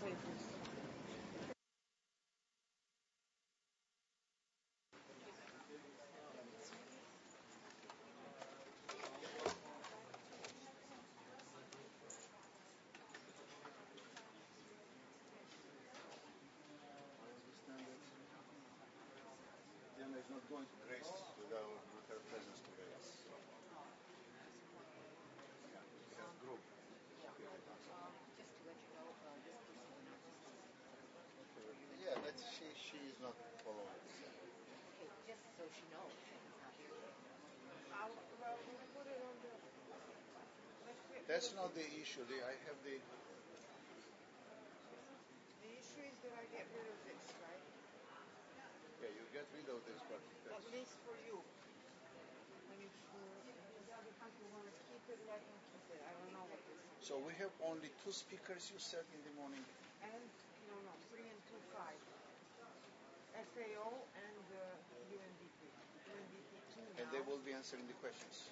Diana is not going to Grace without her presence to Grace. She has group. Just to let you know, this person will not be. Yeah, that's she is not following. Okay, just so she knows that he's not here yet. Well, we put it on the. That's not the issue. I have the. The issue is that I get rid of this, right? Yeah, you get rid of this, but at least for you. And if other people want to keep it, let them keep it. I don't know what this is. So we have only 2 speakers you said in the morning? And, no, 3 and 2, 5. FAO and UNDP. UNDP 2 now. And they will be answering the questions.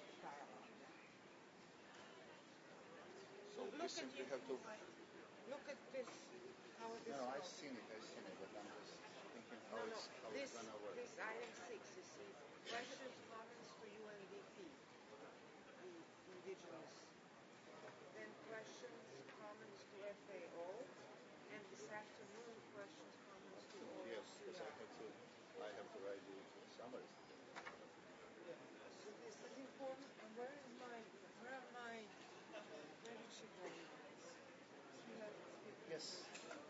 So we simply have to... Look at this. How this No, goes. I've seen it, but I'm just thinking how it's going to work. This item 6, you see, questions, comments to UNDP, the indigenous. Then questions, comments to FAO, and this afternoon questions, comments to OCR. Yes, because I have to write the summary. So this is important. And where did she go with this? Yes.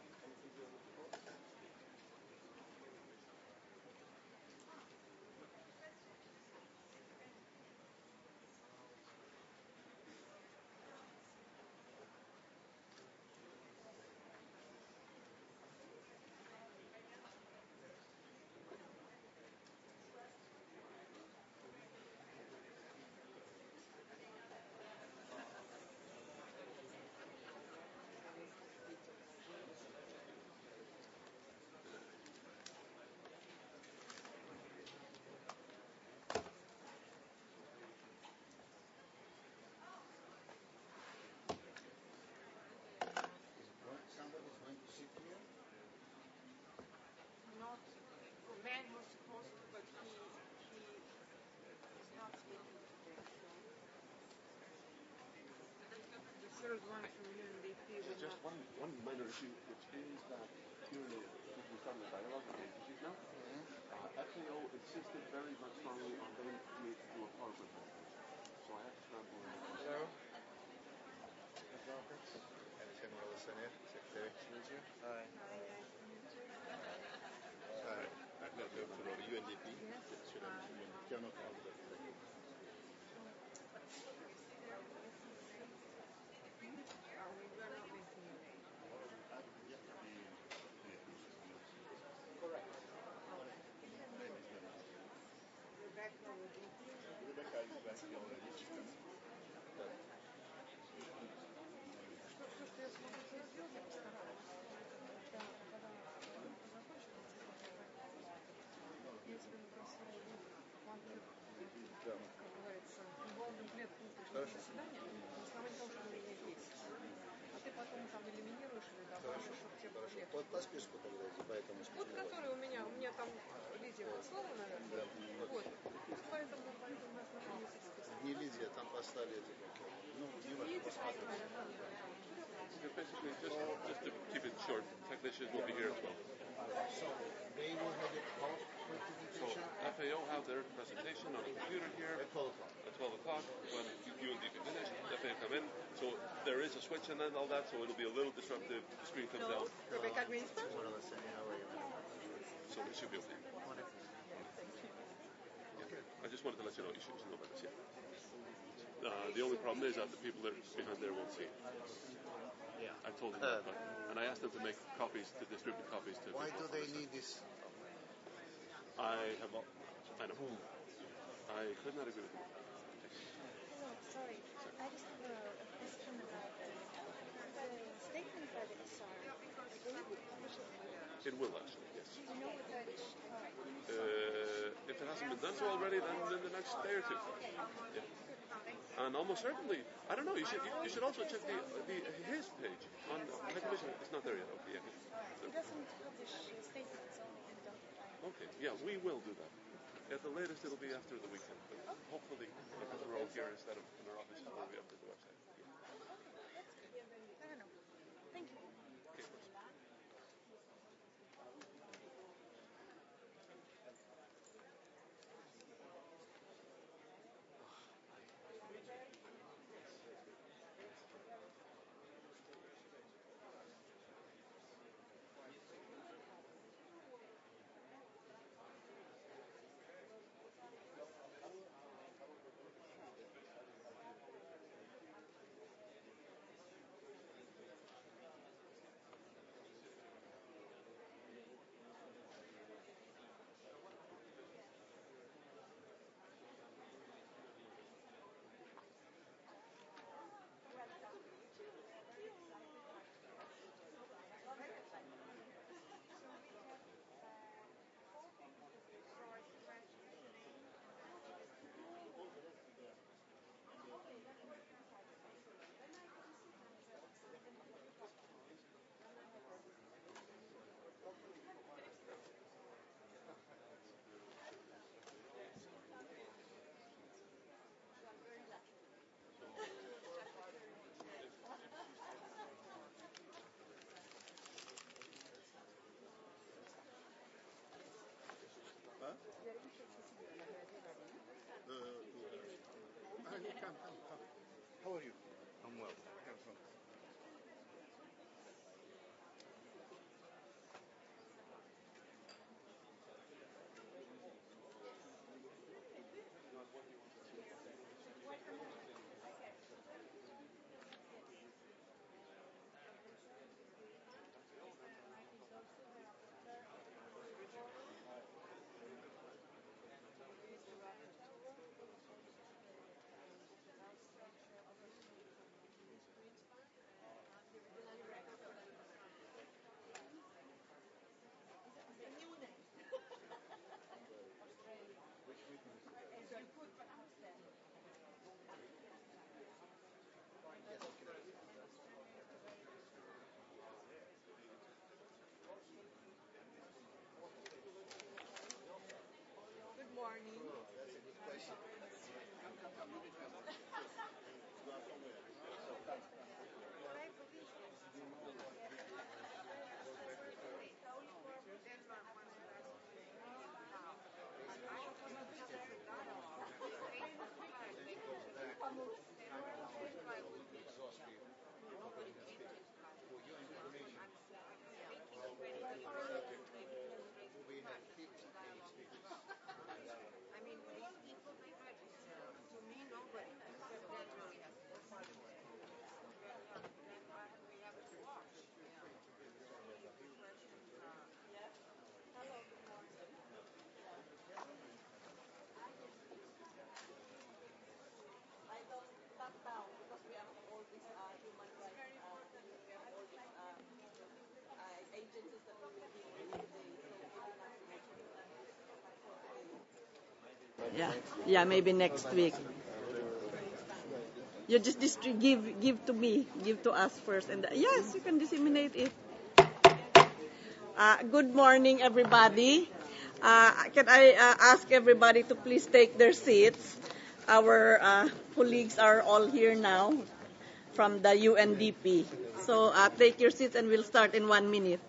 Somebody's going to sit here? Not the man who's supposed to, but he is not speaking today. The third one from UNDP will Just not. one minor issue, which is that clearly we started a dialogue with agencies now. FAO insisted very much strongly on they need to do a PowerPoint presentation. So I have to scramble. Hello. Alexander Alassane, Secretary. Tunisia. Hi. Hi. Ahmed Leftenor, UNDP. Piano Council. Correct. Rebecca is back here already. Вот по списку тогда, поэтому вот который у меня там Лидия послала, наверное. Да. Вот. Поэтому основные списки. Не Лидия, там послали эти. Ну, не важно, посмотрим. Basically, just to keep it short, technicians will be here as well. So they will have a presentation. So FAO have their presentation on a computer here at 12 o'clock. At 12 o'clock, when UNDP finish, FAO come in. So there is a switch and then all that, so it'll be a little disruptive. The screen comes down. Rebecca Greenspan. So it should be okay. I just wanted to let you know you should know about this. Yeah. The only problem is that the people that are behind there won't see. Yeah. I told them that, and I asked them to make copies, to distribute copies to. Why do they need this? I know. I could not agree with you. Hello, sorry. I just have a question about the statement by the SR. Will it be published in English? It will actually, yes. Do you know what Dutch? If it hasn't been done so already, then in the next day or two. Yeah. And almost certainly, I don't know. You should also check his page on the commission. It's not there yet. Okay, yeah. doesn't publish statements, only in DocuSign. Okay, yeah, we will do that. At the latest, it'll be after the weekend. But hopefully, because we're all here instead of in our offices, we'll be up to the website. Yeah. Okay, that's good. I don't know. Thank you. Okay, first. Huh? Come. How are you? I'm well. Have fun. Good morning. That's a good question. Come. You didn't come. You are from where? What I believe is Denmark wants to ask me how. But I don't want to be very done. If I would be I mean, these people, they register. To me, nobody. So that really has to then we have to watch. The questions are. Hello, good morning. I don't not now because we have all these human rights. We have all these agencies that we will deal with today. So maybe not for today. Yeah, maybe next week. You just give to me, give to us first, and yes, you can disseminate it. Good morning, everybody. Can I ask everybody to please take their seats? Our colleagues are all here now from the UNDP. So take your seats, and we'll start in 1 minute.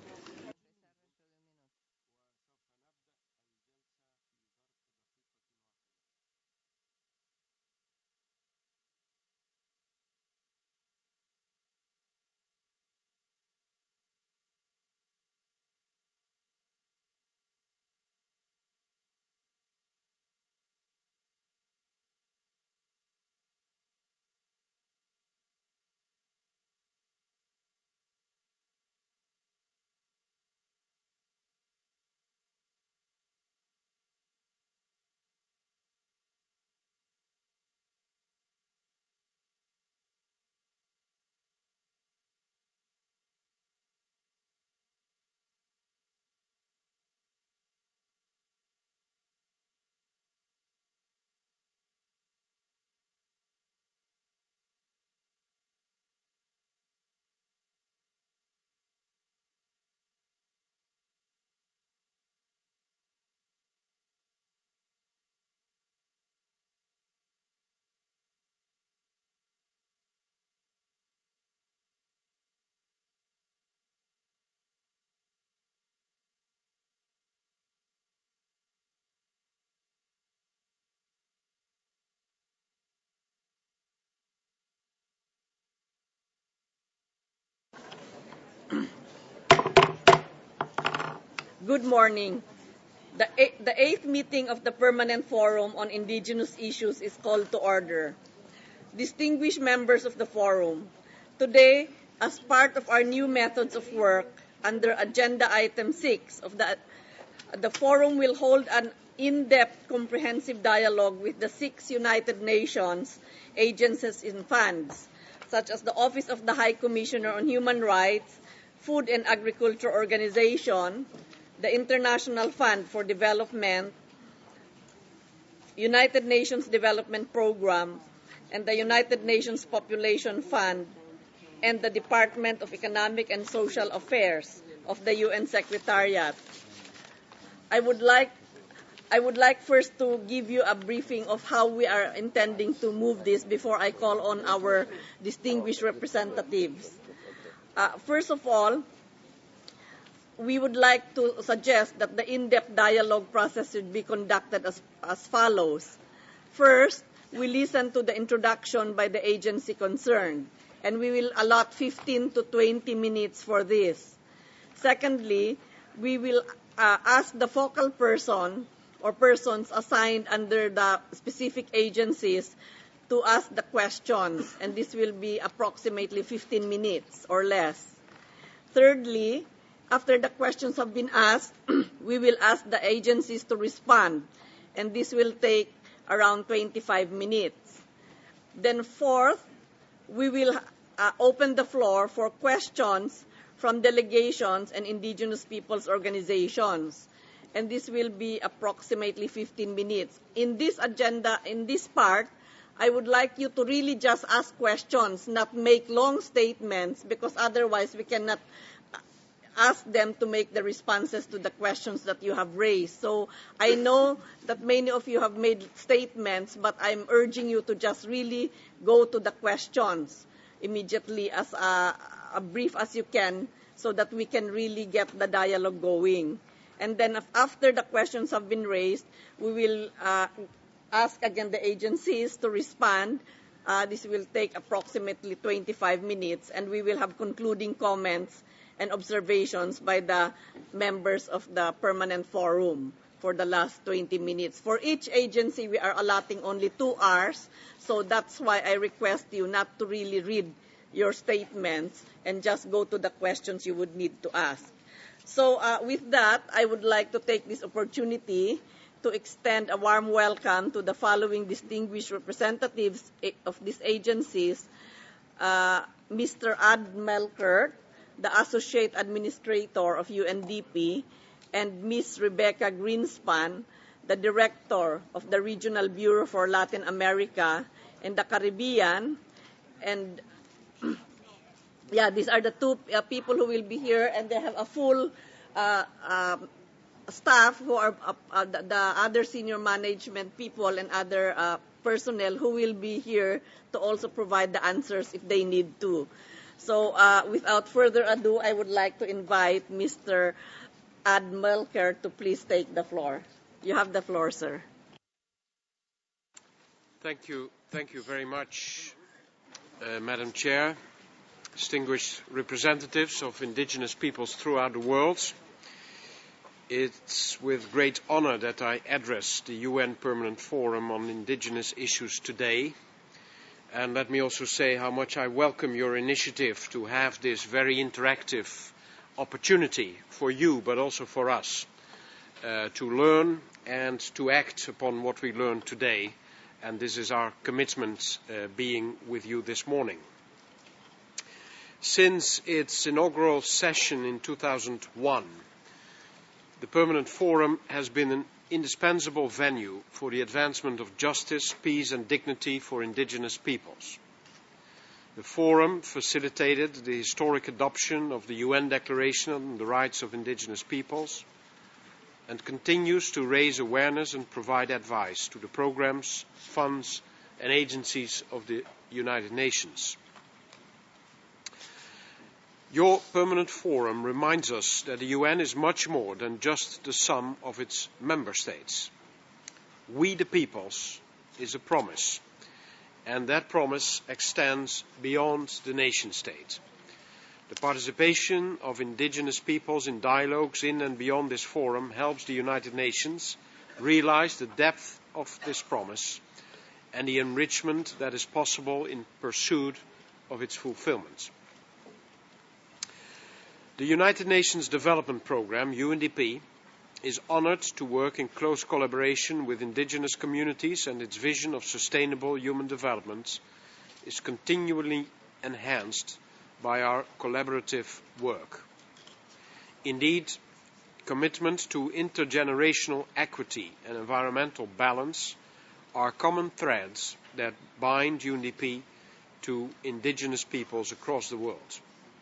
Good morning. The eighth meeting of the Permanent Forum on Indigenous Issues is called to order. Distinguished members of the Forum, today, as part of our new methods of work, under Agenda Item 6 of the Forum will hold an in-depth comprehensive dialogue with the 6 United Nations agencies and funds, such as the Office of the High Commissioner on Human Rights, Food and Agriculture Organization, the International Fund for Development, United Nations Development Program, and the United Nations Population Fund, and the Department of Economic and Social Affairs of the UN Secretariat. I would like first to give you a briefing of how we are intending to move this before I call on our distinguished representatives. First of all, we would like to suggest that the in-depth dialogue process should be conducted as follows. First, we listen to the introduction by the agency concerned, and we will allot 15 to 20 minutes for this. Secondly, we will ask the focal person or persons assigned under the specific agencies to ask the questions, and this will be approximately 15 minutes or less. Thirdly, after the questions have been asked, we will ask the agencies to respond, and this will take around 25 minutes. Then fourth, we will open the floor for questions from delegations and indigenous peoples organizations, and this will be approximately 15 minutes. In this agenda, in this part, I would like you to really just ask questions, not make long statements, because otherwise we cannot ask them to make the responses to the questions that you have raised. So I know that many of you have made statements, but I'm urging you to just really go to the questions immediately as brief as you can, so that we can really get the dialogue going. And then after the questions have been raised, we will ask again the agencies to respond. This will take approximately 25 minutes, and we will have concluding comments and observations by the members of the Permanent Forum for the last 20 minutes. For each agency, we are allotting only 2 hours, so that's why I request you not to really read your statements and just go to the questions you would need to ask. So with that, I would like to take this opportunity to extend a warm welcome to the following distinguished representatives of these agencies, Mr. Ad Melkert, the Associate Administrator of UNDP, and Ms. Rebecca Greenspan, the Director of the Regional Bureau for Latin America and the Caribbean. And these are the 2 people who will be here, and they have a full staff who are the other senior management people and other personnel who will be here to also provide the answers if they need to. So without further ado, I would like to invite Mr. Ad Melkert to please take the floor. You have the floor, sir. Thank you very much, Madam Chair, distinguished representatives of indigenous peoples throughout the world. It's with great honor that I address the UN Permanent Forum on Indigenous Issues today. And let me also say how much I welcome your initiative to have this very interactive opportunity for you, but also for us, to learn and to act upon what we learned today. And this is our commitment being with you this morning. Since its inaugural session in 2001, the Permanent Forum has been an indispensable venue for the advancement of justice, peace and dignity for indigenous peoples. The Forum facilitated the historic adoption of the UN Declaration on the Rights of Indigenous Peoples and continues to raise awareness and provide advice to the programs, funds and agencies of the United Nations. Your Permanent Forum reminds us that the UN is much more than just the sum of its member states. We the peoples is a promise, and that promise extends beyond the nation state. The participation of indigenous peoples in dialogues in and beyond this forum helps the United Nations realize the depth of this promise and the enrichment that is possible in pursuit of its fulfillment. The United Nations Development Programme, UNDP, is honoured to work in close collaboration with indigenous communities, and its vision of sustainable human development is continually enhanced by our collaborative work. Indeed, commitment to intergenerational equity and environmental balance are common threads that bind UNDP to indigenous peoples across the world.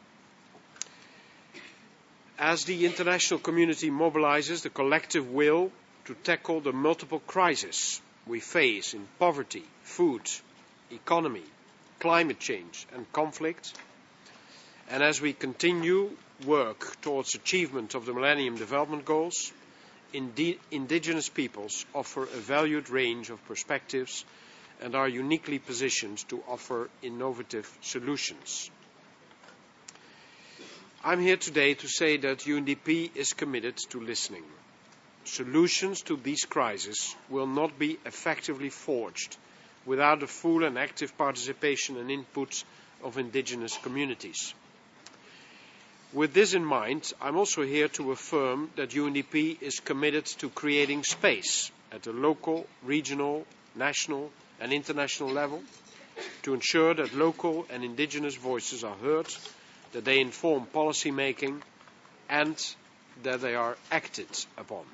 As the international community mobilizes the collective will to tackle the multiple crises we face in poverty, food, economy, climate change and conflict, and as we continue work towards achievement of the Millennium Development Goals, indigenous peoples offer a valued range of perspectives and are uniquely positioned to offer innovative solutions. I'm here today to say that UNDP is committed to listening. Solutions to these crises will not be effectively forged without the full and active participation and input of indigenous communities. With this in mind, I'm also here to affirm that UNDP is committed to creating space at the local, regional, national and international level to ensure that local and indigenous voices are heard, that they inform policy making and that they are acted upon.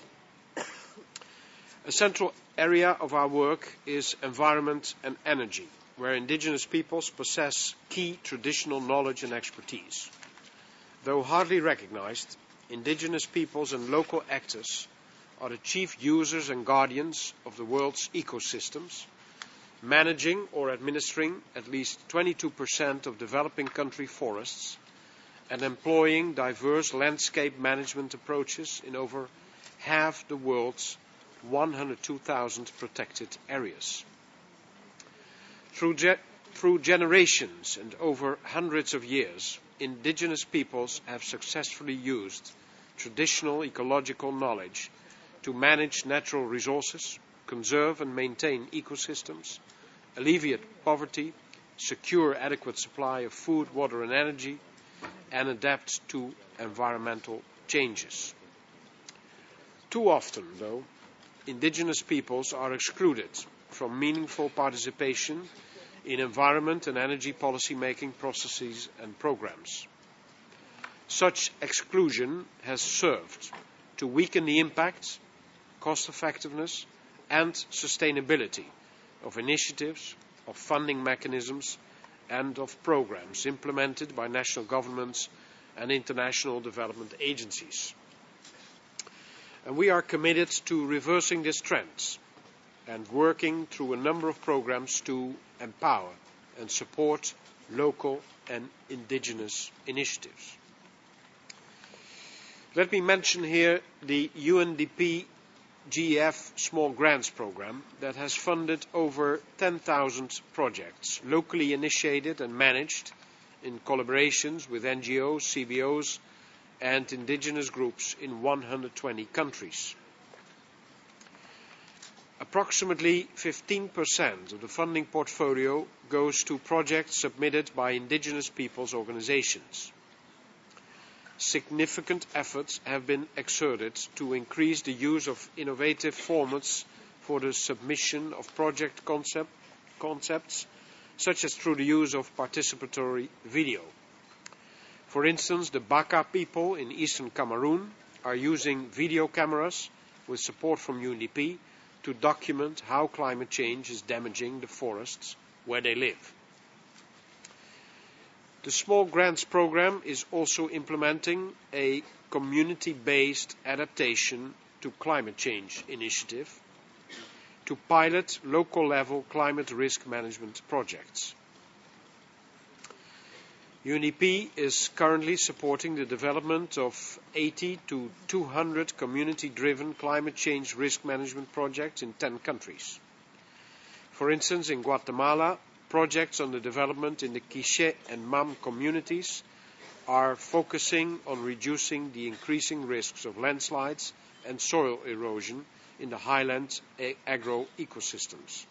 A central area of our work is environment and energy, where indigenous peoples possess key traditional knowledge and expertise. Though hardly recognized, indigenous peoples and local actors are the chief users and guardians of the world's ecosystems, managing or administering at least 22% of developing country forests and employing diverse landscape management approaches in over half the world's 102,000 protected areas. Through generations and over hundreds of years, indigenous peoples have successfully used traditional ecological knowledge to manage natural resources, conserve and maintain ecosystems, alleviate poverty, secure adequate supply of food, water and energy, and adapt to environmental changes. Too often, though, indigenous peoples are excluded from meaningful participation in environment and energy policy making processes and programs. Such exclusion has served to weaken the impact, cost effectiveness and sustainability of initiatives, of funding mechanisms and of programs implemented by national governments and international development agencies. And we are committed to reversing this trend and working through a number of programs to empower and support local and indigenous initiatives. Let me mention here the UNDP GEF Small Grants Programme that has funded over 10,000 projects, locally initiated and managed in collaborations with NGOs, CBOs and indigenous groups in 120 countries. Approximately 15% of the funding portfolio goes to projects submitted by indigenous peoples' organizations. Significant efforts have been exerted to increase the use of innovative formats for the submission of project concepts, such as through the use of participatory video. For instance, the Baka people in eastern Cameroon are using video cameras with support from UNDP to document how climate change is damaging the forests where they live. The Small Grants Programme is also implementing a community-based adaptation to climate change initiative to pilot local-level climate risk management projects. UNDP is currently supporting the development of 80 to 200 community-driven climate change risk management projects in 10 countries. For instance, in Guatemala, projects on the development in the Quiché and Mam communities are focusing on reducing the increasing risks of landslides and soil erosion in the highland agro ecosystems.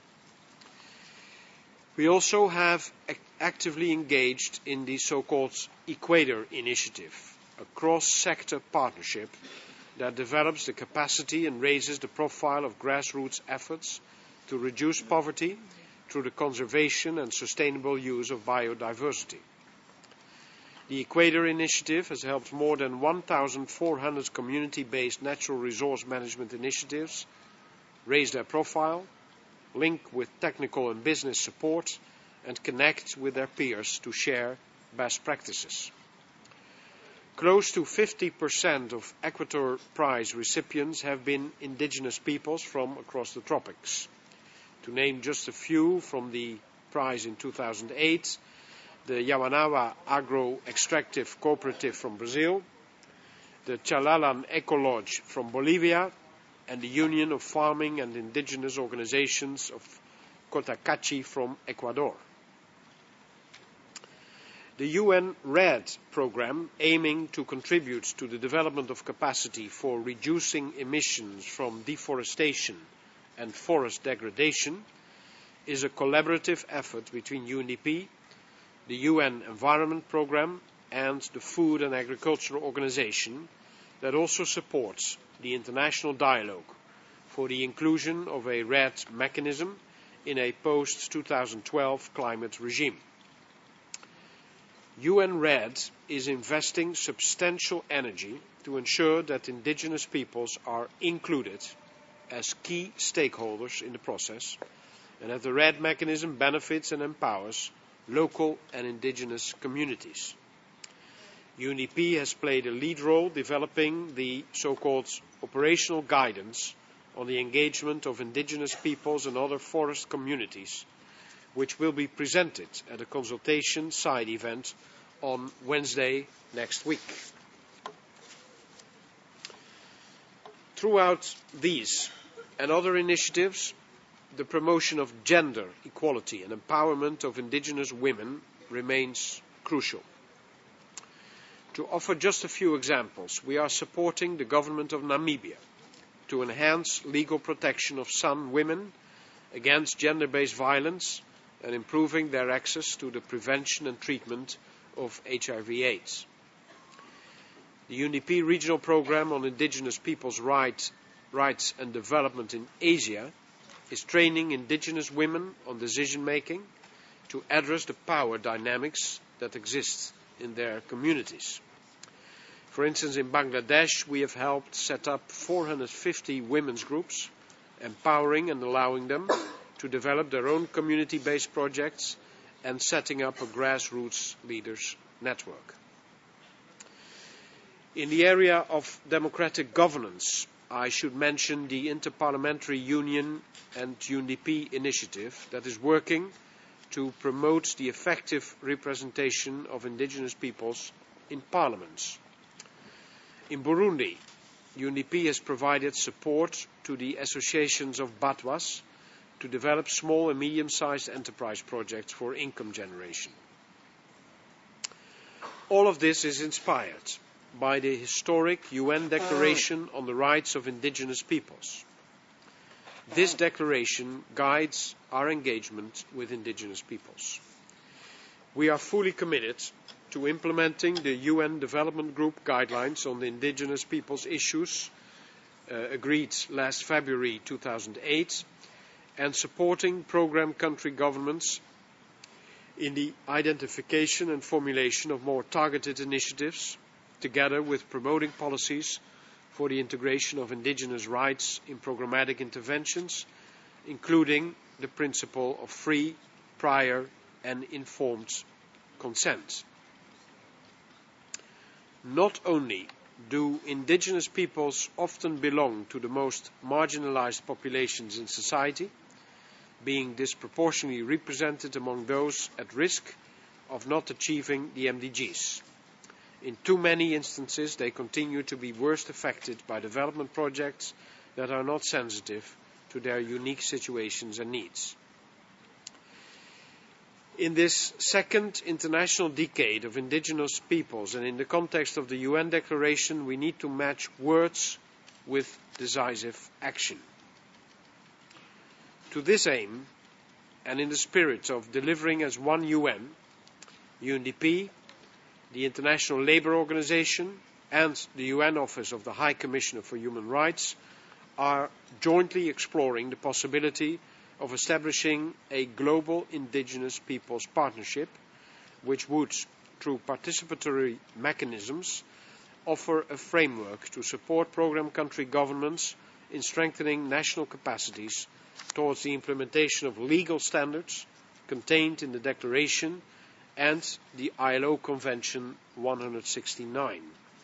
We also have actively engaged in the so-called Equator Initiative, a cross-sector partnership that develops the capacity and raises the profile of grassroots efforts to reduce poverty through the conservation and sustainable use of biodiversity. The Equator Initiative has helped more than 1,400 community-based natural resource management initiatives raise their profile, link with technical and business support, and connect with their peers to share best practices. Close to 50% of Equator Prize recipients have been indigenous peoples from across the tropics. To name just a few from the prize in 2008, the Yawanawa Agro Extractive Cooperative from Brazil, the Chalalan Eco Lodge from Bolivia, and the Union of Farming and Indigenous Organizations of Cotacachi from Ecuador. The UN RED program, aiming to contribute to the development of capacity for reducing emissions from deforestation and forest degradation, is a collaborative effort between UNDP, the UN Environment Programme, and the Food and Agriculture Organization that also supports the international dialogue for the inclusion of a RED mechanism in a post-2012 climate regime. UN RED is investing substantial energy to ensure that indigenous peoples are included as key stakeholders in the process, and that the RED mechanism benefits and empowers local and indigenous communities. UNDP has played a lead role developing the so-called operational guidance on the engagement of indigenous peoples and other forest communities, which will be presented at a consultation side event on Wednesday next week. Throughout these and other initiatives, the promotion of gender equality and empowerment of indigenous women remains crucial. To offer just a few examples, we are supporting the government of Namibia to enhance legal protection of San women against gender-based violence and improving their access to the prevention and treatment of HIV/AIDS. The UNDP Regional Programme on Indigenous Peoples' Rights and Development in Asia is training indigenous women on decision-making to address the power dynamics that exist in their communities. For instance, in Bangladesh, we have helped set up 450 women's groups, empowering and allowing them to develop their own community-based projects and setting up a grassroots leaders network. In the area of democratic governance, I should mention the Interparliamentary Union and UNDP initiative that is working to promote the effective representation of indigenous peoples in parliaments. In Burundi, UNDP has provided support to the associations of Batwas to develop small and medium-sized enterprise projects for income generation. All of this is inspired by the historic UN Declaration on the Rights of Indigenous Peoples. This declaration guides our engagement with indigenous peoples. We are fully committed to implementing the UN Development Group guidelines on the indigenous peoples issues agreed last February 2008 and supporting programme country governments in the identification and formulation of more targeted initiatives, together with promoting policies for the integration of indigenous rights in programmatic interventions, including the principle of free, prior and informed consent. Not only do indigenous peoples often belong to the most marginalized populations in society, being disproportionately represented among those at risk of not achieving the MDGs. In too many instances, they continue to be worst affected by development projects that are not sensitive to their unique situations and needs. In this second international decade of indigenous peoples and in the context of the UN Declaration, we need to match words with decisive action. To this aim, and in the spirit of delivering as one UN, UNDP, the International Labour Organization, and the UN Office of the High Commissioner for Human Rights are jointly exploring the possibility of establishing a global indigenous peoples partnership, which would, through participatory mechanisms, offer a framework to support programme country governments in strengthening national capacities towards the implementation of legal standards contained in the Declaration and the ILO Convention 169.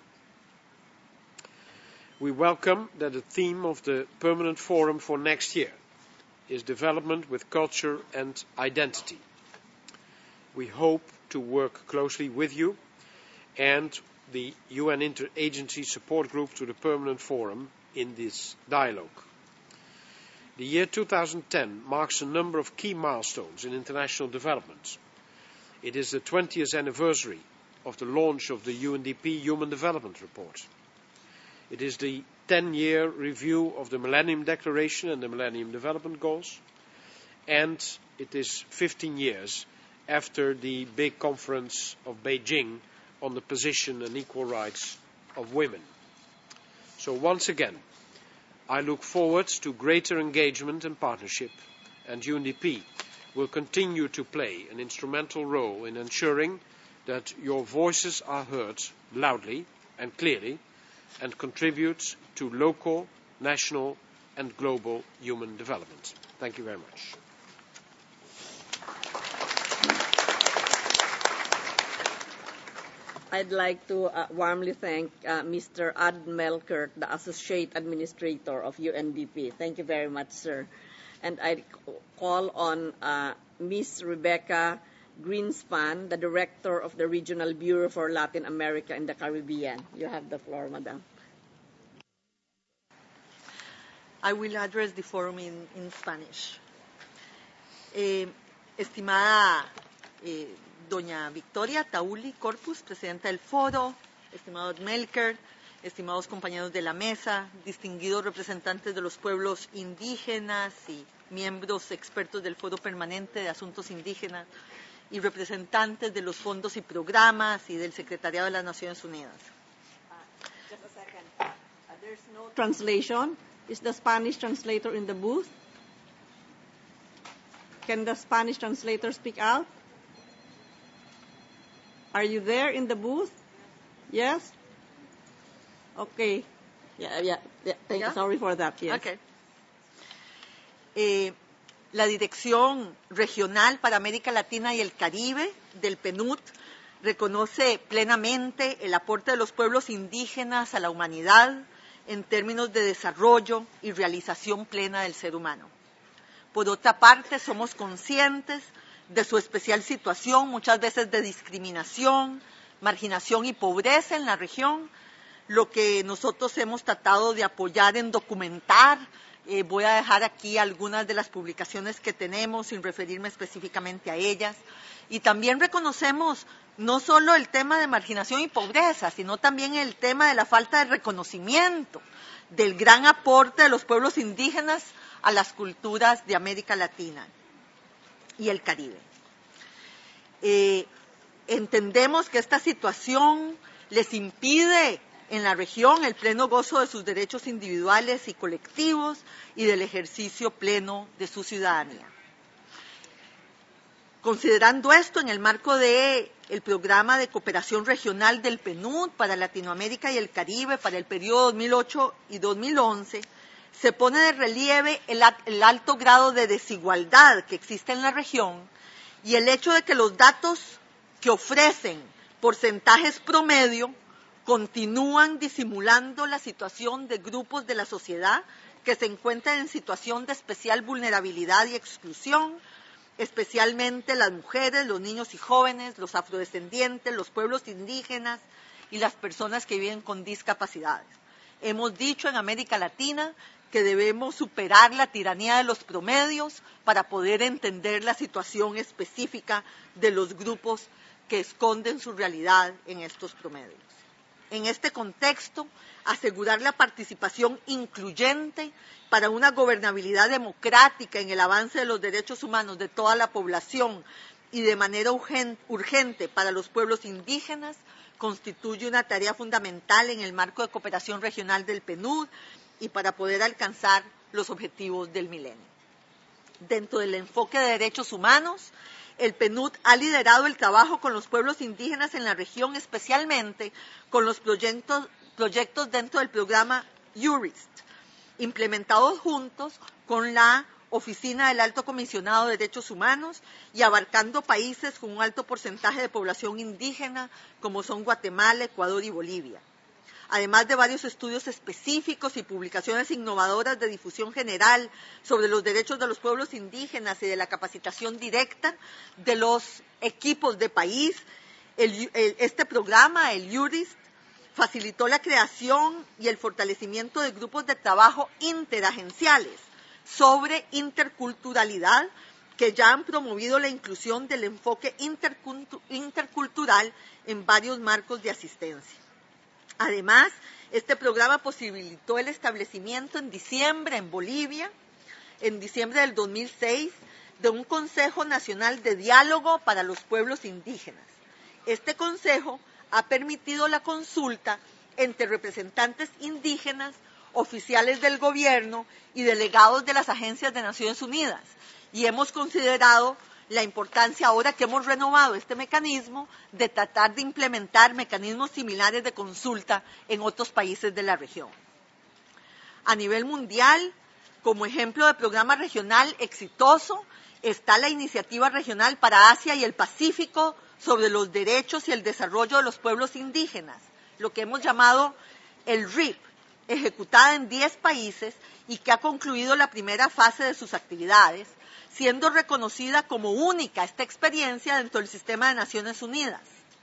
We welcome that the theme of the Permanent Forum for next year is development with culture and identity. We hope to work closely with you and the UN Interagency Support Group to the Permanent Forum in this dialogue. The year 2010 marks a number of key milestones in international development. It is the 20th anniversary of the launch of the UNDP Human Development Report. It is the 10-year review of the Millennium Declaration and the Millennium Development Goals, and it is 15 years after the big conference of Beijing on the position and equal rights of women. So once again, I look forward to greater engagement and partnership, and UNDP will continue to play an instrumental role in ensuring that your voices are heard loudly and clearly and contribute to local, national and global human development. Thank you very much. I'd like to warmly thank Mr. Ad Melkert, the Associate Administrator of UNDP. Thank you very much, sir. And I call on Ms. Rebecca Greenspan, the Director of the Regional Bureau for Latin America and the Caribbean. You have the floor, Madam. I will address the forum in Spanish. Estimada doña Victoria Tauli Corpus, presidenta del foro, estimado Ed Melkert, estimados compañeros de la mesa, distinguidos representantes de los pueblos indígenas y miembros expertos del Foro Permanente de Asuntos Indígenas y representantes de los fondos y programas y del Secretariado de las Naciones Unidas. Just a second. There's no translation. Is the Spanish translator in the booth? Can the Spanish translator speak out? Are you there in the booth? Yes? Okay. Yeah. Sorry for that. Yes. Okay. La Dirección Regional para América Latina y el Caribe del PNUD reconoce plenamente el aporte de los pueblos indígenas a la humanidad en términos de desarrollo y realización plena del ser humano. Por otra parte, somos conscientes de su especial situación, muchas veces de discriminación, marginación y pobreza en la región, lo que nosotros hemos tratado de apoyar en documentar. Voy a dejar aquí algunas de las publicaciones que tenemos sin referirme específicamente a ellas. Y también reconocemos no solo el tema de marginación y pobreza, sino también el tema de la falta de reconocimiento del gran aporte de los pueblos indígenas a las culturas de América Latina y el Caribe. Entendemos que esta situación les impide en la región el pleno gozo de sus derechos individuales y colectivos y del ejercicio pleno de su ciudadanía. Considerando esto, en el marco del programa de cooperación regional del PNUD para Latinoamérica y el Caribe para el periodo 2008 y 2011, se pone de relieve el alto grado de desigualdad que existe en la región y el hecho de que los datos que ofrecen porcentajes promedio continúan disimulando la situación de grupos de la sociedad que se encuentran en situación de especial vulnerabilidad y exclusión, especialmente las mujeres, los niños y jóvenes, los afrodescendientes, los pueblos indígenas y las personas que viven con discapacidades. Hemos dicho en América Latina que debemos superar la tiranía de los promedios para poder entender la situación específica de los grupos que esconden su realidad en estos promedios. En este contexto, asegurar la participación incluyente para una gobernabilidad democrática en el avance de los derechos humanos de toda la población y de manera urgente para los pueblos indígenas constituye una tarea fundamental en el marco de cooperación regional del PNUD y para poder alcanzar los objetivos del milenio. Dentro del enfoque de derechos humanos, el PNUD ha liderado el trabajo con los pueblos indígenas en la región, especialmente con los proyectos dentro del programa URIST, implementados juntos con la Oficina del Alto Comisionado de Derechos Humanos y abarcando países con un alto porcentaje de población indígena, como son Guatemala, Ecuador y Bolivia. Además de varios estudios específicos y publicaciones innovadoras de difusión general sobre los derechos de los pueblos indígenas y de la capacitación directa de los equipos de país, este programa, el URIST, facilitó la creación y el fortalecimiento de grupos de trabajo interagenciales sobre interculturalidad que ya han promovido la inclusión del enfoque intercultural en varios marcos de asistencia. Además, este programa posibilitó el establecimiento en diciembre en Bolivia, en diciembre del 2006, de un Consejo Nacional de Diálogo para los Pueblos Indígenas. Este consejo ha permitido la consulta entre representantes indígenas, oficiales del gobierno y delegados de las agencias de Naciones Unidas. Y hemos considerado la importancia, ahora que hemos renovado este mecanismo, de tratar de implementar mecanismos similares de consulta en otros países de la región. A nivel mundial, como ejemplo de programa regional exitoso, está la Iniciativa Regional para Asia y el Pacífico sobre los derechos y el desarrollo de los pueblos indígenas, lo que hemos llamado el RIP, ejecutada en 10 países y que ha concluido la primera fase de sus actividades, siendo reconocida como única esta experiencia dentro del sistema de Naciones Unidas.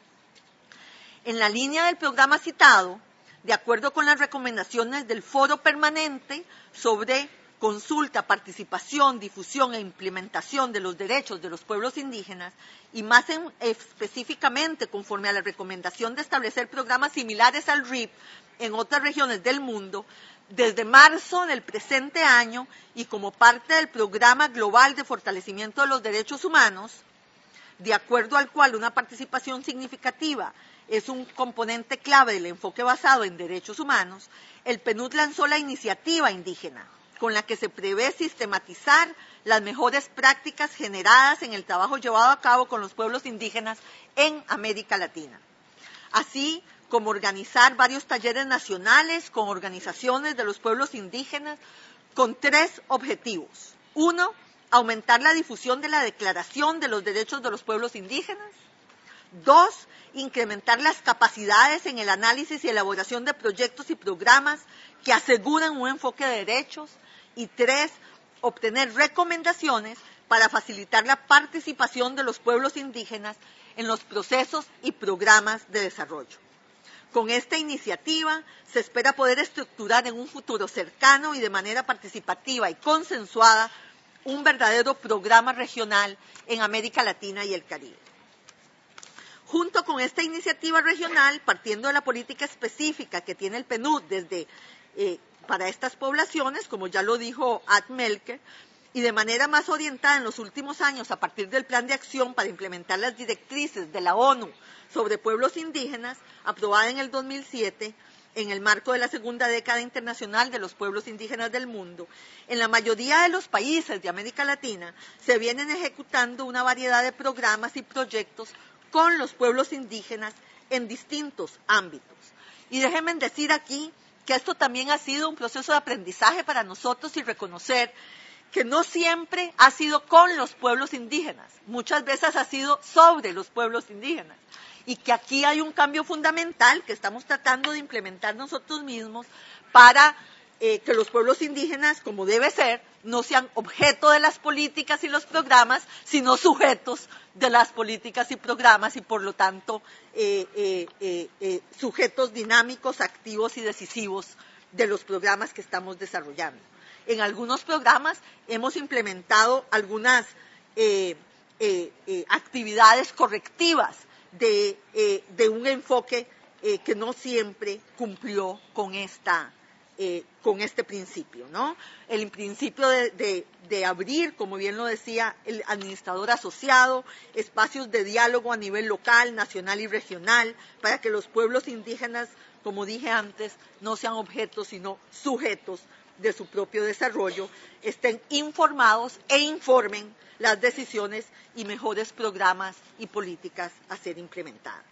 En la línea del programa citado, de acuerdo con las recomendaciones del Foro Permanente sobre consulta, participación, difusión e implementación de los derechos de los pueblos indígenas, y más específicamente conforme a la recomendación de establecer programas similares al RIP en otras regiones del mundo, desde marzo del presente año y como parte del Programa Global de Fortalecimiento de los Derechos Humanos, de acuerdo al cual una participación significativa es un componente clave del enfoque basado en derechos humanos, el PNUD lanzó la iniciativa indígena, con la que se prevé sistematizar las mejores prácticas generadas en el trabajo llevado a cabo con los pueblos indígenas en América Latina, así como organizar varios talleres nacionales con organizaciones de los pueblos indígenas con 3 objetivos. 1, aumentar la difusión de la Declaración de los Derechos de los Pueblos Indígenas. 2, incrementar las capacidades en el análisis y elaboración de proyectos y programas que aseguran un enfoque de derechos. Y 3, obtener recomendaciones para facilitar la participación de los pueblos indígenas en los procesos y programas de desarrollo. Con esta iniciativa se espera poder estructurar en un futuro cercano y de manera participativa y consensuada un verdadero programa regional en América Latina y el Caribe. Junto con esta iniciativa regional, partiendo de la política específica que tiene el PNUD para estas poblaciones, como ya lo dijo Ad Melker, y de manera más orientada en los últimos años a partir del Plan de Acción para implementar las directrices de la ONU sobre pueblos indígenas, aprobada en el 2007, en el marco de la segunda década internacional de los pueblos indígenas del mundo, en la mayoría de los países de América Latina se vienen ejecutando una variedad de programas y proyectos con los pueblos indígenas en distintos ámbitos. Y déjenme decir aquí que esto también ha sido un proceso de aprendizaje para nosotros y reconocer que no siempre ha sido con los pueblos indígenas, muchas veces ha sido sobre los pueblos indígenas, y que aquí hay un cambio fundamental que estamos tratando de implementar nosotros mismos para que los pueblos indígenas, como debe ser, no sean objeto de las políticas y los programas, sino sujetos de las políticas y programas y por lo tanto sujetos dinámicos, activos y decisivos de los programas que estamos desarrollando. En algunos programas hemos implementado algunas actividades correctivas de un enfoque que no siempre cumplió con este principio, ¿no? El principio de abrir, como bien lo decía el administrador asociado, espacios de diálogo a nivel local, nacional y regional, para que los pueblos indígenas, como dije antes, no sean objetos, sino sujetos de su propio desarrollo, estén informados e informen las decisiones y mejores programas y políticas a ser implementadas.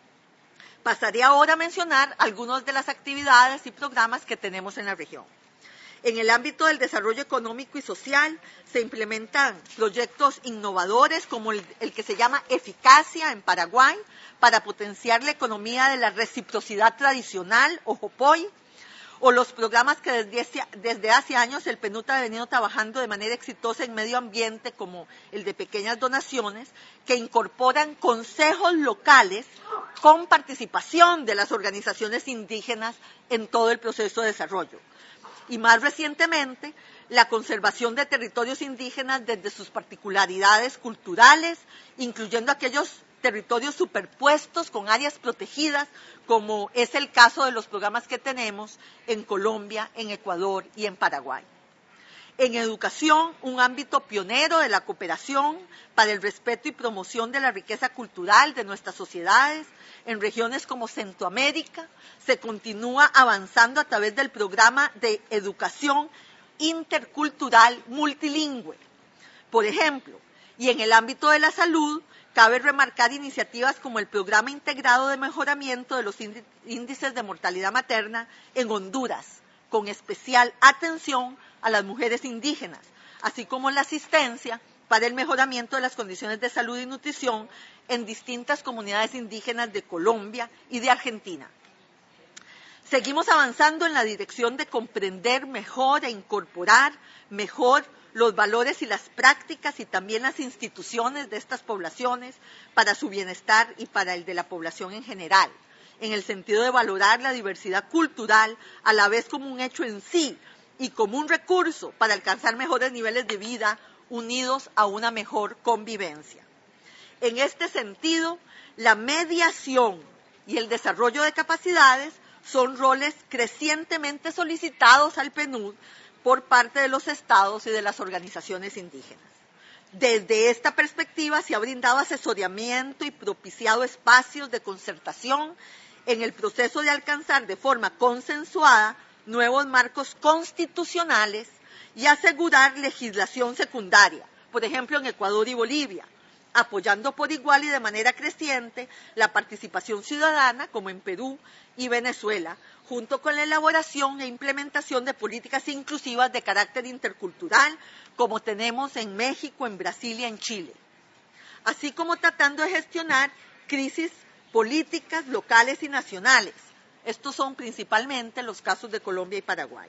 Pasaré ahora a mencionar algunas de las actividades y programas que tenemos en la región. En el ámbito del desarrollo económico y social se implementan proyectos innovadores como el que se llama Eficacia en Paraguay para potenciar la economía de la reciprocidad tradicional o JOPOI, o los programas que desde hace años el PNUD ha venido trabajando de manera exitosa en medio ambiente, como el de pequeñas donaciones, que incorporan consejos locales con participación de las organizaciones indígenas en todo el proceso de desarrollo. Y más recientemente, la conservación de territorios indígenas desde sus particularidades culturales, incluyendo aquellos territorios superpuestos con áreas protegidas, como es el caso de los programas que tenemos en Colombia, en Ecuador y en Paraguay. En educación, un ámbito pionero de la cooperación para el respeto y promoción de la riqueza cultural de nuestras sociedades, en regiones como Centroamérica, se continúa avanzando a través del programa de educación intercultural multilingüe. Por ejemplo, y en el ámbito de la salud, cabe remarcar iniciativas como el Programa Integrado de Mejoramiento de los Índices de Mortalidad Materna en Honduras, con especial atención a las mujeres indígenas, así como la asistencia para el mejoramiento de las condiciones de salud y nutrición en distintas comunidades indígenas de Colombia y de Argentina. Seguimos avanzando en la dirección de comprender mejor e incorporar mejor los valores y las prácticas y también las instituciones de estas poblaciones para su bienestar y para el de la población en general, en el sentido de valorar la diversidad cultural a la vez como un hecho en sí y como un recurso para alcanzar mejores niveles de vida unidos a una mejor convivencia. En este sentido, la mediación y el desarrollo de capacidades son roles crecientemente solicitados al PNUD por parte de los estados y de las organizaciones indígenas. Desde esta perspectiva se ha brindado asesoramiento y propiciado espacios de concertación en el proceso de alcanzar de forma consensuada nuevos marcos constitucionales y asegurar legislación secundaria, por ejemplo en Ecuador y Bolivia, apoyando por igual y de manera creciente la participación ciudadana, como en Perú y Venezuela, junto con la elaboración e implementación de políticas inclusivas de carácter intercultural, como tenemos en México, en Brasil y en Chile, así como tratando de gestionar crisis políticas locales y nacionales. Estos son principalmente los casos de Colombia y Paraguay.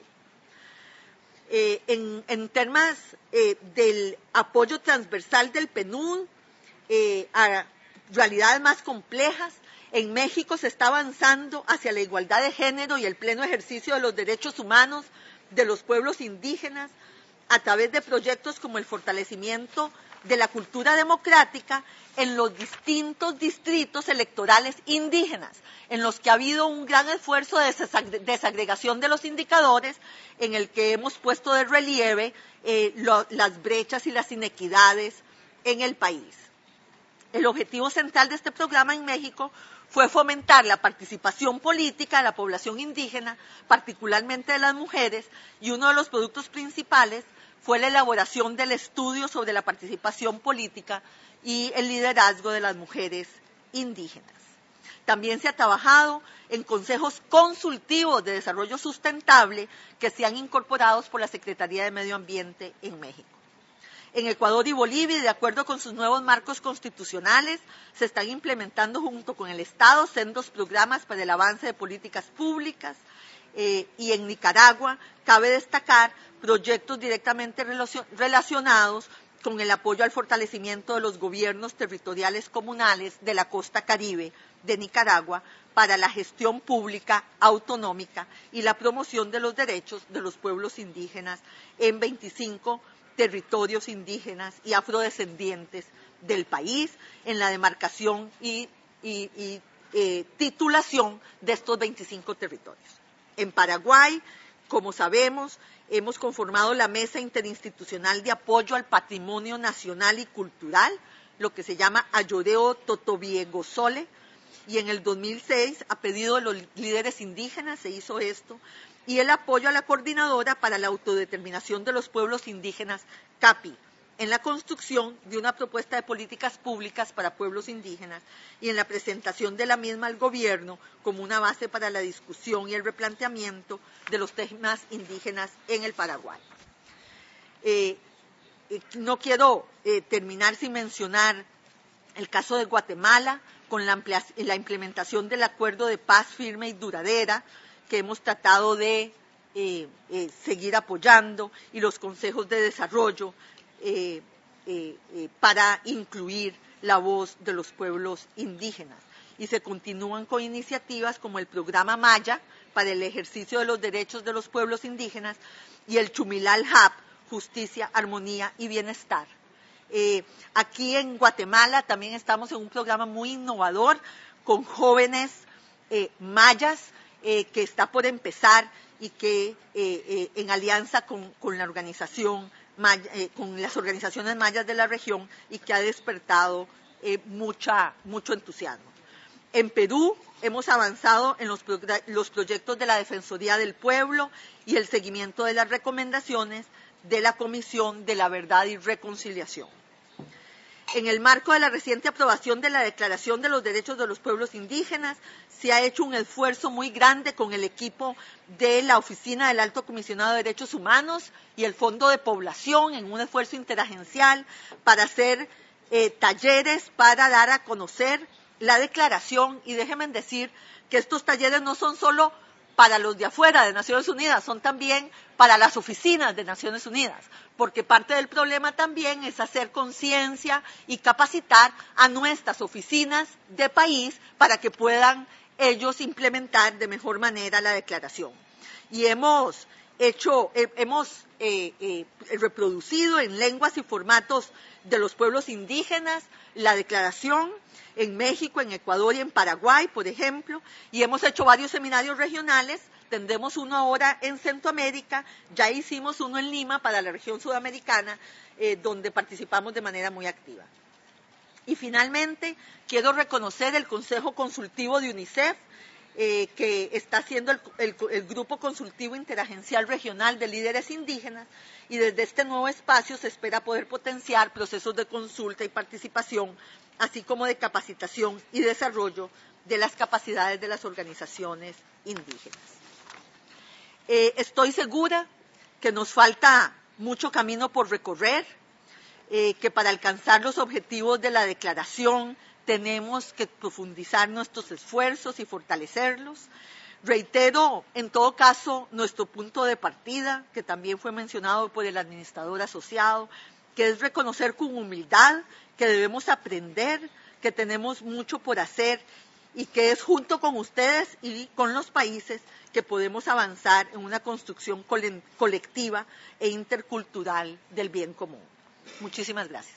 En temas del apoyo transversal del PNUD a realidades más complejas, en México se está avanzando hacia la igualdad de género y el pleno ejercicio de los derechos humanos de los pueblos indígenas a través de proyectos como el fortalecimiento de la cultura democrática en los distintos distritos electorales indígenas, en los que ha habido un gran esfuerzo de desagregación de los indicadores, en el que hemos puesto de relieve las brechas y las inequidades en el país. El objetivo central de este programa en México fue fomentar la participación política de la población indígena, particularmente de las mujeres, y uno de los productos principales fue la elaboración del estudio sobre la participación política y el liderazgo de las mujeres indígenas. También se ha trabajado en consejos consultivos de desarrollo sustentable que se han incorporado por la Secretaría de Medio Ambiente en México. En Ecuador y Bolivia, de acuerdo con sus nuevos marcos constitucionales, se están implementando junto con el Estado sendos programas para el avance de políticas públicas, y en Nicaragua cabe destacar proyectos directamente relacionados con el apoyo al fortalecimiento de los gobiernos territoriales comunales de la costa caribe de Nicaragua para la gestión pública autonómica y la promoción de los derechos de los pueblos indígenas en 25 territorios indígenas y afrodescendientes del país, en la demarcación y titulación de estos 25 territorios. En Paraguay, como sabemos, hemos conformado la Mesa Interinstitucional de Apoyo al Patrimonio Nacional y Cultural, lo que se llama Ayoreo Totobiegosole, y en el 2006, a pedido de los líderes indígenas, se hizo esto, y el apoyo a la Coordinadora para la Autodeterminación de los Pueblos Indígenas, CAPI, en la construcción de una propuesta de políticas públicas para pueblos indígenas y en la presentación de la misma al gobierno como una base para la discusión y el replanteamiento de los temas indígenas en el Paraguay. No quiero terminar sin mencionar el caso de Guatemala, con la implementación del acuerdo de paz firme y duradera que hemos tratado de seguir apoyando, y los consejos de desarrollo para incluir la voz de los pueblos indígenas. Y se continúan con iniciativas como el programa Maya para el ejercicio de los derechos de los pueblos indígenas y el Chumilal Hub, Justicia, Armonía y Bienestar. Aquí en Guatemala también estamos en un programa muy innovador con jóvenes mayas que está por empezar y que en alianza con la organización con las organizaciones mayas de la región, y que ha despertado mucho entusiasmo. En Perú hemos avanzado en los proyectos de la Defensoría del Pueblo y el seguimiento de las recomendaciones de la Comisión de la Verdad y Reconciliación. En el marco de la reciente aprobación de la Declaración de los Derechos de los Pueblos Indígenas, se ha hecho un esfuerzo muy grande con el equipo de la Oficina del Alto Comisionado de Derechos Humanos y el Fondo de Población, en un esfuerzo interagencial para hacer talleres para dar a conocer la declaración. Y déjenme decir que estos talleres no son solo para los de afuera de Naciones Unidas, son también para las oficinas de Naciones Unidas, porque parte del problema también es hacer conciencia y capacitar a nuestras oficinas de país para que puedan ellos implementar de mejor manera la declaración. Y hemos reproducido en lenguas y formatos de los pueblos indígenas la declaración en México, en Ecuador y en Paraguay, por ejemplo, y hemos hecho varios seminarios regionales. Tendremos uno ahora en Centroamérica, ya hicimos uno en Lima para la región sudamericana, donde participamos de manera muy activa. Y finalmente, quiero reconocer el Consejo Consultivo de UNICEF, que está haciendo el Grupo Consultivo Interagencial Regional de Líderes Indígenas, y desde este nuevo espacio se espera poder potenciar procesos de consulta y participación, así como de capacitación y desarrollo de las capacidades de las organizaciones indígenas. Estoy segura que nos falta mucho camino por recorrer, que para alcanzar los objetivos de la declaración tenemos que profundizar nuestros esfuerzos y fortalecerlos. Reitero, en todo caso, nuestro punto de partida, que también fue mencionado por el administrador asociado, que es reconocer con humildad que debemos aprender, que tenemos mucho por hacer, y que es junto con ustedes y con los países que podemos avanzar en una construcción colectiva e intercultural del bien común. Muchísimas gracias.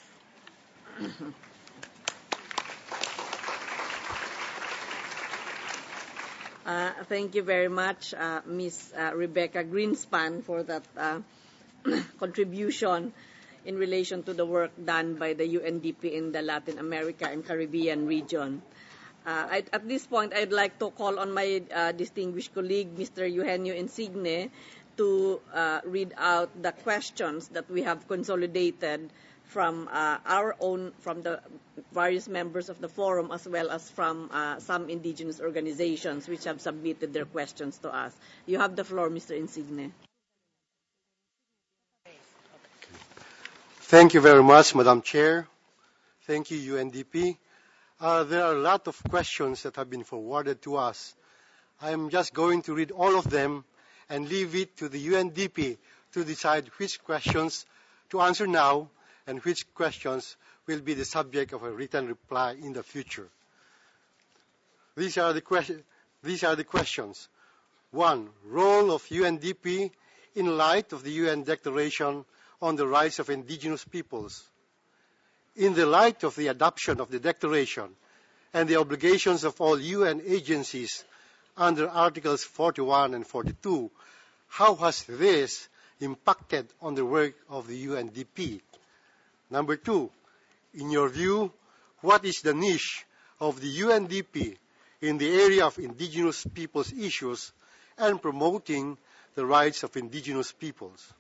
Thank you very much, Ms. Rebecca Greenspan, for that contribution in relation to the work done by the UNDP in the Latin America and Caribbean region. At this point, I'd like to call on my distinguished colleague, Mr. Eugenio Insigne, to read out the questions that we have consolidated from from the various members of the forum, as well as from some indigenous organizations which have submitted their questions to us. You have the floor, Mr. Insigne. Thank you very much, Madam Chair. Thank you, UNDP. There are a lot of questions that have been forwarded to us. I'm just going to read all of them and leave it to the UNDP to decide which questions to answer now and which questions will be the subject of a written reply in the future. These are the questions. These are the questions. 1. Role of UNDP in light of the UN Declaration on the Rights of Indigenous Peoples. In the light of the adoption of the Declaration and the obligations of all UN agencies under Articles 41 and 42, how has this impacted on the work of the UNDP? Number 2, in your view, what is the niche of the UNDP in the area of indigenous peoples issues and promoting the rights of indigenous peoples?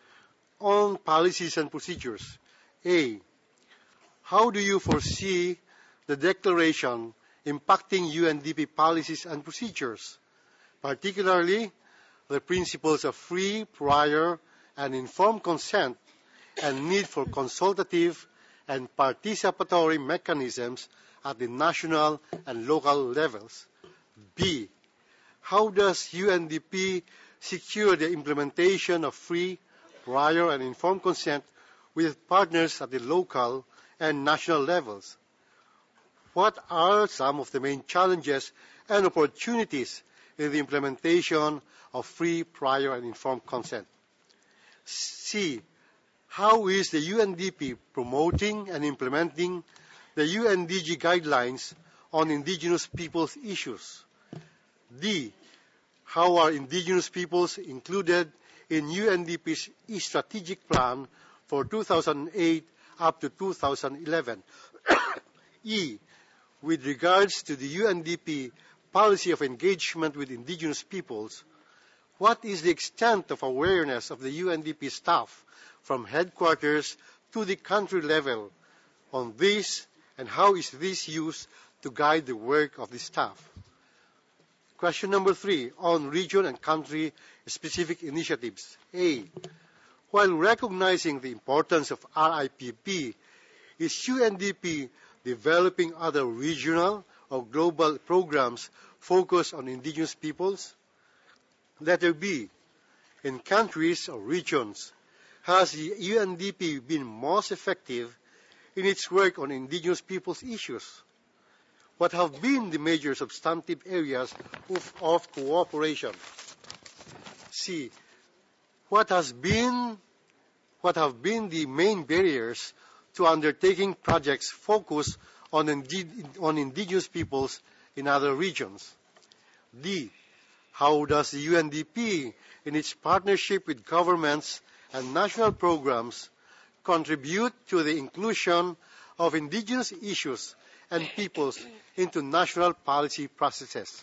On policies and procedures, A, how do you foresee the declaration impacting UNDP policies and procedures, particularly the principles of free, prior, and informed consent and need for consultative and participatory mechanisms at the national and local levels? B, how does UNDP secure the implementation of free, prior, and informed consent with partners at the local and national levels? What are some of the main challenges and opportunities in the implementation of free, prior, and informed consent? C, how is the UNDP promoting and implementing the UNDG guidelines on indigenous peoples issues? D, how are indigenous peoples included in UNDP's strategic plan for 2008 up to 2011? E, with regards to the UNDP policy of engagement with indigenous peoples, what is the extent of awareness of the UNDP staff from headquarters to the country level on this, and how is this used to guide the work of the staff? Question number 3, on region and country-specific initiatives. A, while recognizing the importance of RIPP, is UNDP developing other regional or global programs focused on indigenous peoples? Letter B, in countries or regions, has the UNDP been most effective in its work on indigenous peoples issues? What have been the major substantive areas of cooperation? C, what have been the main barriers to undertaking projects focused on indigenous peoples in other regions? D, how does the UNDP, in its partnership with governments and national programs, contribute to the inclusion of indigenous issues and peoples into national policy processes?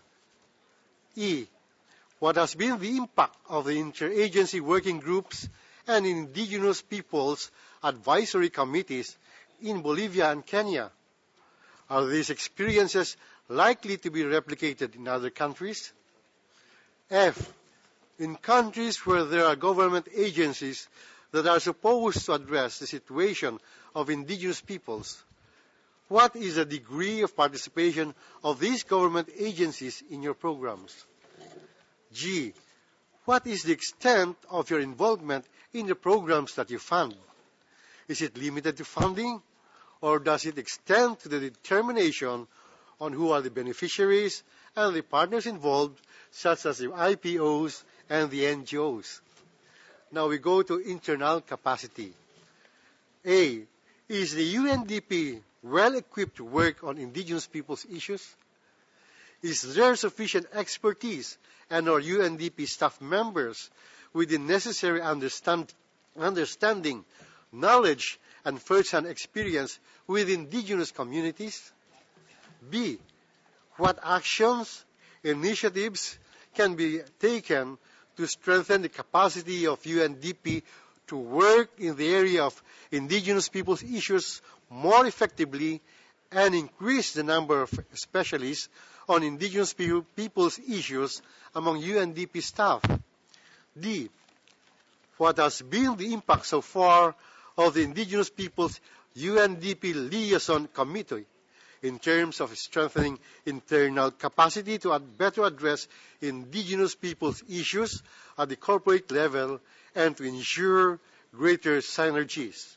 E, what has been the impact of the interagency working groups and indigenous peoples advisory committees in Bolivia and Kenya? Are these experiences likely to be replicated in other countries? F, in countries where there are government agencies that are supposed to address the situation of indigenous peoples, what is the degree of participation of these government agencies in your programs? G, what is the extent of your involvement in the programs that you fund? Is it limited to funding, or does it extend to the determination on who are the beneficiaries and the partners involved, such as the IPOs and the NGOs? Now we go to internal capacity. A, is the UNDP well-equipped to work on indigenous peoples issues? Is there sufficient expertise and our UNDP staff members with the necessary understanding, knowledge, and first-hand experience with indigenous communities? B, what actions, initiatives can be taken to strengthen the capacity of UNDP to work in the area of indigenous peoples issues more effectively and increase the number of specialists on indigenous peoples issues among UNDP staff? D, what has been the impact so far of the Indigenous Peoples UNDP Liaison Committee in terms of strengthening internal capacity to better address indigenous peoples issues at the corporate level and to ensure greater synergies?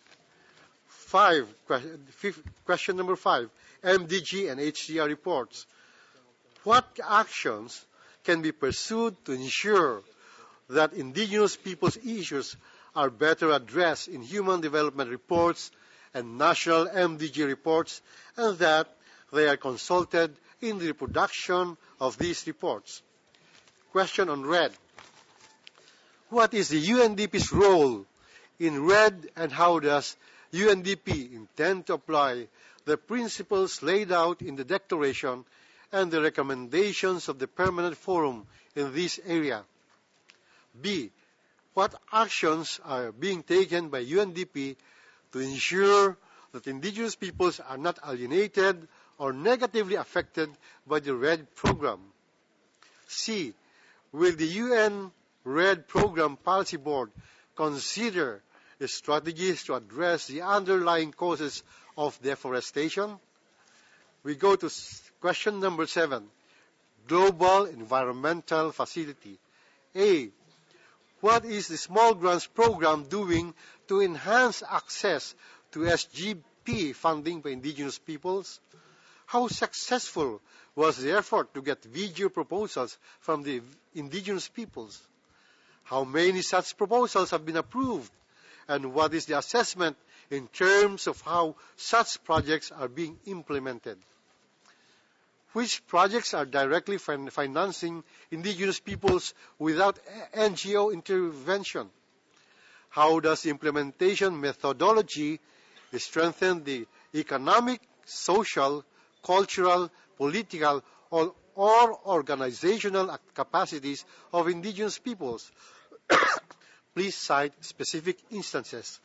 Question number 5, MDG and HDR reports. What actions can be pursued to ensure that indigenous peoples' issues are better addressed in human development reports and national MDG reports, and that they are consulted in the production of these reports? Question on RED. What is the UNDP's role in RED, and how does UNDP intend to apply the principles laid out in the Declaration and the recommendations of the Permanent Forum in this area? B. What actions are being taken by UNDP to ensure that indigenous peoples are not alienated or negatively affected by the RED program? C. Will the UN RED Program Policy Board consider the strategies to address the underlying causes of deforestation? We go to question number 7, Global Environmental Facility. A. What is the Small Grants Program doing to enhance access to SGP funding by indigenous peoples? How successful was the effort to get video proposals from the indigenous peoples? How many such proposals have been approved? And what is the assessment in terms of how such projects are being implemented? Which projects are directly financing indigenous peoples without NGO intervention? How does the implementation methodology strengthen the economic, social, cultural, political, or organizational capacities of indigenous peoples? Please cite specific instances.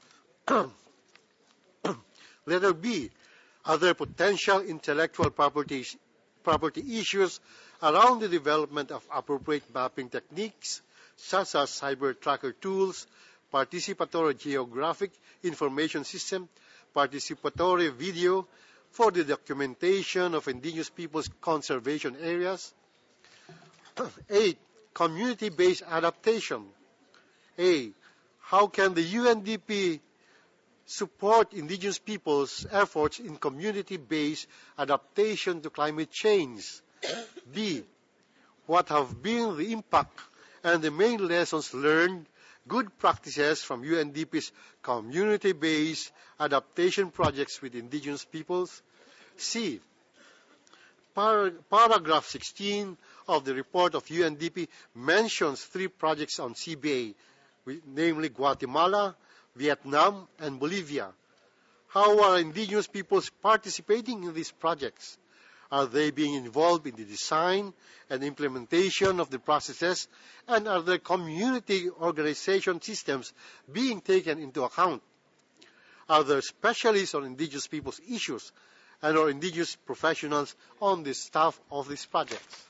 Letter B. Other potential intellectual property issues around the development of appropriate mapping techniques, such as cyber tracker tools, participatory geographic information system, participatory video for the documentation of indigenous peoples' conservation areas. 8. Community-based adaptation. A. How can the UNDP support indigenous peoples' efforts in community-based adaptation to climate change? B. What have been the impact and the main lessons learned, good practices from UNDP's community-based adaptation projects with indigenous peoples? C. Paragraph 16 of the report of UNDP mentions 3 projects on CBA, namely Guatemala, Vietnam, and Bolivia. How are indigenous peoples participating in these projects? Are they being involved in the design and implementation of the processes, and are their community organization systems being taken into account? Are there specialists on indigenous peoples' issues and are indigenous professionals on the staff of these projects?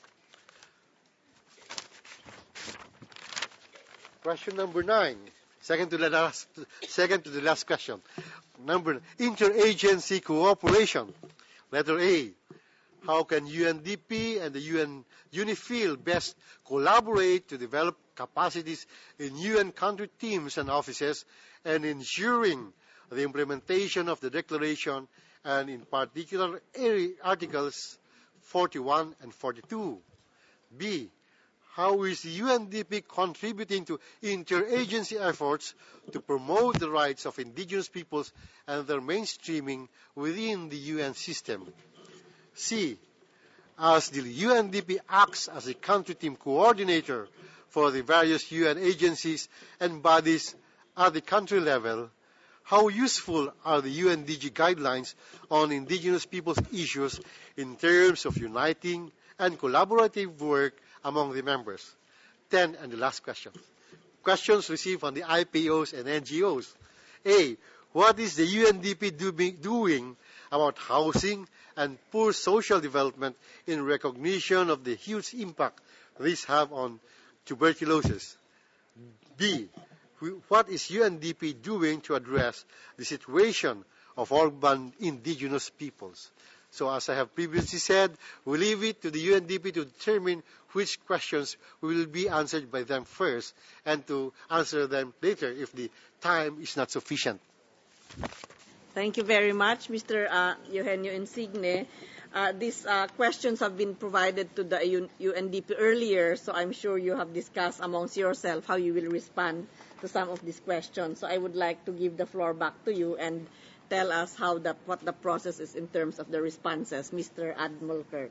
Question number 9, second to the last question. Number, interagency cooperation. Letter A. How can UNDP and the UNIFIL best collaborate to develop capacities in UN country teams and offices, and ensuring the implementation of the Declaration, and in particular Articles 41 and 42? B. How is the UNDP contributing to interagency efforts to promote the rights of indigenous peoples and their mainstreaming within the UN system? C. As the UNDP acts as a country team coordinator for the various UN agencies and bodies at the country level, how useful are the UNDG guidelines on indigenous peoples' issues in terms of uniting and collaborative work among the members? 10, and the last question. Questions received on the IPOs and NGOs. A. What is the UNDP doing about housing and poor social development in recognition of the huge impact these have on tuberculosis? B. What is UNDP doing to address the situation of urban indigenous peoples? So as I have previously said, we leave it to the UNDP to determine which questions will be answered by them first and to answer them later if the time is not sufficient. Thank you very much, Mr. Eugenio Insigne. These questions have been provided to the UNDP earlier, so I'm sure you have discussed amongst yourself how you will respond to some of these questions. So I would like to give the floor back to you and tell us what the process is in terms of the responses. Mr. Admolkar.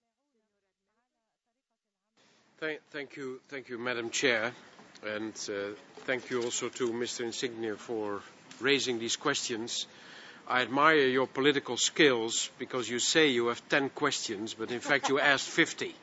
Thank you, Madam Chair, and thank you also to Mr. Insigne for raising these questions. I admire your political skills because you say you have 10 questions, but in fact you asked 50.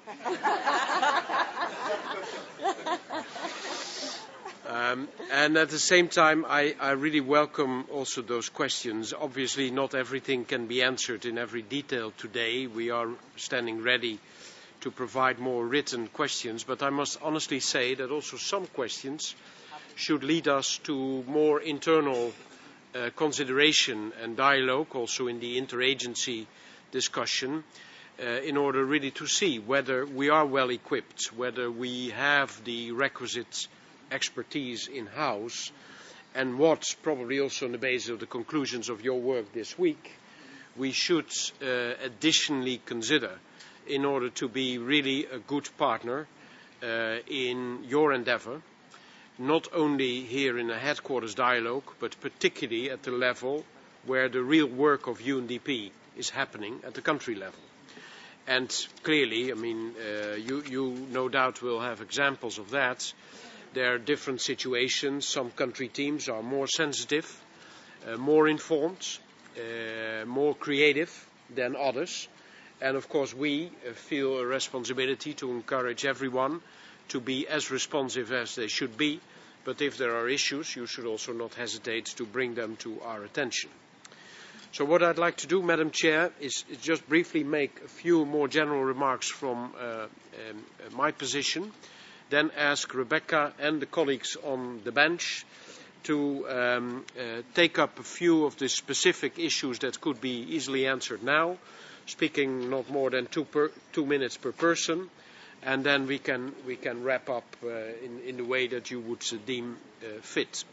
And at the same time, I really welcome also those questions. Obviously, not everything can be answered in every detail today. We are standing ready to provide more written questions, but I must honestly say that also some questions should lead us to more internal consideration and dialogue, also in the interagency discussion, in order really to see whether we are well equipped, whether we have the requisite expertise in-house, and what, probably also on the basis of the conclusions of your work this week, we should additionally consider in order to be really a good partner in your endeavour, not only here in a headquarters dialogue, but particularly at the level where the real work of UNDP is happening at the country level. And clearly, I mean, you no doubt will have examples of that. There are different situations. Some country teams are more sensitive, more informed, more creative than others. And of course, we feel a responsibility to encourage everyone to be as responsive as they should be, but if there are issues, you should also not hesitate to bring them to our attention. So what I'd like to do, Madam Chair, is just briefly make a few more general remarks from my position, then ask Rebecca and the colleagues on the bench to take up a few of the specific issues that could be easily answered now, speaking not more than 2 minutes per person, and then we can wrap up in the way that you would deem fit.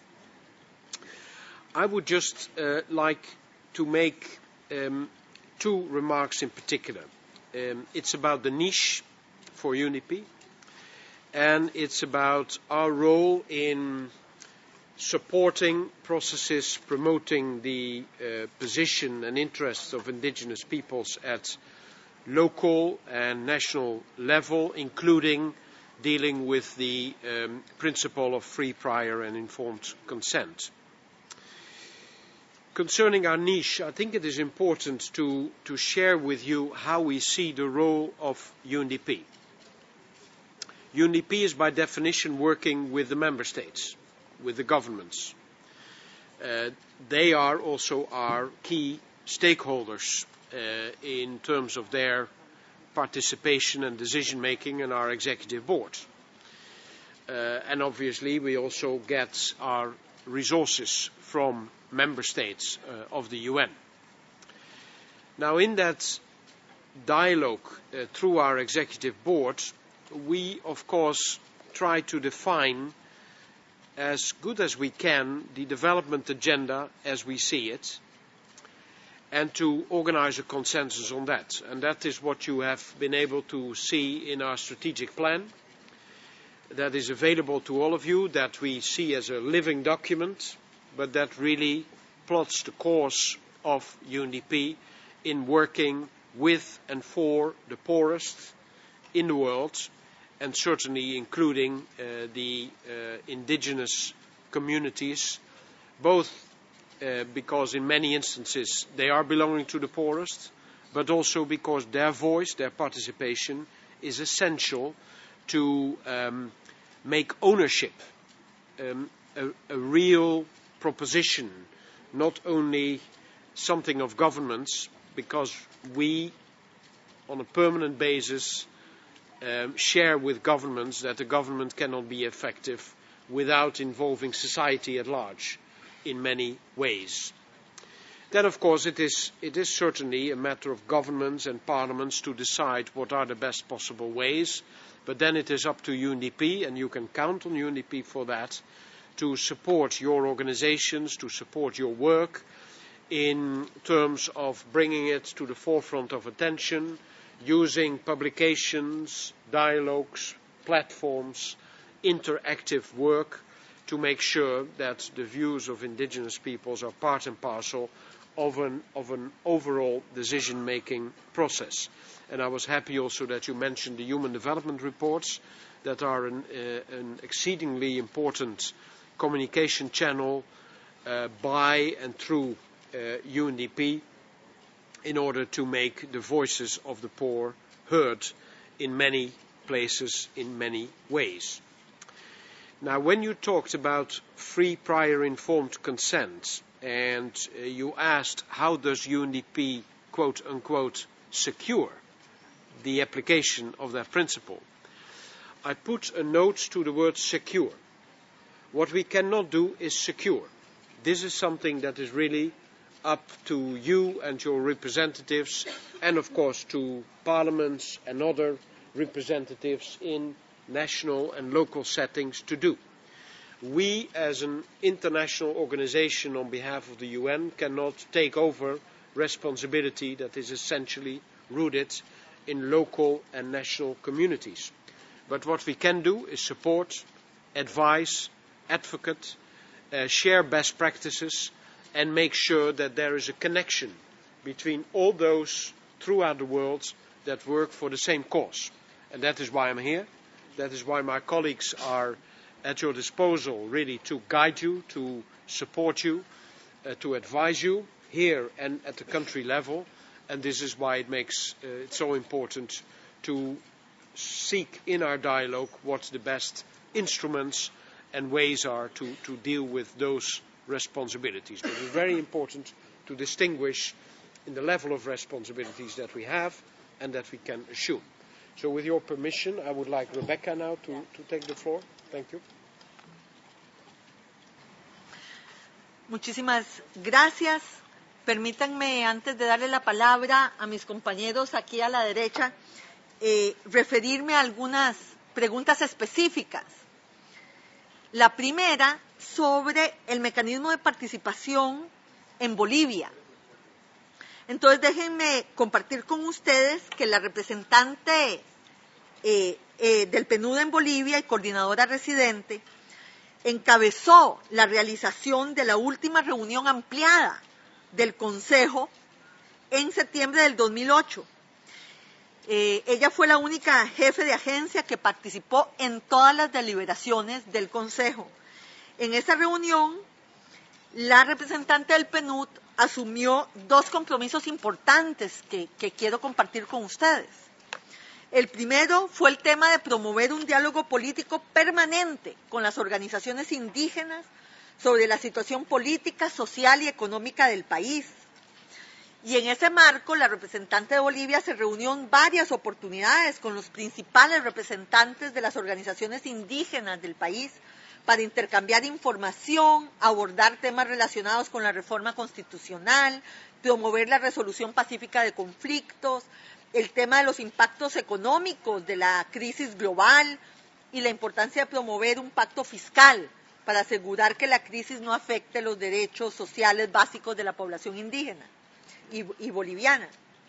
I would just like to make 2 remarks in particular. It's about the niche for UNDP, and it's about our role in supporting processes, promoting the position and interests of indigenous peoples at local and national level, including dealing with the principle of free, prior and informed consent. Concerning our niche, I think it is important to share with you how we see the role of UNDP. UNDP is by definition working with the member states, with the governments. They are also our key stakeholders in terms of their participation and decision making in our executive board. And obviously we also get our resources from member states of the UN. Now in that dialogue through our executive board, we of course try to define as good as we can the development agenda as we see it, and to organise a consensus on that. And that is what you have been able to see in our strategic plan that is available to all of you, that we see as a living document, but that really plots the course of UNDP in working with and for the poorest in the world, and certainly including the indigenous communities, both because in many instances they are belonging to the poorest, but also because their voice, their participation is essential to make ownership a real proposition, not only something of governments, because we on a permanent basis share with governments that the government cannot be effective without involving society at large in many ways. Then, of course, it is certainly a matter of governments and parliaments to decide what are the best possible ways, but then it is up to UNDP, and you can count on UNDP for that, to support your organisations, to support your work, in terms of bringing it to the forefront of attention, using publications, dialogues, platforms, interactive work to make sure that the views of indigenous peoples are part and parcel of an overall decision-making process. And I was happy also that you mentioned the human development reports that are an exceedingly important communication channel by and through UNDP in order to make the voices of the poor heard in many places, in many ways. Now, when you talked about free prior informed consent and you asked how does UNDP quote unquote secure the application of that principle, I put a note to the word secure. What we cannot do is secure. This is something that is really up to you and your representatives and of course to parliaments and other representatives in national and local settings to do. We as an international organization on behalf of the UN cannot take over responsibility that is essentially rooted in local and national communities. But what we can do is support, advise, advocate, share best practices and make sure that there is a connection between all those throughout the world that work for the same cause. And that is why I'm here. That is why my colleagues are at your disposal really to guide you, to support you, to advise you here and at the country level. And this is why it makes it so important to seek in our dialogue what the best instruments and ways are to deal with those responsibilities. But it's very important to distinguish in the level of responsibilities that we have and that we can assume. So with your permission, I would like Rebecca now to take the floor. Thank you. Muchísimas gracias. Permítanme, antes de darle la palabra a mis compañeros aquí a la derecha, referirme a algunas preguntas específicas. La primera, sobre el mecanismo de participación en Bolivia. Entonces, déjenme compartir con ustedes que la representante del PNUD en Bolivia y coordinadora residente encabezó la realización de la última reunión ampliada del Consejo en septiembre del 2008. Ella fue la única jefe de agencia que participó en todas las deliberaciones del Consejo. En esa reunión, la representante del PNUD asumió dos compromisos importantes que quiero compartir con ustedes. El primero fue el tema de promover un diálogo político permanente con las organizaciones indígenas sobre la situación política, social y económica del país. Y en ese marco, la representante de Bolivia se reunió en varias oportunidades con los principales representantes de las organizaciones indígenas del país para intercambiar información, abordar temas relacionados con la reforma constitucional, promover la resolución pacífica de conflictos, el tema de los impactos económicos de la crisis global y la importancia de promover un pacto fiscal para asegurar que la crisis no afecte los derechos sociales básicos de la población indígena y boliviana.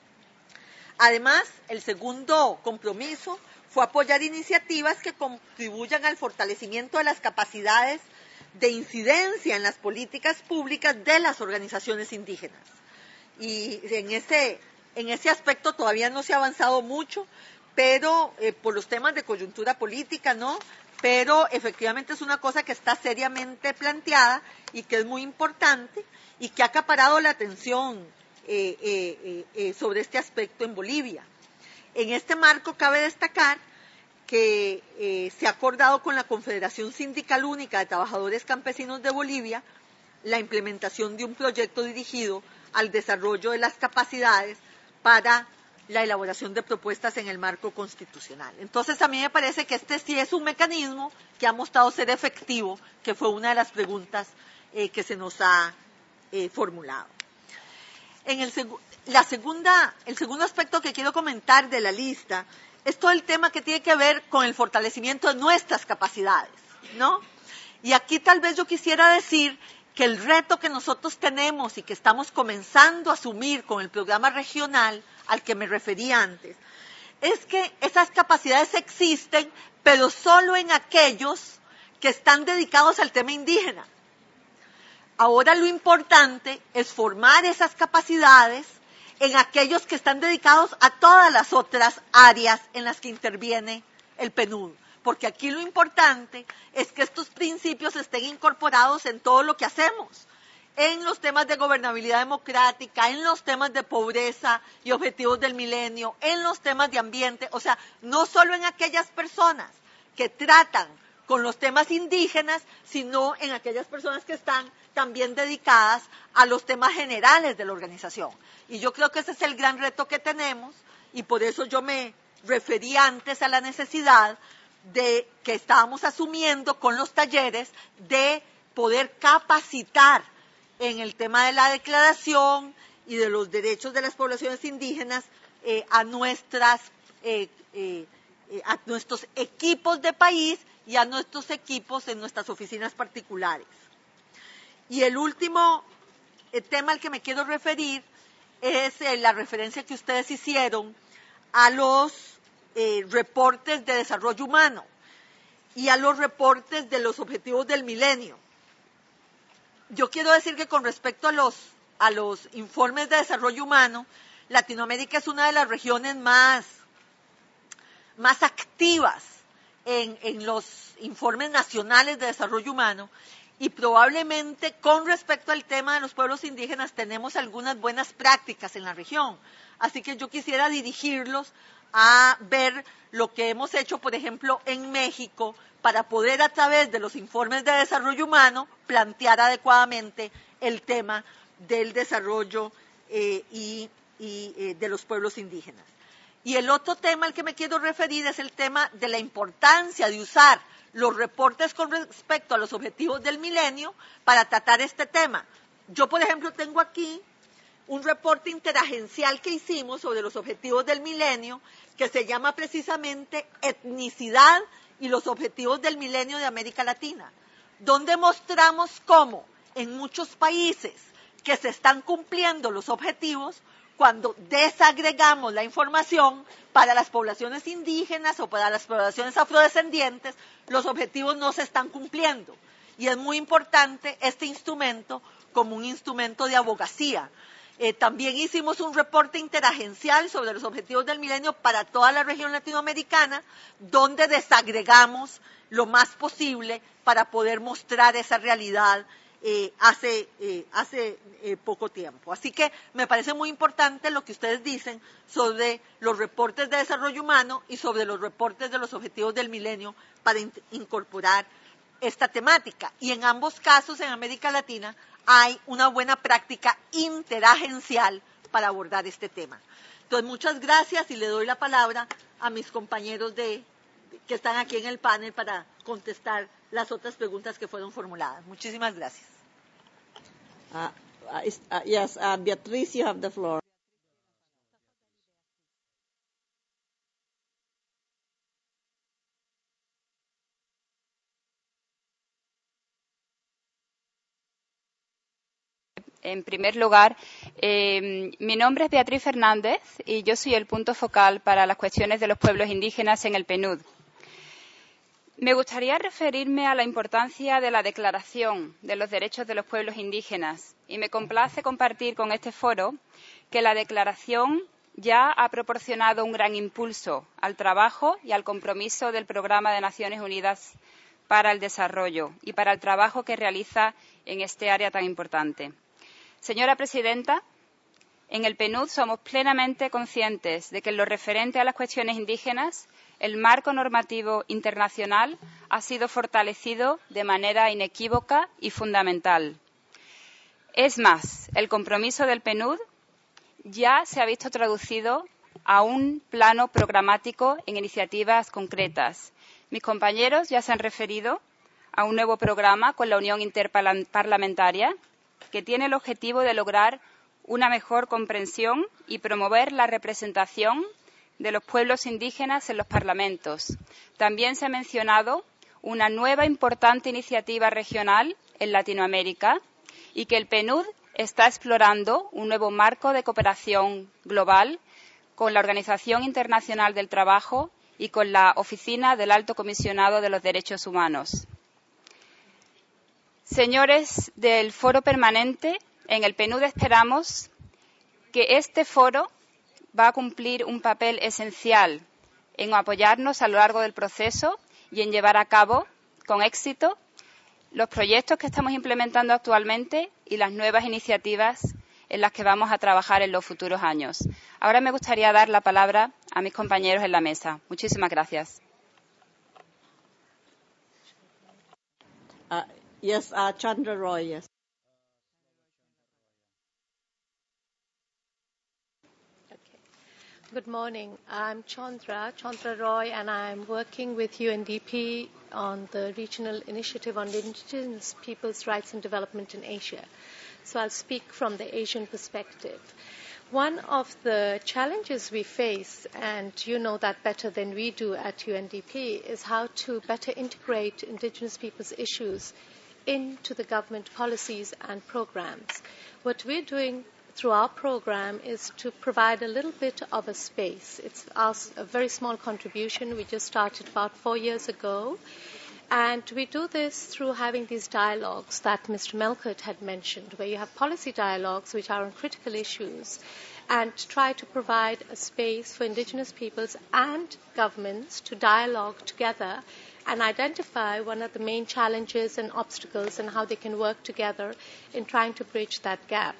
Además, el segundo compromiso fue apoyar iniciativas que contribuyan al fortalecimiento de las capacidades de incidencia en las políticas públicas de las organizaciones indígenas. Y en ese aspecto todavía no se ha avanzado mucho, pero por los temas de coyuntura política, ¿no? Pero efectivamente es una cosa que está seriamente planteada y que es muy importante y que ha acaparado la atención sobre este aspecto en Bolivia. En este marco cabe destacar que se ha acordado con la Confederación Sindical Única de Trabajadores Campesinos de Bolivia la implementación de un proyecto dirigido al desarrollo de las capacidades para la elaboración de propuestas en el marco constitucional. Entonces, a mí me parece que este sí es un mecanismo que ha mostrado ser efectivo, que fue una de las preguntas que se nos ha formulado. El segundo aspecto que quiero comentar de la lista es todo el tema que tiene que ver con el fortalecimiento de nuestras capacidades, ¿no? Y aquí tal vez yo quisiera decir que el reto que nosotros tenemos y que estamos comenzando a asumir con el programa regional al que me referí antes, es que esas capacidades existen, pero solo en aquellos que están dedicados al tema indígena. Ahora lo importante es formar esas capacidades en aquellos que están dedicados a todas las otras áreas en las que interviene el PNUD. Porque aquí lo importante es que estos principios estén incorporados en todo lo que hacemos, en los temas de gobernabilidad democrática, en los temas de pobreza y objetivos del milenio, en los temas de ambiente, o sea, no solo en aquellas personas que tratan con los temas indígenas, sino en aquellas personas que están también dedicadas a los temas generales de la organización. Y yo creo que ese es el gran reto que tenemos, y por eso yo me referí antes a la necesidad de que estábamos asumiendo con los talleres de poder capacitar en el tema de la declaración y de los derechos de las poblaciones indígenas a nuestros equipos de país y a nuestros equipos en nuestras oficinas particulares. Y el último tema al que me quiero referir es la referencia que ustedes hicieron a los reportes de desarrollo humano y a los reportes de los objetivos del milenio. Yo quiero decir que con respecto a los informes de desarrollo humano, Latinoamérica es una de las regiones más activas en los informes nacionales de desarrollo humano, y probablemente con respecto al tema de los pueblos indígenas tenemos algunas buenas prácticas en la región. Así que yo quisiera dirigirlos a ver lo que hemos hecho, por ejemplo, en México, para poder a través de los informes de desarrollo humano plantear adecuadamente el tema del desarrollo y de los pueblos indígenas. Y el otro tema al que me quiero referir es el tema de la importancia de usar los reportes con respecto a los objetivos del milenio para tratar este tema. Yo, por ejemplo, tengo aquí un reporte interagencial que hicimos sobre los objetivos del milenio, que se llama precisamente Etnicidad y los objetivos del milenio de América Latina, donde mostramos cómo en muchos países que se están cumpliendo los objetivos, cuando desagregamos la información para las poblaciones indígenas o para las poblaciones afrodescendientes, los objetivos no se están cumpliendo. Y es muy importante este instrumento como un instrumento de abogacía. También hicimos un reporte interagencial sobre los objetivos del milenio para toda la región latinoamericana, donde desagregamos lo más posible para poder mostrar esa realidad hace poco tiempo. Así que me parece muy importante lo que ustedes dicen sobre los reportes de desarrollo humano y sobre los reportes de los objetivos del milenio para incorporar esta temática. Y en ambos casos, en América Latina, hay una buena práctica interagencial para abordar este tema. Entonces, muchas gracias y le doy la palabra a mis compañeros que están aquí en el panel para contestar las otras preguntas que fueron formuladas. Muchísimas gracias. Yes, Beatriz, you have the floor. En primer lugar, mi nombre es Beatriz Fernández y yo soy el punto focal para las cuestiones de los pueblos indígenas en el PNUD. Me gustaría referirme a la importancia de la Declaración de los Derechos de los Pueblos Indígenas y me complace compartir con este foro que la Declaración ya ha proporcionado un gran impulso al trabajo y al compromiso del Programa de Naciones Unidas para el Desarrollo y para el trabajo que realiza en este área tan importante. Señora Presidenta, en el PNUD somos plenamente conscientes de que en lo referente a las cuestiones indígenas, el marco normativo internacional ha sido fortalecido de manera inequívoca y fundamental. Es más, el compromiso del PNUD ya se ha visto traducido a un plano programático en iniciativas concretas. Mis compañeros ya se han referido a un nuevo programa con la Unión Interparlamentaria que tiene el objetivo de lograr una mejor comprensión y promover la representación de los pueblos indígenas en los parlamentos. También se ha mencionado una nueva importante iniciativa regional en Latinoamérica, y que el PNUD está explorando un nuevo marco de cooperación global con la Organización Internacional del Trabajo y con la Oficina del Alto Comisionado de los Derechos Humanos. Señores del Foro Permanente, en el PNUD esperamos que este foro va a cumplir un papel esencial en apoyarnos a lo largo del proceso y en llevar a cabo con éxito los proyectos que estamos implementando actualmente y las nuevas iniciativas en las que vamos a trabajar en los futuros años. Ahora me gustaría dar la palabra a mis compañeros en la mesa. Muchísimas gracias. Yes, Chandra Roy, yes. Good morning. I'm Chandra Roy, and I'm working with UNDP on the Regional Initiative on Indigenous Peoples' Rights and Development in Asia. So I'll speak from the Asian perspective. One of the challenges we face, and you know that better than we do at UNDP, is how to better integrate Indigenous peoples' issues into the government policies and programs. What we're doing through our program is to provide a little bit of a space. It's a very small contribution. We just started about 4 years ago. And we do this through having these dialogues that Mr. Melkert had mentioned, where you have policy dialogues which are on critical issues and try to provide a space for Indigenous peoples and governments to dialogue together and identify one of the main challenges and obstacles and how they can work together in trying to bridge that gap.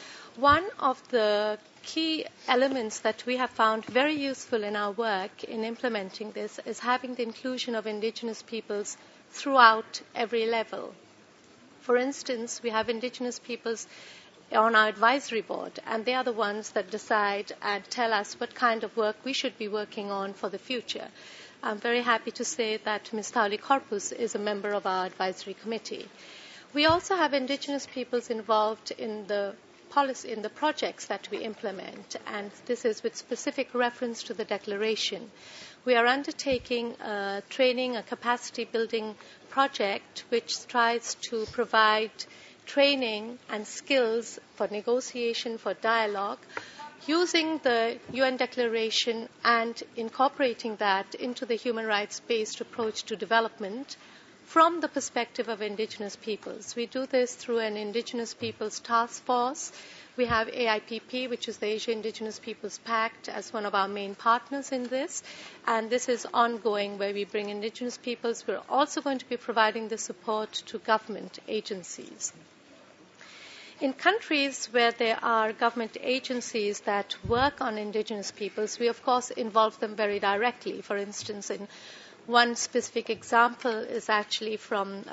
One of the key elements that we have found very useful in our work in implementing this is having the inclusion of Indigenous peoples throughout every level. For instance, we have Indigenous peoples on our advisory board, and they are the ones that decide and tell us what kind of work we should be working on for the future. I'm very happy to say that Ms. Tauli Corpus is a member of our advisory committee. We also have Indigenous peoples involved in the policy in the projects that we implement, and this is with specific reference to the declaration. We are undertaking a training, a capacity building project which tries to provide training and skills for negotiation, for dialogue, using the UN Declaration and incorporating that into the human rights-based approach to development from the perspective of Indigenous peoples. We do this through an Indigenous Peoples Task Force. We have AIPP, which is the Asia Indigenous Peoples Pact, as one of our main partners in this. And this is ongoing, where we bring Indigenous peoples. We're also going to be providing the support to government agencies. In countries where there are government agencies that work on Indigenous peoples, we, of course, involve them very directly. For instance, in one specific example is actually from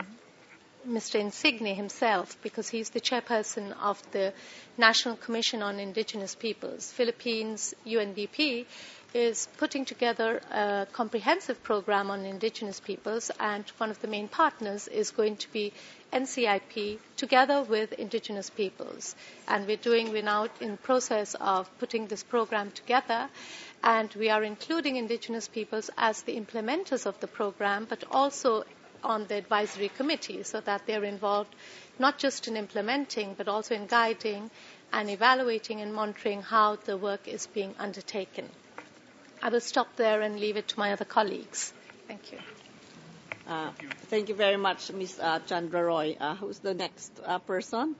Mr. Insigne himself, because he's the chairperson of the National Commission on Indigenous Peoples. Philippines UNDP is putting together a comprehensive program on Indigenous peoples, and one of the main partners is going to be NCIP together with Indigenous peoples. And we're now in the process of putting this program together, and we are including Indigenous peoples as the implementers of the program, but also on the advisory committee, so that they're involved not just in implementing, but also in guiding and evaluating and monitoring how the work is being undertaken. I will stop there and leave it to my other colleagues. Thank you. Thank you very much, Ms. Chandra Roy. Who's the next person?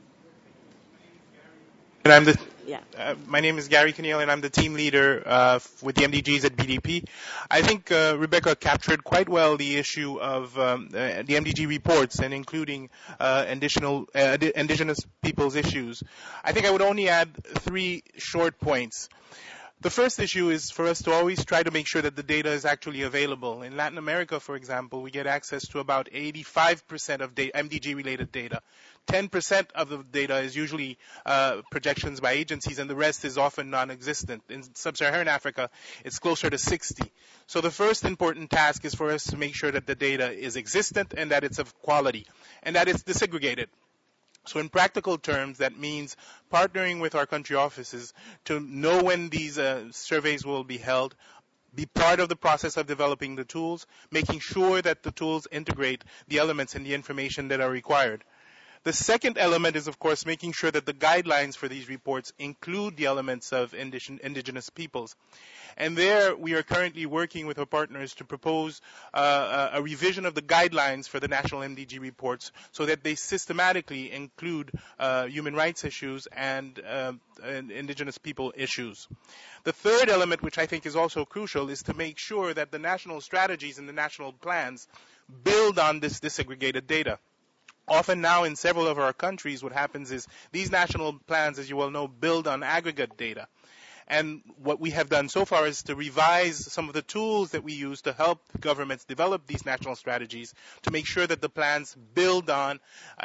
And my name is Gary Keneal, and I'm the team leader with the MDGs at BDP. I think Rebecca captured quite well the issue of the MDG reports and including indigenous people's issues. I think I would only add 3 short points. The first issue is for us to always try to make sure that the data is actually available. In Latin America, for example, we get access to about 85% of MDG-related data. 10% of the data is usually projections by agencies, and the rest is often non-existent. In sub-Saharan Africa, it's closer to 60. So the first important task is for us to make sure that the data is existent and that it's of quality, and that it's desegregated. So in practical terms, that means partnering with our country offices to know when these surveys will be held, be part of the process of developing the tools, making sure that the tools integrate the elements and the information that are required. The second element is, of course, making sure that the guidelines for these reports include the elements of indigenous peoples. And there, we are currently working with our partners to propose a revision of the guidelines for the national MDG reports so that they systematically include human rights issues and indigenous people issues. The third element, which I think is also crucial, is to make sure that the national strategies and the national plans build on this disaggregated data. Often now in several of our countries, what happens is these national plans, as you well know, build on aggregate data. And what we have done so far is to revise some of the tools that we use to help governments develop these national strategies to make sure that the plans build on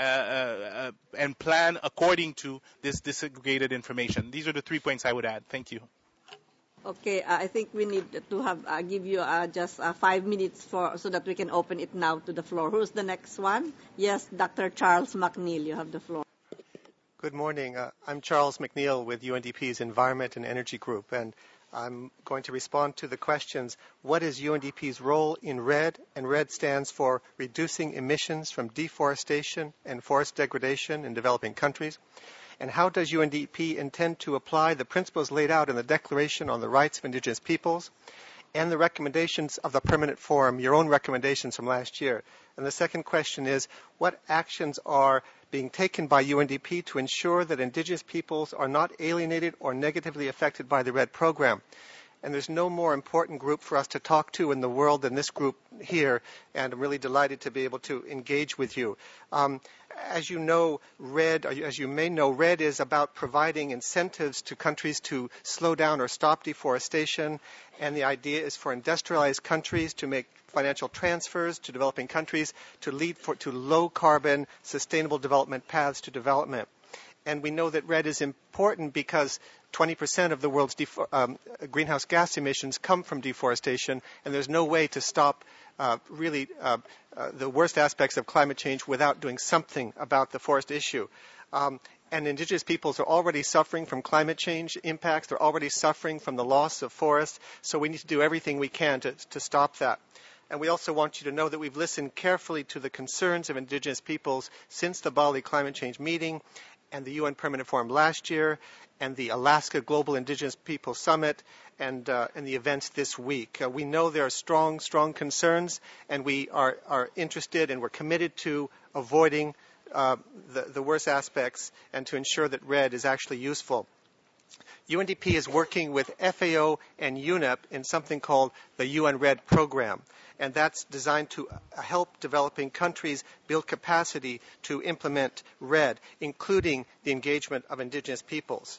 and plan according to this disaggregated information. These are the 3 points I would add. Thank you. Okay, I think we need to have give you just 5 minutes so that we can open it now to the floor. Who's the next one? Yes, Dr. Charles McNeil, you have the floor. Good morning. I'm Charles McNeil with UNDP's Environment and Energy Group, and I'm going to respond to the questions, what is UNDP's role in REDD? And REDD stands for Reducing Emissions from Deforestation and Forest Degradation in Developing Countries. And how does UNDP intend to apply the principles laid out in the Declaration on the Rights of Indigenous Peoples and the recommendations of the Permanent Forum, your own recommendations from last year? And the second question is, what actions are being taken by UNDP to ensure that Indigenous peoples are not alienated or negatively affected by the REDD program? And there's no more important group for us to talk to in the world than this group here, and I'm really delighted to be able to engage with you. As you know, as you may know, REDD is about providing incentives to countries to slow down or stop deforestation, and the idea is for industrialized countries to make financial transfers to developing countries to lead to low-carbon, sustainable development paths to development. And we know that REDD is important because 20% of the world's greenhouse gas emissions come from deforestation, and there's no way to stop the worst aspects of climate change without doing something about the forest issue. And Indigenous peoples are already suffering from climate change impacts. They're already suffering from the loss of forests, so we need to do everything we can to stop that. And we also want you to know that we've listened carefully to the concerns of Indigenous peoples since the Bali Climate Change meeting and the UN Permanent Forum last year, and the Alaska Global Indigenous Peoples Summit, and the events this week. We know there are strong concerns, and we are interested and we're committed to avoiding the worst aspects and to ensure that REDD is actually useful. UNDP is working with FAO and UNEP in something called the UN REDD program, and that's designed to help developing countries build capacity to implement REDD, including the engagement of Indigenous peoples.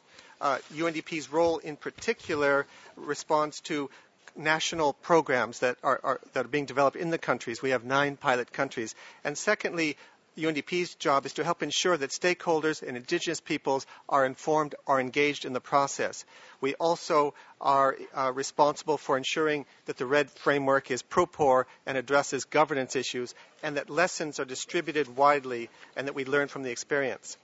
UNDP's role in particular responds to national programs that are being developed in the countries. We have 9 pilot countries. And secondly, UNDP's job is to help ensure that stakeholders and Indigenous peoples are informed, are engaged in the process. We also are responsible for ensuring that the REDD framework is pro-poor and addresses governance issues, and that lessons are distributed widely and that we learn from the experience.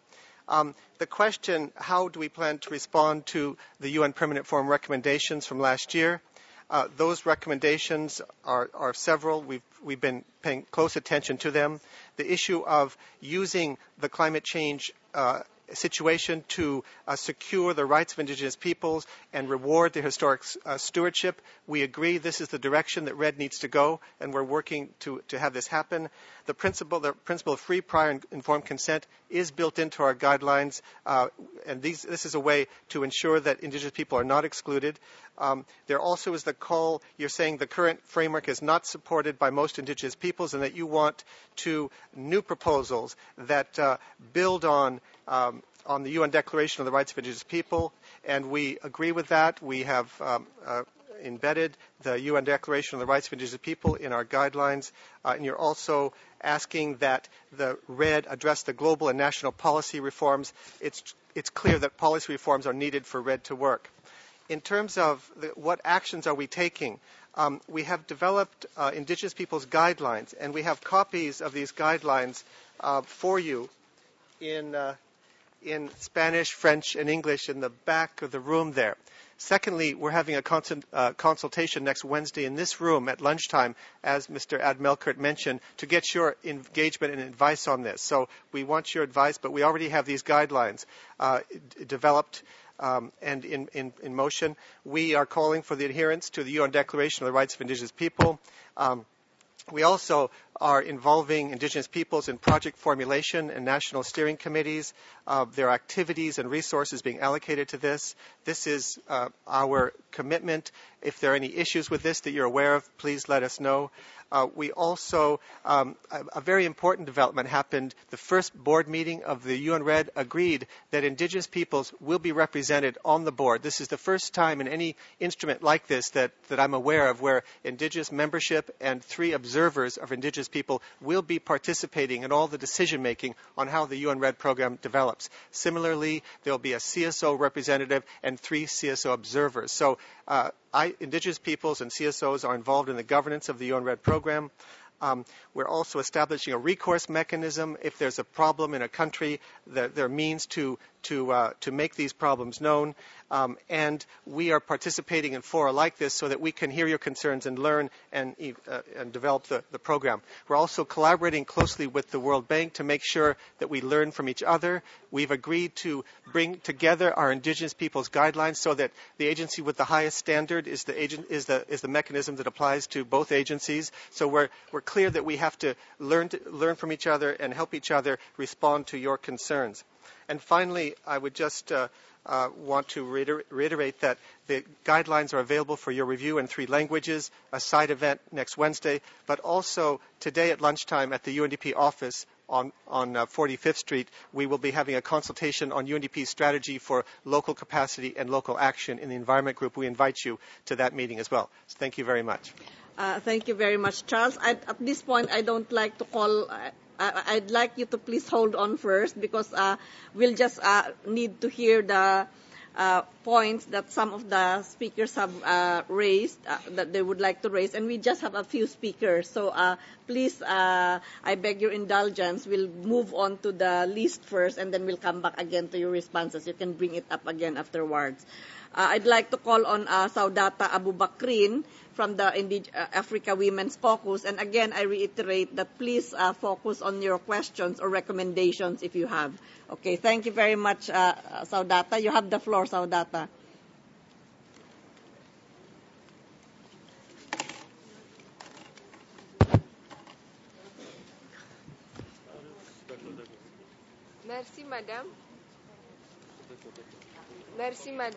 The question, how do we plan to respond to the UN Permanent Forum recommendations from last year? Those recommendations are several. We've been paying close attention to them. The issue of using the climate change situation to secure the rights of Indigenous peoples and reward their historic stewardship. We agree this is the direction that REDD needs to go, and we're working to have this happen. The principle of free, prior, and informed consent is built into our guidelines, and this is a way to ensure that Indigenous people are not excluded. There also is the call, you're saying the current framework is not supported by most Indigenous peoples, and that you want new proposals that build on the UN Declaration on the Rights of Indigenous People, and we agree with that. We have embedded the UN Declaration on the Rights of Indigenous People in our guidelines, and you're also asking that the REDD address the global and national policy reforms. It's clear that policy reforms are needed for REDD to work. In terms of what actions are we taking, we have developed Indigenous Peoples guidelines, and we have copies of these guidelines for you in Spanish, French, and English in the back of the room there. Secondly, we're having a consultation next Wednesday in this room at lunchtime, as Mr. Ad Melkert mentioned, to get your engagement and advice on this. So we want your advice, but we already have these guidelines developed and in motion. We are calling for the adherence to the UN Declaration of the Rights of Indigenous People. We also are involving Indigenous peoples in project formulation and national steering committees. There are activities and resources being allocated to this. This is our commitment. If there are any issues with this that you're aware of, please let us know. We also, a very important development happened. The first board meeting of the UN Red agreed that Indigenous peoples will be represented on the board. This is the first time in any instrument like this that I'm aware of where Indigenous membership and 3 observers of Indigenous people will be participating in all the decision-making on how the UN Red program develops. Similarly, there will be a CSO representative and 3 CSO observers. So Indigenous peoples and CSOs are involved in the governance of the UN Red program. We're also establishing a recourse mechanism. If there's a problem in a country, there are means to make these problems known. And we are participating in fora like this so that we can hear your concerns and learn and develop the program. We're also collaborating closely with the World Bank to make sure that we learn from each other. We've agreed to bring together our Indigenous peoples guidelines so that the agency with the highest standard is the mechanism that applies to both agencies. So we're clear that we have to learn from each other and help each other respond to your concerns. And finally, I would just want to reiterate that the guidelines are available for your review in 3 languages, a side event next Wednesday, but also today at lunchtime at the UNDP office on 45th Street, we will be having a consultation on UNDP's strategy for local capacity and local action in the Environment Group. We invite you to that meeting as well. So thank you very much. Thank you very much, Charles. At this point, I don't like to call... I'd like you to please hold on first because we'll just need to hear the points that some of the speakers have raised, that they would like to raise, and we just have a few speakers. So please, I beg your indulgence. We'll move on to the list first, and then we'll come back again to your responses. You can bring it up again afterwards. I'd like to call on Saudata Abubakrin from the Africa Women's Caucus. And again, I reiterate that please focus on your questions or recommendations if you have. Okay, thank you very much, Saudata. You have the floor, Saudata. Merci, madame. Merci, madame.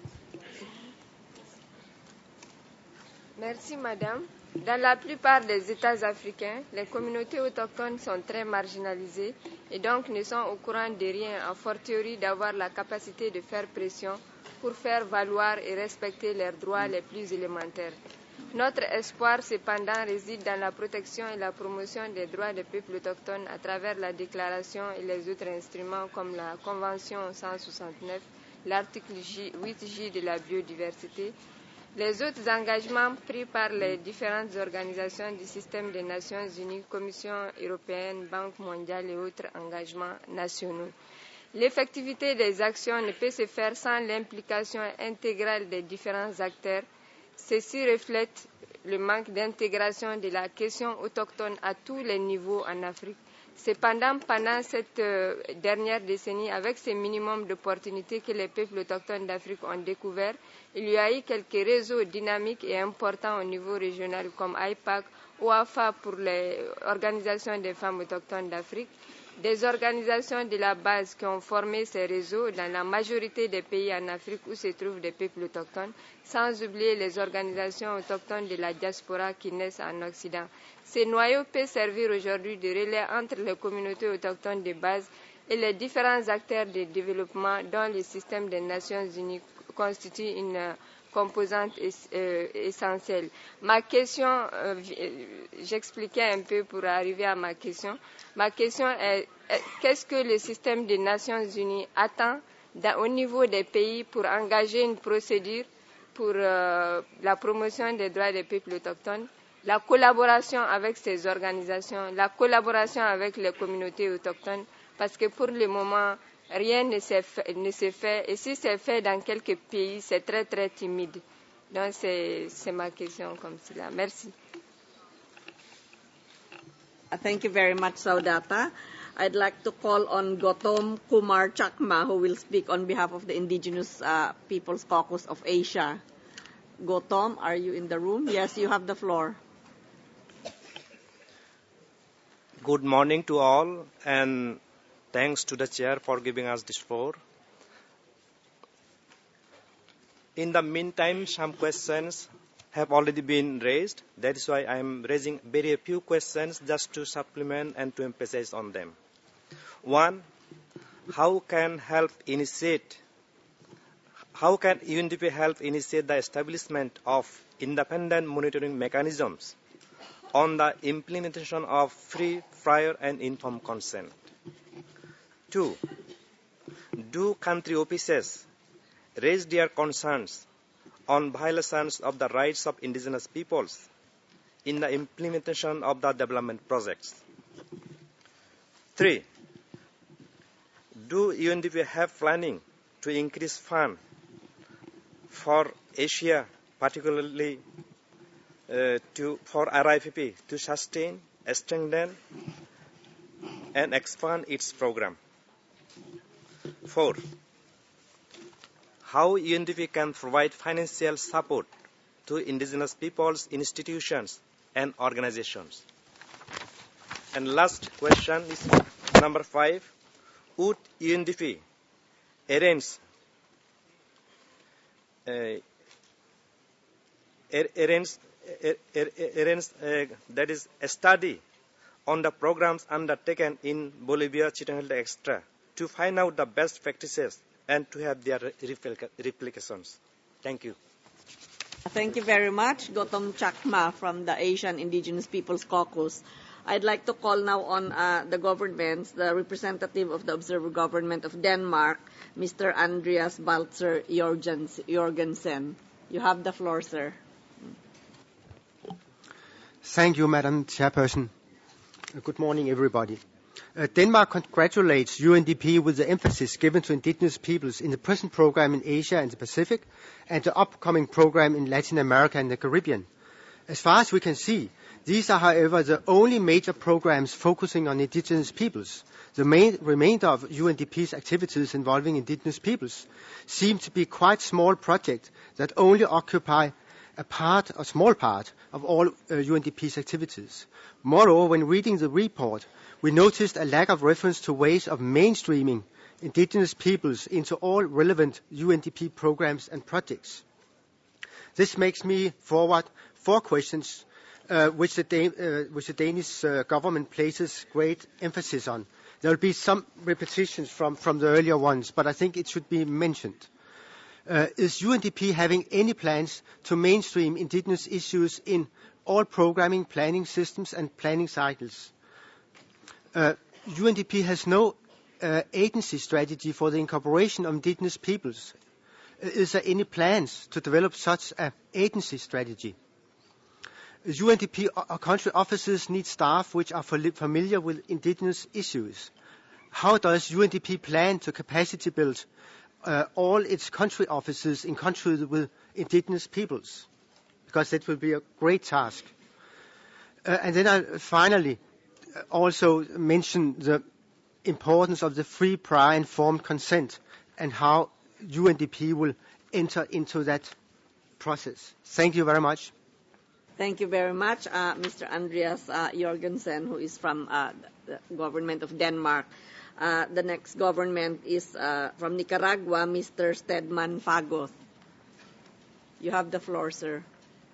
Merci, madame. Dans la plupart des États africains, les communautés autochtones sont très marginalisées et donc ne sont au courant de rien, a fortiori d'avoir la capacité de faire pression pour faire valoir et respecter leurs droits les plus élémentaires. Notre espoir, cependant, réside dans la protection et la promotion des droits des peuples autochtones à travers la déclaration et les autres instruments comme la Convention 169, l'article 8J de la biodiversité, les autres engagements pris par les différentes organisations du système des Nations Unies, Commission européenne, Banque mondiale et autres engagements nationaux. L'effectivité des actions ne peut se faire sans l'implication intégrale des différents acteurs. Ceci reflète le manque d'intégration de la question autochtone à tous les niveaux en Afrique. Cependant, pendant cette dernière décennie, avec ce minimum d'opportunités que les peuples autochtones d'Afrique ont découvert, il y a eu quelques réseaux dynamiques et importants au niveau régional comme AIPAC, OAFA pour les organisations des femmes autochtones d'Afrique, des organisations de la base qui ont formé ces réseaux dans la majorité des pays en Afrique où se trouvent des peuples autochtones, sans oublier les organisations autochtones de la diaspora qui naissent en Occident. Ces noyaux peuvent servir aujourd'hui de relais entre les communautés autochtones de base et les différents acteurs de développement dont le système des Nations Unies constitue une composante essentielle. Ma question, j'expliquais un peu pour arriver à ma question. Ma question est, qu'est-ce que le système des Nations Unies attend au niveau des pays pour engager une procédure pour la promotion des droits des peuples autochtones, la collaboration avec ces organisations, la collaboration avec les communautés autochtones, parce que pour le moment, rien ne se fait. Et si c'est fait dans quelques pays, c'est très très timide. Donc c'est ma question comme cela. Merci. Thank you very much, Saudata. I'd like to call on Gautam Kumar Chakma, who will speak on behalf of the Indigenous Peoples Caucus of Asia. Gautam, are you in the room? Yes, you have the floor. Good morning to all, and thanks to the chair for giving us this floor. In the meantime, some questions have already been raised. That is why I am raising very few questions just to supplement and to emphasize on them. One, how can UNDP help initiate the establishment of independent monitoring mechanisms on the implementation of free, prior and informed consent? Two, do country offices raise their concerns on violations of the rights of indigenous peoples in the implementation of the development projects? Three, do UNDP have planning to increase funds for Asia, particularly for RIPP, to sustain, strengthen, and expand its program? Four, how UNDP can provide financial support to indigenous peoples, institutions, and organizations? And last question is number 5. Would UNDP arrange that is a study on the programs undertaken in Bolivia, Chitanhalta Extra to find out the best practices and to have their replications? Thank you. Thank you very much, Gautam Chakma from the Asian Indigenous Peoples Caucus. I'd like to call now on the governments, the representative of the Observer Government of Denmark, Mr. Andreas Baltzer Jorgensen. You have the floor, sir. Thank you, Madam Chairperson. Good morning, everybody. Denmark congratulates UNDP with the emphasis given to indigenous peoples in the present program in Asia and the Pacific and the upcoming program in Latin America and the Caribbean. As far as we can see, these are, however, the only major programs focusing on indigenous peoples. The remainder of UNDP's activities involving indigenous peoples seem to be quite small projects that only occupy a small part of all UNDP's activities. Moreover, when reading the report, we noticed a lack of reference to ways of mainstreaming indigenous peoples into all relevant UNDP programs and projects. This makes me forward 4 questions which the Danish government places great emphasis on. There will be some repetitions from the earlier ones, but I think it should be mentioned. Is UNDP having any plans to mainstream indigenous issues in all programming, planning systems and planning cycles? UNDP has no agency strategy for the incorporation of indigenous peoples. Is there any plans to develop such an agency strategy? UNDP country offices need staff which are familiar with indigenous issues. How does UNDP plan to capacity build all its country offices in countries with indigenous peoples? Because that will be a great task. And then I finally also mention the importance of the free, prior, informed consent and how UNDP will enter into that process. Thank you very much. Thank you very much, Mr. Andreas Jorgensen, who is from the government of Denmark. The next government is from Nicaragua, Mr. Stedman Fagoth. You have the floor, sir.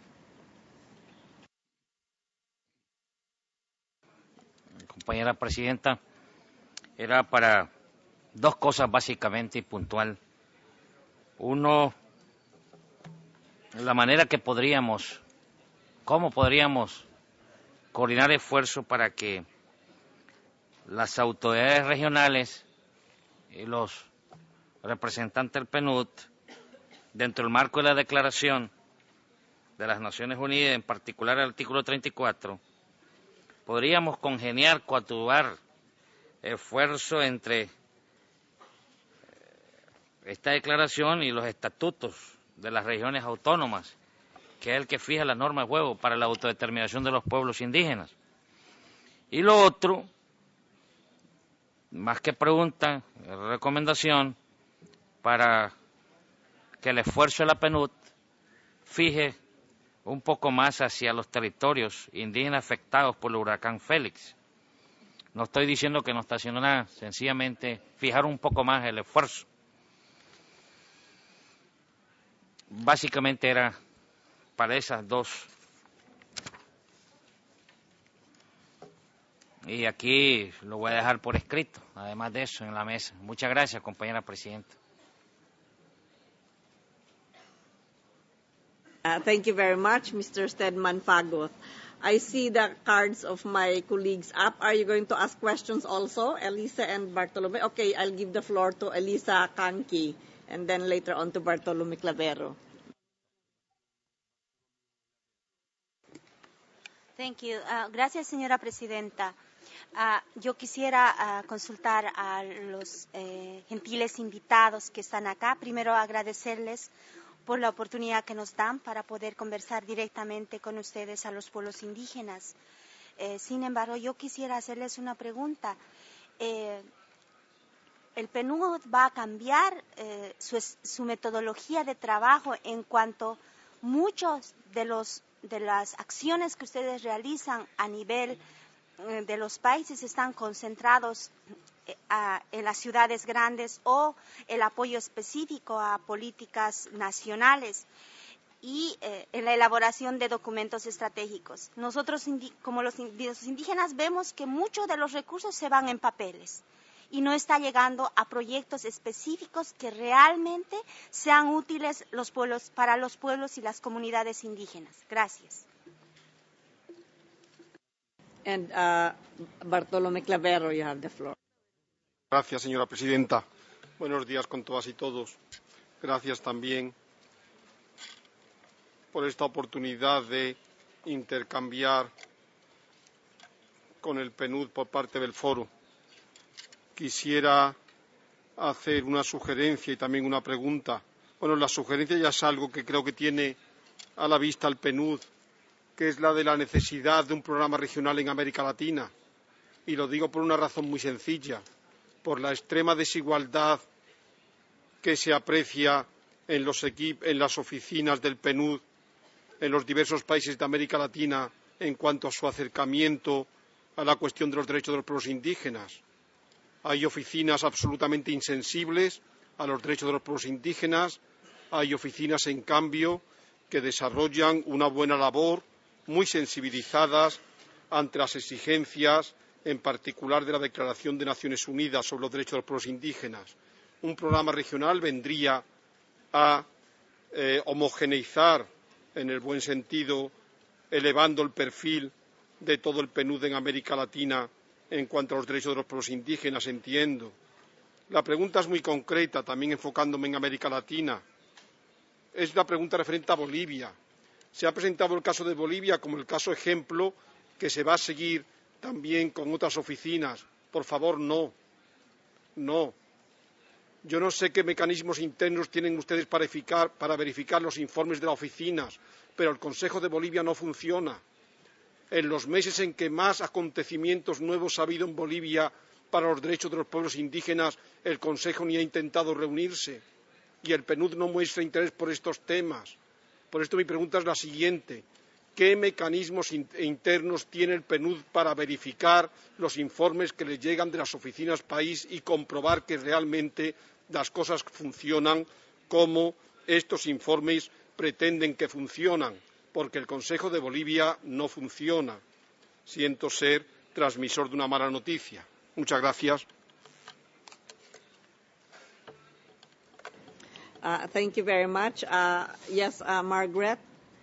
Compañera Presidenta, era para 2 cosas básicamente y puntual. Uno, la manera que cómo podríamos coordinar esfuerzos para que las autoridades regionales y los representantes del PNUD, dentro del marco de la Declaración de las Naciones Unidas, en particular el artículo 34, podríamos congeniar, coadyuvar esfuerzo entre esta declaración y los estatutos de las regiones autónomas, que es el que fija las normas de juego para la autodeterminación de los pueblos indígenas. Y lo otro, más que pregunta, recomendación para que el esfuerzo de la PNUD fije un poco más hacia los territorios indígenas afectados por el huracán Félix. No estoy diciendo que no está haciendo nada, sencillamente fijar un poco más el esfuerzo. Básicamente era para esas dos. Y aquí lo voy a dejar por escrito, además de eso, en la mesa. Muchas gracias, compañera presidenta. Thank you very much, Mr. Stedman Fagoth. I see the cards of my colleagues up. Are you going to ask questions also, Elisa and Bartolome? Okay, I'll give the floor to Elisa Kanki and then later on to Bartolome Clavero. Thank you. Gracias, señora presidenta. Yo quisiera consultar a los gentiles invitados que están acá. Primero, agradecerles por la oportunidad que nos dan para poder conversar directamente con ustedes, a los pueblos indígenas. Sin embargo, yo quisiera hacerles una pregunta. ¿El PNUD va a cambiar su metodología de trabajo en cuanto muchos de las acciones que ustedes realizan a nivel de los países están concentrados en las ciudades grandes, o el apoyo específico a políticas nacionales y en la elaboración de documentos estratégicos? Nosotros, como los indígenas, vemos que muchos de los recursos se van en papeles y no está llegando a proyectos específicos que realmente sean útiles para los pueblos y las comunidades indígenas. Gracias. And Bartolome Clavero, you have the floor. Gracias, señora presidenta. Buenos días con todas y todos. Gracias también por esta oportunidad de intercambiar con el PNUD por parte del foro. Quisiera hacer una sugerencia y también una pregunta. Bueno, la sugerencia ya es algo que creo que tiene a la vista el PNUD, que es la de la necesidad de un programa regional en América Latina. Y lo digo por una razón muy sencilla, por la extrema desigualdad que se aprecia en las oficinas del PNUD en los diversos países de América Latina en cuanto a su acercamiento a la cuestión de los derechos de los pueblos indígenas. Hay oficinas absolutamente insensibles a los derechos de los pueblos indígenas, hay oficinas, en cambio, que desarrollan una buena labor, muy sensibilizadas ante las exigencias, en particular de la Declaración de Naciones Unidas sobre los Derechos de los Pueblos Indígenas. Un programa regional vendría a homogeneizar, en el buen sentido, elevando el perfil de todo el PNUD en América Latina en cuanto a los derechos de los pueblos indígenas, entiendo. La pregunta es muy concreta, también enfocándome en América Latina. Es una pregunta referente a Bolivia. Se ha presentado el caso de Bolivia como el caso ejemplo que se va a seguir también con otras oficinas. Por favor, no. No. Yo no sé qué mecanismos internos tienen ustedes para verificar los informes de las oficinas, pero el Consejo de Bolivia no funciona. En los meses en que más acontecimientos nuevos ha habido en Bolivia para los derechos de los pueblos indígenas, el Consejo ni ha intentado reunirse y el PNUD no muestra interés por estos temas. Por esto mi pregunta es la siguiente. ¿Qué mecanismos internos tiene el PNUD para verificar los informes que le llegan de las oficinas país y comprobar que realmente las cosas funcionan como estos informes pretenden que funcionan? Porque el Consejo de Bolivia no funciona. Siento ser transmisor de una mala noticia. Muchas gracias. Thank you very much. Yes, Margaret.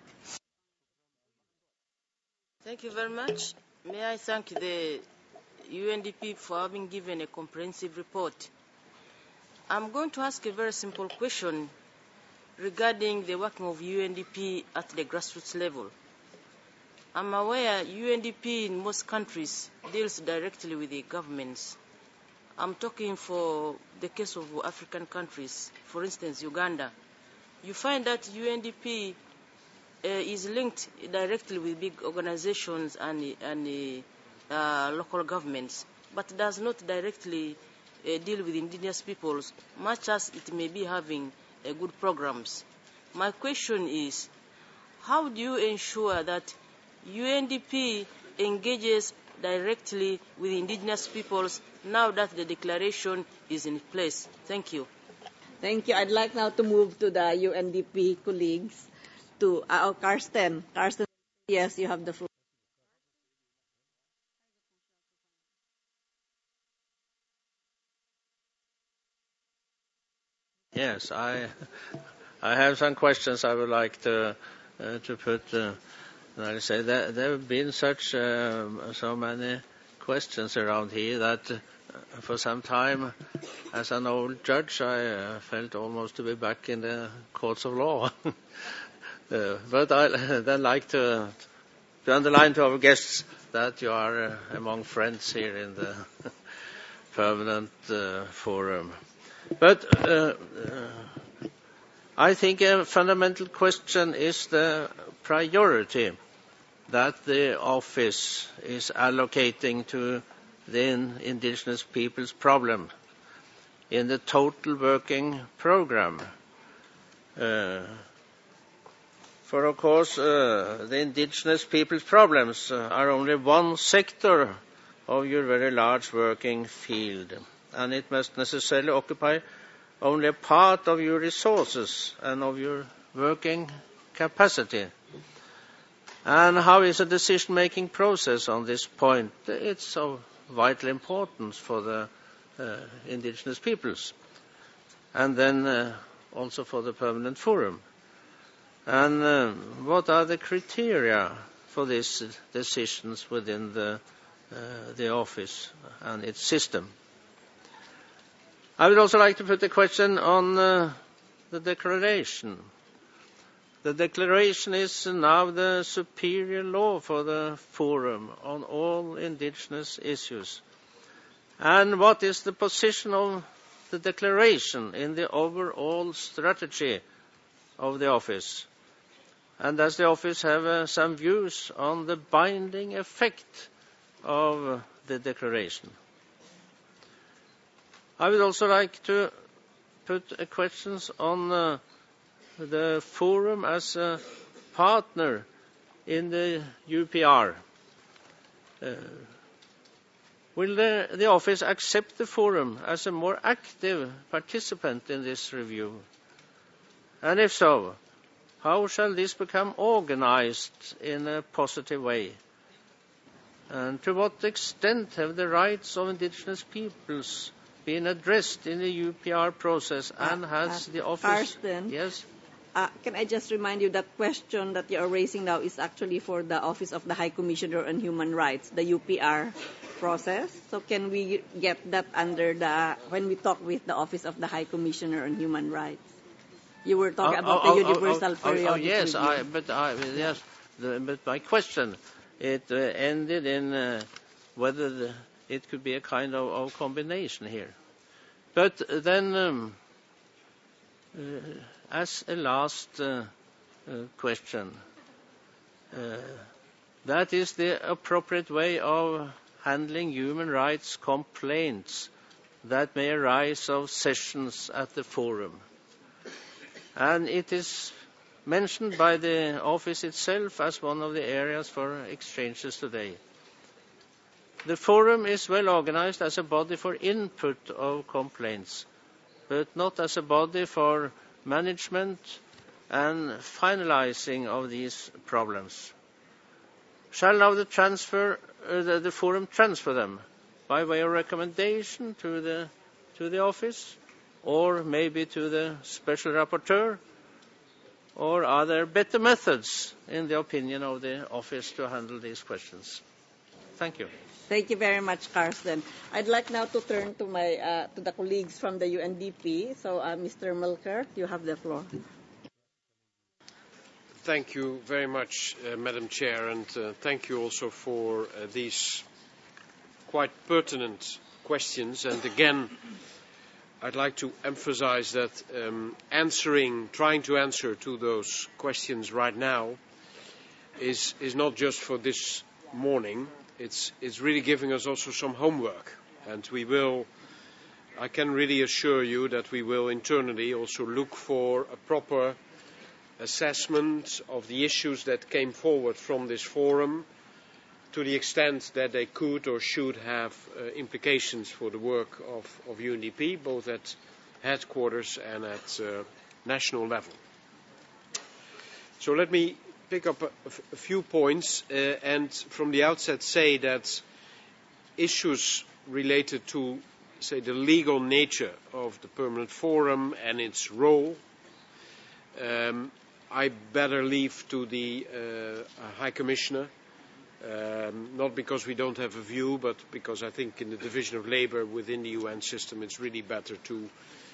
Thank you very much. May I thank the UNDP for having given a comprehensive report. I'm going to ask a very simple question regarding the working of UNDP at the grassroots level. I'm aware UNDP in most countries deals directly with the governments I'm talking for the case of African countries, for instance, Uganda. You find that UNDP is linked directly with big organizations and local governments, but does not directly deal with indigenous peoples, much as it may be having good programs. My question is, how do you ensure that UNDP engages directly with indigenous peoples now that the declaration is in place? Thank you. Thank you. I'd like now to move to the UNDP colleagues. To Karsten. Karsten, yes, you have the floor. Yes, I have some questions I would like to put. I say there have been so many questions around here that for some time, as an old judge, I felt almost to be back in the courts of law. But I then like to underline to our guests that you are among friends here in the permanent forum. But I think a fundamental question is the priority that the office is allocating to the indigenous people's problem in the total working program. For, of course, the indigenous people's problems are only one sector of your very large working field, and it must necessarily occupy only a part of your resources and of your working capacity. And how is the decision-making process on this point? It's of vital importance for the indigenous peoples, and then also for the permanent forum. And what are the criteria for these decisions within the office and its system? I would also like to put a question on the declaration. The declaration is now the superior law for the forum on all indigenous issues. And what is the position of the declaration in the overall strategy of the office? And does the office have some views on the binding effect of the declaration? I would also like to put questions on the forum as a partner in the UPR. Will the office accept the forum as a more active participant in this review? And if so, how shall this become organized in a positive way? And to what extent have the rights of indigenous peoples been addressed in the UPR process, and has the office... Karsten, yes? Can I just remind you that question that you are raising now is actually for the Office of the High Commissioner on Human Rights, the UPR process. So can we get that under when we talk with the Office of the High Commissioner on Human Rights? You were talking about the universal periodic yes, review. But my question, it ended in whether it could be a kind of combination here. But then, as a last question, that is the appropriate way of handling human rights complaints that may arise of sessions at the forum. And it is mentioned by the office itself as one of the areas for exchanges today. The forum is well organized as a body for input of complaints, but not as a body for management and finalizing of these problems. Shall now the forum transfer them by way of recommendation to the office, or maybe to the special rapporteur? Or are there better methods, in the opinion of the office, to handle these questions? Thank you. Thank you very much, Karsten. I'd like now to turn to the colleagues from the UNDP. So, Mr. Milker, you have the floor. Thank you very much, Madam Chair, and thank you also for these quite pertinent questions. And again, I'd like to emphasize that trying to answer to those questions right now is not just for this morning. It's really giving us also some homework. And I can really assure you that we will internally also look for a proper assessment of the issues that came forward from this forum, to the extent that they could or should have implications for the work of UNDP, both at headquarters and at national level. So let me pick up a few points and from the outset say that issues related to, say, the legal nature of the Permanent Forum and its role, I better leave to the High Commissioner. Not because we don't have a view, but because I think in the division of labour within the UN system it's really better to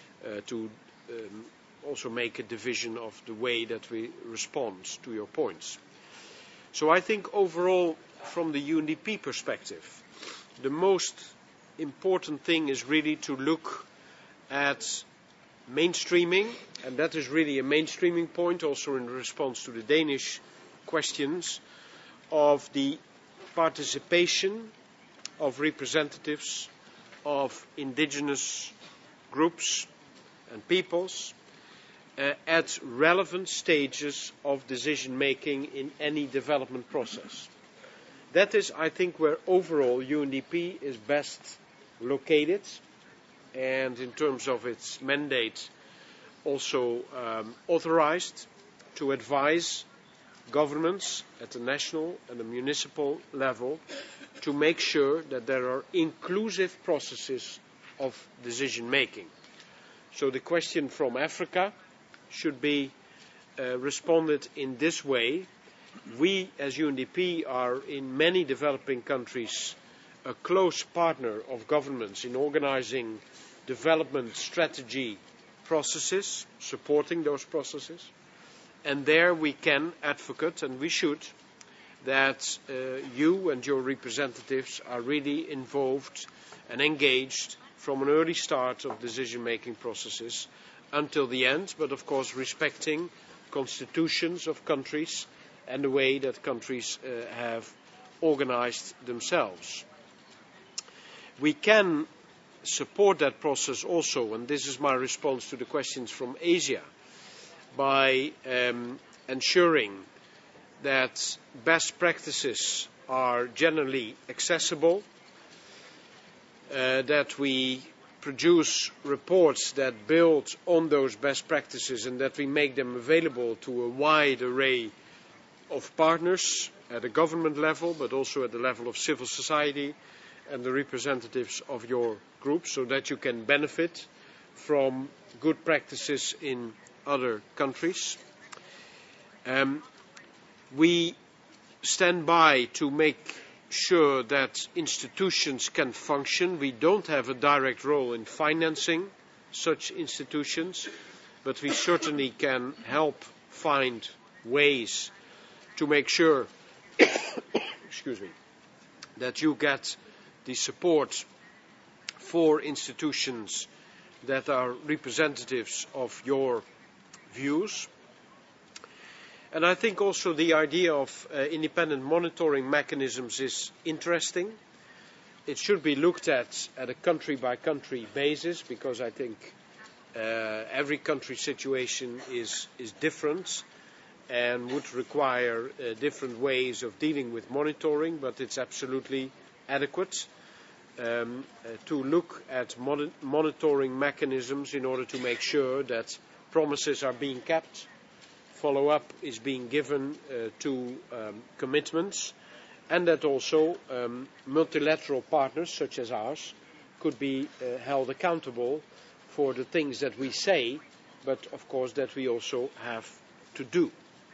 also make a division of the way that we respond to your points. So I think overall, from the UNDP perspective, the most important thing is really to look at mainstreaming, and that is really a mainstreaming point also in response to the Danish questions, of the participation of representatives of indigenous groups and peoples at relevant stages of decision making in any development process. That is, I think, where overall UNDP is best located, and in terms of its mandate also authorized to advise governments at the national and the municipal level to make sure that there are inclusive processes of decision making. So the question from Africa should be responded in this way. We as UNDP are in many developing countries a close partner of governments in organizing development strategy processes, supporting those processes. And there we can advocate, and we should, that you and your representatives are really involved and engaged from an early start of decision-making processes until the end, but of course respecting constitutions of countries and the way that countries have organized themselves. We can support that process also, and this is my response to the questions from Asia, by ensuring that best practices are generally accessible, that we produce reports that build on those best practices and that we make them available to a wide array of partners at a government level, but also at the level of civil society and the representatives of your group, so that you can benefit from good practices in other countries. We stand by to make sure that institutions can function. We don't have a direct role in financing such institutions, but we certainly can help find ways to make sure excuse me, that you get the support for institutions that are representatives of your views. And I think also the idea of independent monitoring mechanisms is interesting. It should be looked at a country-by-country basis, because I think every country situation is different and would require different ways of dealing with monitoring, but it's absolutely adequate to look at monitoring mechanisms in order to make sure that promises are being kept, follow-up is being given to commitments, and that also multilateral partners such as ours could be held accountable for the things that we say, but of course that we also have to do.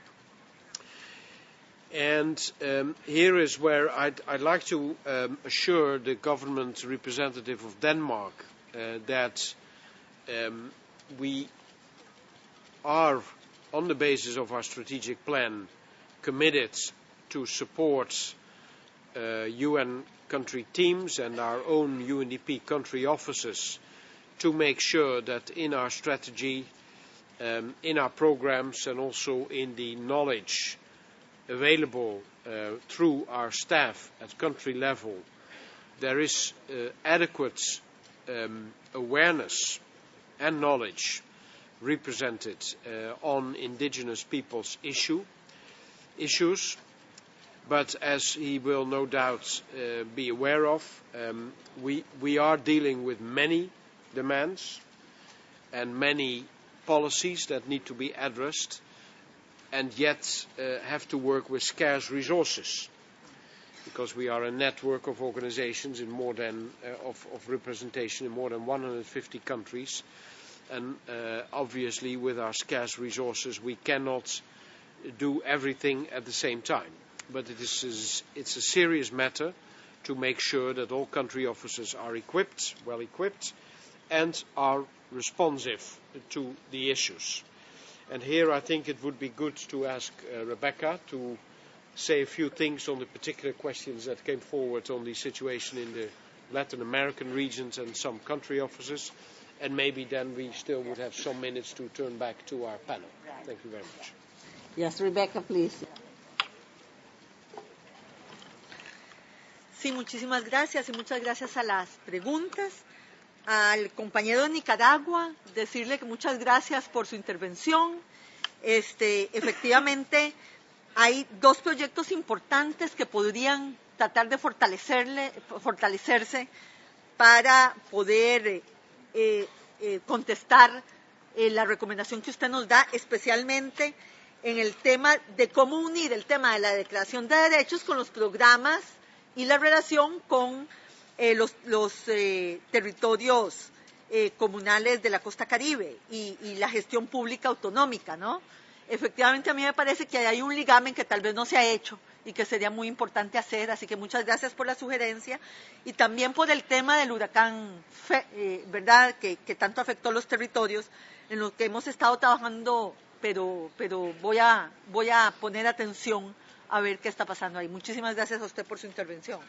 And here is where I'd like to assure the government representative of Denmark that we are, on the basis of our strategic plan, committed to support UN country teams and our own UNDP country offices to make sure that in our strategy, in our programs, and also in the knowledge available through our staff at country level, there is adequate awareness and knowledge represented on indigenous peoples' issues. But as he will no doubt be aware of, we are dealing with many demands and many policies that need to be addressed, and yet have to work with scarce resources, because we are a network of organizations in more than of representation in more than 150 countries, and obviously with our scarce resources we cannot do everything at the same time. But it's a serious matter to make sure that all country officers are well equipped, and are responsive to the issues. And here I think it would be good to ask Rebecca to say a few things on the particular questions that came forward on the situation in the Latin American regions and some country officers, and maybe then we still would have some minutes to turn back to our panel. Thank you very much. Yes, Rebecca, please. Sí, muchísimas gracias y muchas gracias a las preguntas. Al compañero de Nicaragua, decirle que muchas gracias por su intervención. Efectivamente, hay dos proyectos importantes que podrían tratar de fortalecerse para poder contestar la recomendación que usted nos da, especialmente en el tema de cómo unir el tema de la Declaración de Derechos con los programas y la relación con los territorios comunales de la costa Caribe y la gestión pública autonómica, ¿no? Efectivamente, a mí me parece que hay un ligamen que tal vez no se ha hecho y que sería muy importante hacer, así que muchas gracias por la sugerencia y también por el tema del huracán, ¿verdad?, que tanto afectó los territorios en los que hemos estado trabajando, pero voy a poner atención a ver qué está pasando ahí. Muchísimas gracias a usted por su intervención.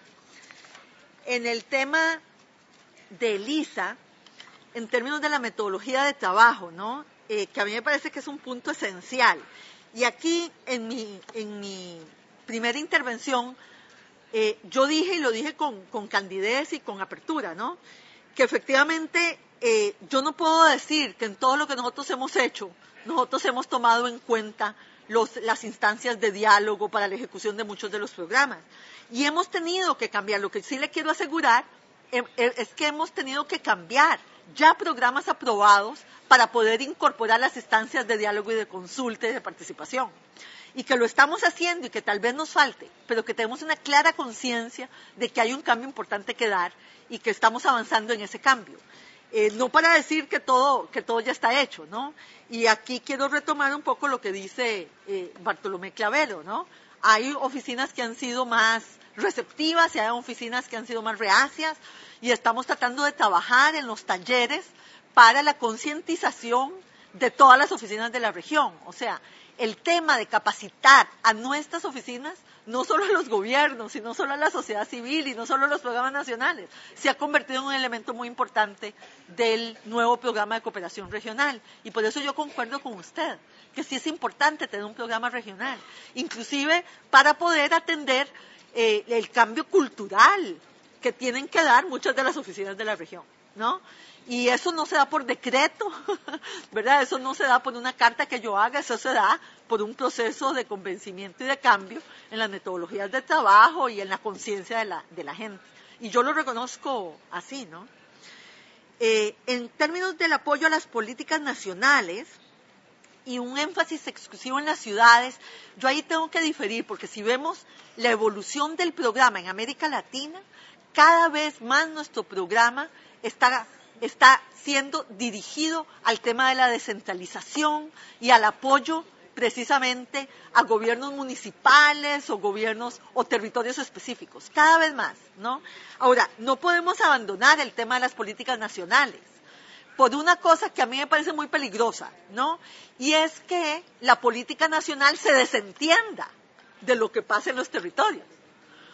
En el tema de ELISA, en términos de la metodología de trabajo, ¿no?, que a mí me parece que es un punto esencial. Y aquí, en mi primera intervención, yo dije, y lo dije con candidez y con apertura, ¿no?, que efectivamente yo no puedo decir que en todo lo que nosotros hemos hecho, nosotros hemos tomado en cuenta las instancias de diálogo para la ejecución de muchos de los programas. Y hemos tenido que cambiar. Lo que sí le quiero asegurar es que hemos tenido que cambiar ya programas aprobados para poder incorporar las instancias de diálogo y de consulta y de participación. Y que lo estamos haciendo y que tal vez nos falte, pero que tenemos una clara conciencia de que hay un cambio importante que dar y que estamos avanzando en ese cambio. No para decir que todo ya está hecho, ¿no? Y aquí quiero retomar un poco lo que dice Bartolomé Clavero, ¿no? Hay oficinas que han sido más receptivas y hay oficinas que han sido más reacias y estamos tratando de trabajar en los talleres para la concientización de todas las oficinas de la región. O sea, el tema de capacitar a nuestras oficinas, no solo a los gobiernos, sino solo a la sociedad civil y no solo a los programas nacionales, se ha convertido en un elemento muy importante del nuevo programa de cooperación regional. Y por eso yo concuerdo con usted, que sí es importante tener un programa regional, inclusive para poder atender el cambio cultural que tienen que dar muchas de las oficinas de la región, ¿no? Y eso no se da por decreto, ¿verdad? Eso no se da por una carta que yo haga, eso se da por un proceso de convencimiento y de cambio en las metodologías de trabajo y en la conciencia de la gente. Y yo lo reconozco así, ¿no? En términos del apoyo a las políticas nacionales y un énfasis exclusivo en las ciudades, yo ahí tengo que diferir, porque si vemos la evolución del programa en América Latina, cada vez más nuestro programa está siendo dirigido al tema de la descentralización y al apoyo precisamente a gobiernos municipales o gobiernos o territorios específicos, cada vez más, ¿no? Ahora, no podemos abandonar el tema de las políticas nacionales por una cosa que a mí me parece muy peligrosa, ¿no? Y es que la política nacional se desentienda de lo que pasa en los territorios.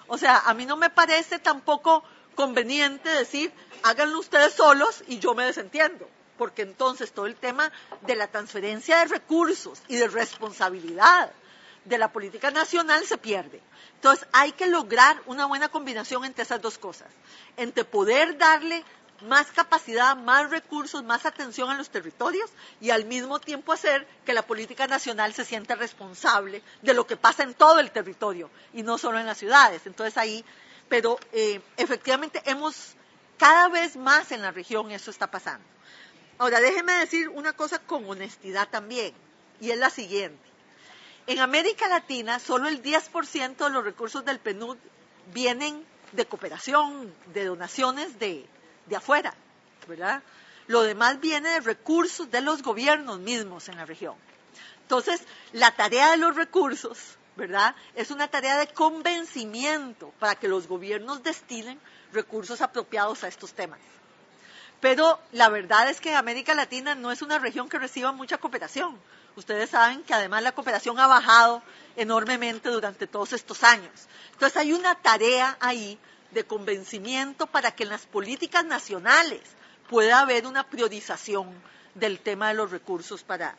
O sea, a mí no me parece tampoco conveniente decir, háganlo ustedes solos y yo me desentiendo, porque entonces todo el tema de la transferencia de recursos y de responsabilidad de la política nacional se pierde. Entonces hay que lograr una buena combinación entre esas dos cosas, entre poder darle más capacidad, más recursos, más atención a los territorios y al mismo tiempo hacer que la política nacional se sienta responsable de lo que pasa en todo el territorio y no solo en las ciudades. Entonces ahí, pero efectivamente cada vez más en la región eso está pasando. Ahora déjeme decir una cosa con honestidad también, y es la siguiente. En América Latina solo el 10% de los recursos del PNUD vienen de cooperación, de donaciones de afuera, ¿verdad? Lo demás viene de recursos de los gobiernos mismos en la región. Entonces, la tarea de los recursos, ¿verdad?, es una tarea de convencimiento para que los gobiernos destinen recursos apropiados a estos temas. Pero la verdad es que América Latina no es una región que reciba mucha cooperación. Ustedes saben que además la cooperación ha bajado enormemente durante todos estos años. Entonces hay una tarea ahí de convencimiento para que en las políticas nacionales pueda haber una priorización del tema de los recursos para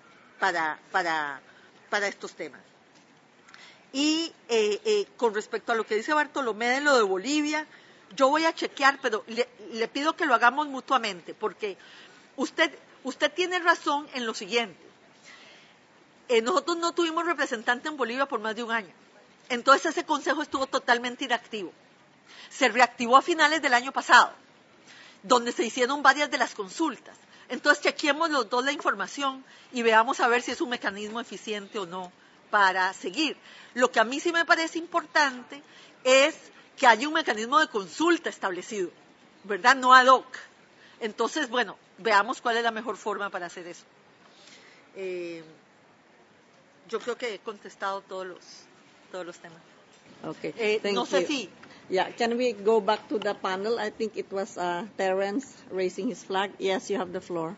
estos temas. Y con respecto a lo que dice Bartolomé de lo de Bolivia, yo voy a chequear, pero le pido que lo hagamos mutuamente, porque usted tiene razón en lo siguiente. Nosotros no tuvimos representante en Bolivia por más de un año. Entonces ese consejo estuvo totalmente inactivo. Se reactivó a finales del año pasado, donde se hicieron varias de las consultas. Entonces chequeemos los dos la información y veamos a ver si es un mecanismo eficiente o no para seguir. Lo que a mí sí me parece importante es que haya un mecanismo de consulta establecido, ¿verdad? No ad hoc. Entonces, bueno, veamos cuál es la mejor forma para hacer eso. Yo creo que he contestado todos los temas. Okay, thank no sé you. si... Yeah, can we go back to the panel? I think it was Terence raising his flag. Yes, you have the floor.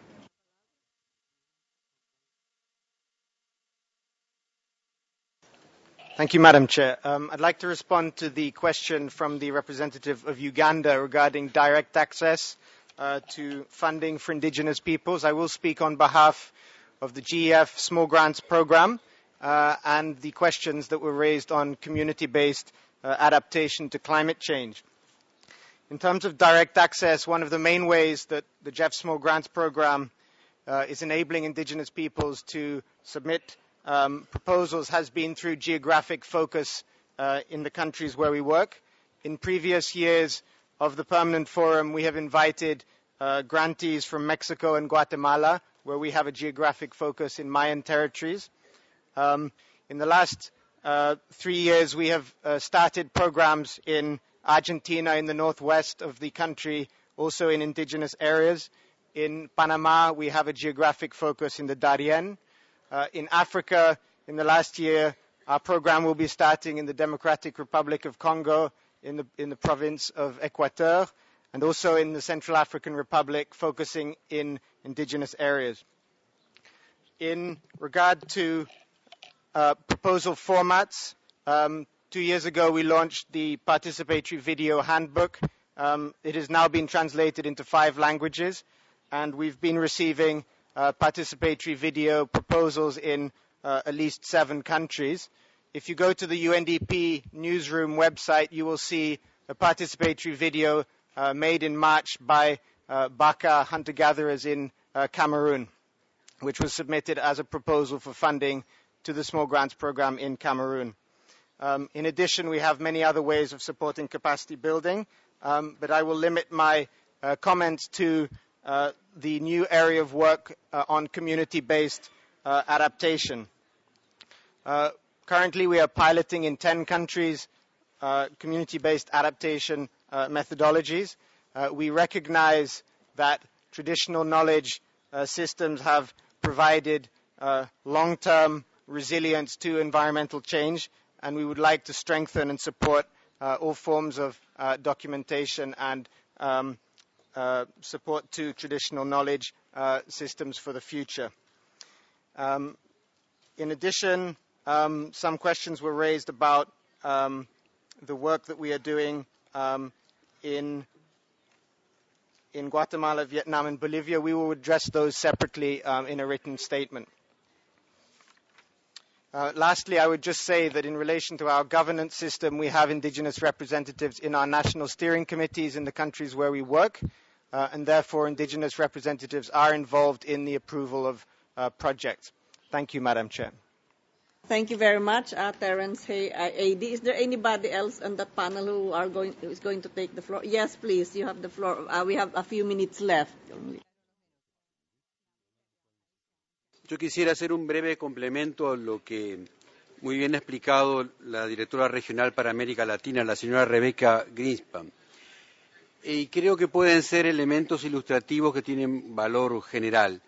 Thank you, Madam Chair. I'd like to respond to the question from the representative of Uganda regarding direct access to funding for indigenous peoples. I will speak on behalf of the GEF Small Grants Program and the questions that were raised on community-based adaptation to climate change. In terms of direct access, one of the main ways that the GEF Small Grants Program is enabling indigenous peoples to submit proposals has been through geographic focus in the countries where we work. In previous years of the Permanent Forum, we have invited grantees from Mexico and Guatemala, where we have a geographic focus in Mayan territories. In the last 3 years, we have started programs in Argentina, in the northwest of the country, also in indigenous areas. In Panama, we have a geographic focus in the Darien. In Africa, in the last year, our program will be starting in the Democratic Republic of Congo, in the province of Equateur, and also in the Central African Republic, focusing in indigenous areas. In regard to proposal formats, 2 years ago we launched the Participatory Video Handbook. It has now been translated into 5 languages, and we've been receiving participatory video proposals in at least 7 countries. If you go to the UNDP newsroom website, you will see a participatory video made in March by Baka hunter-gatherers in Cameroon, which was submitted as a proposal for funding to the Small Grants Program in Cameroon. In addition, we have many other ways of supporting capacity building, but I will limit my comments to the new area of work on community-based adaptation. Currently, we are piloting in 10 countries community-based adaptation methodologies. We recognize that traditional knowledge systems have provided long-term resilience to environmental change, and we would like to strengthen and support all forms of documentation and support to traditional knowledge systems for the future. In addition, some questions were raised about the work that we are doing in Guatemala, Vietnam, and Bolivia. We will address those separately in a written statement. Lastly, I would just say that in relation to our governance system, we have indigenous representatives in our national steering committees in the countries where we work, and therefore indigenous representatives are involved in the approval of projects. Thank you, Madam Chair. Thank you very much, Terence Hay, AD. Is there anybody else on that panel who is going to take the floor? Yes, please, you have the floor. We have a few minutes left only. Yo quisiera hacer un breve complemento a lo que muy bien ha explicado la directora regional para América Latina, la señora Rebecca Greenspan. Y creo que pueden ser elementos ilustrativos que tienen valor general.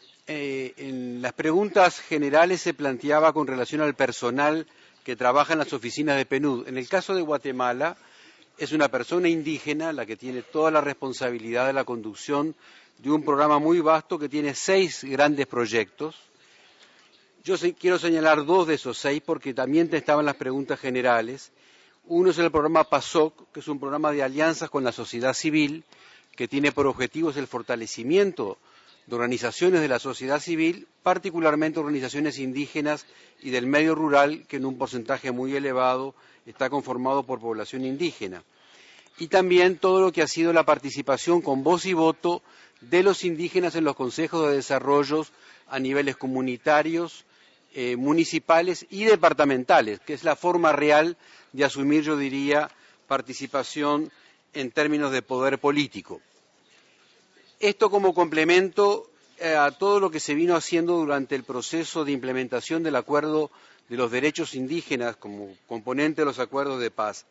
En las preguntas generales se planteaba con relación al personal que trabaja en las oficinas de PNUD. En el caso de Guatemala, es una persona indígena la que tiene toda la responsabilidad de la conducción de un programa muy vasto que tiene 6 grandes proyectos. Yo quiero señalar 2 de esos 6 porque también estaban las preguntas generales. Uno es el programa PASOC, que es un programa de alianzas con la sociedad civil, que tiene por objetivos el fortalecimiento de organizaciones de la sociedad civil, particularmente organizaciones indígenas y del medio rural, que en un porcentaje muy elevado está conformado por población indígena. Y también todo lo que ha sido la participación con voz y voto de los indígenas en los consejos de desarrollo a niveles comunitarios, municipales y departamentales, que es la forma real de asumir, yo diría, participación en términos de poder político. Esto como complemento a todo lo que se vino haciendo durante el proceso de implementación del Acuerdo de los Derechos Indígenas como componente de los acuerdos de paz.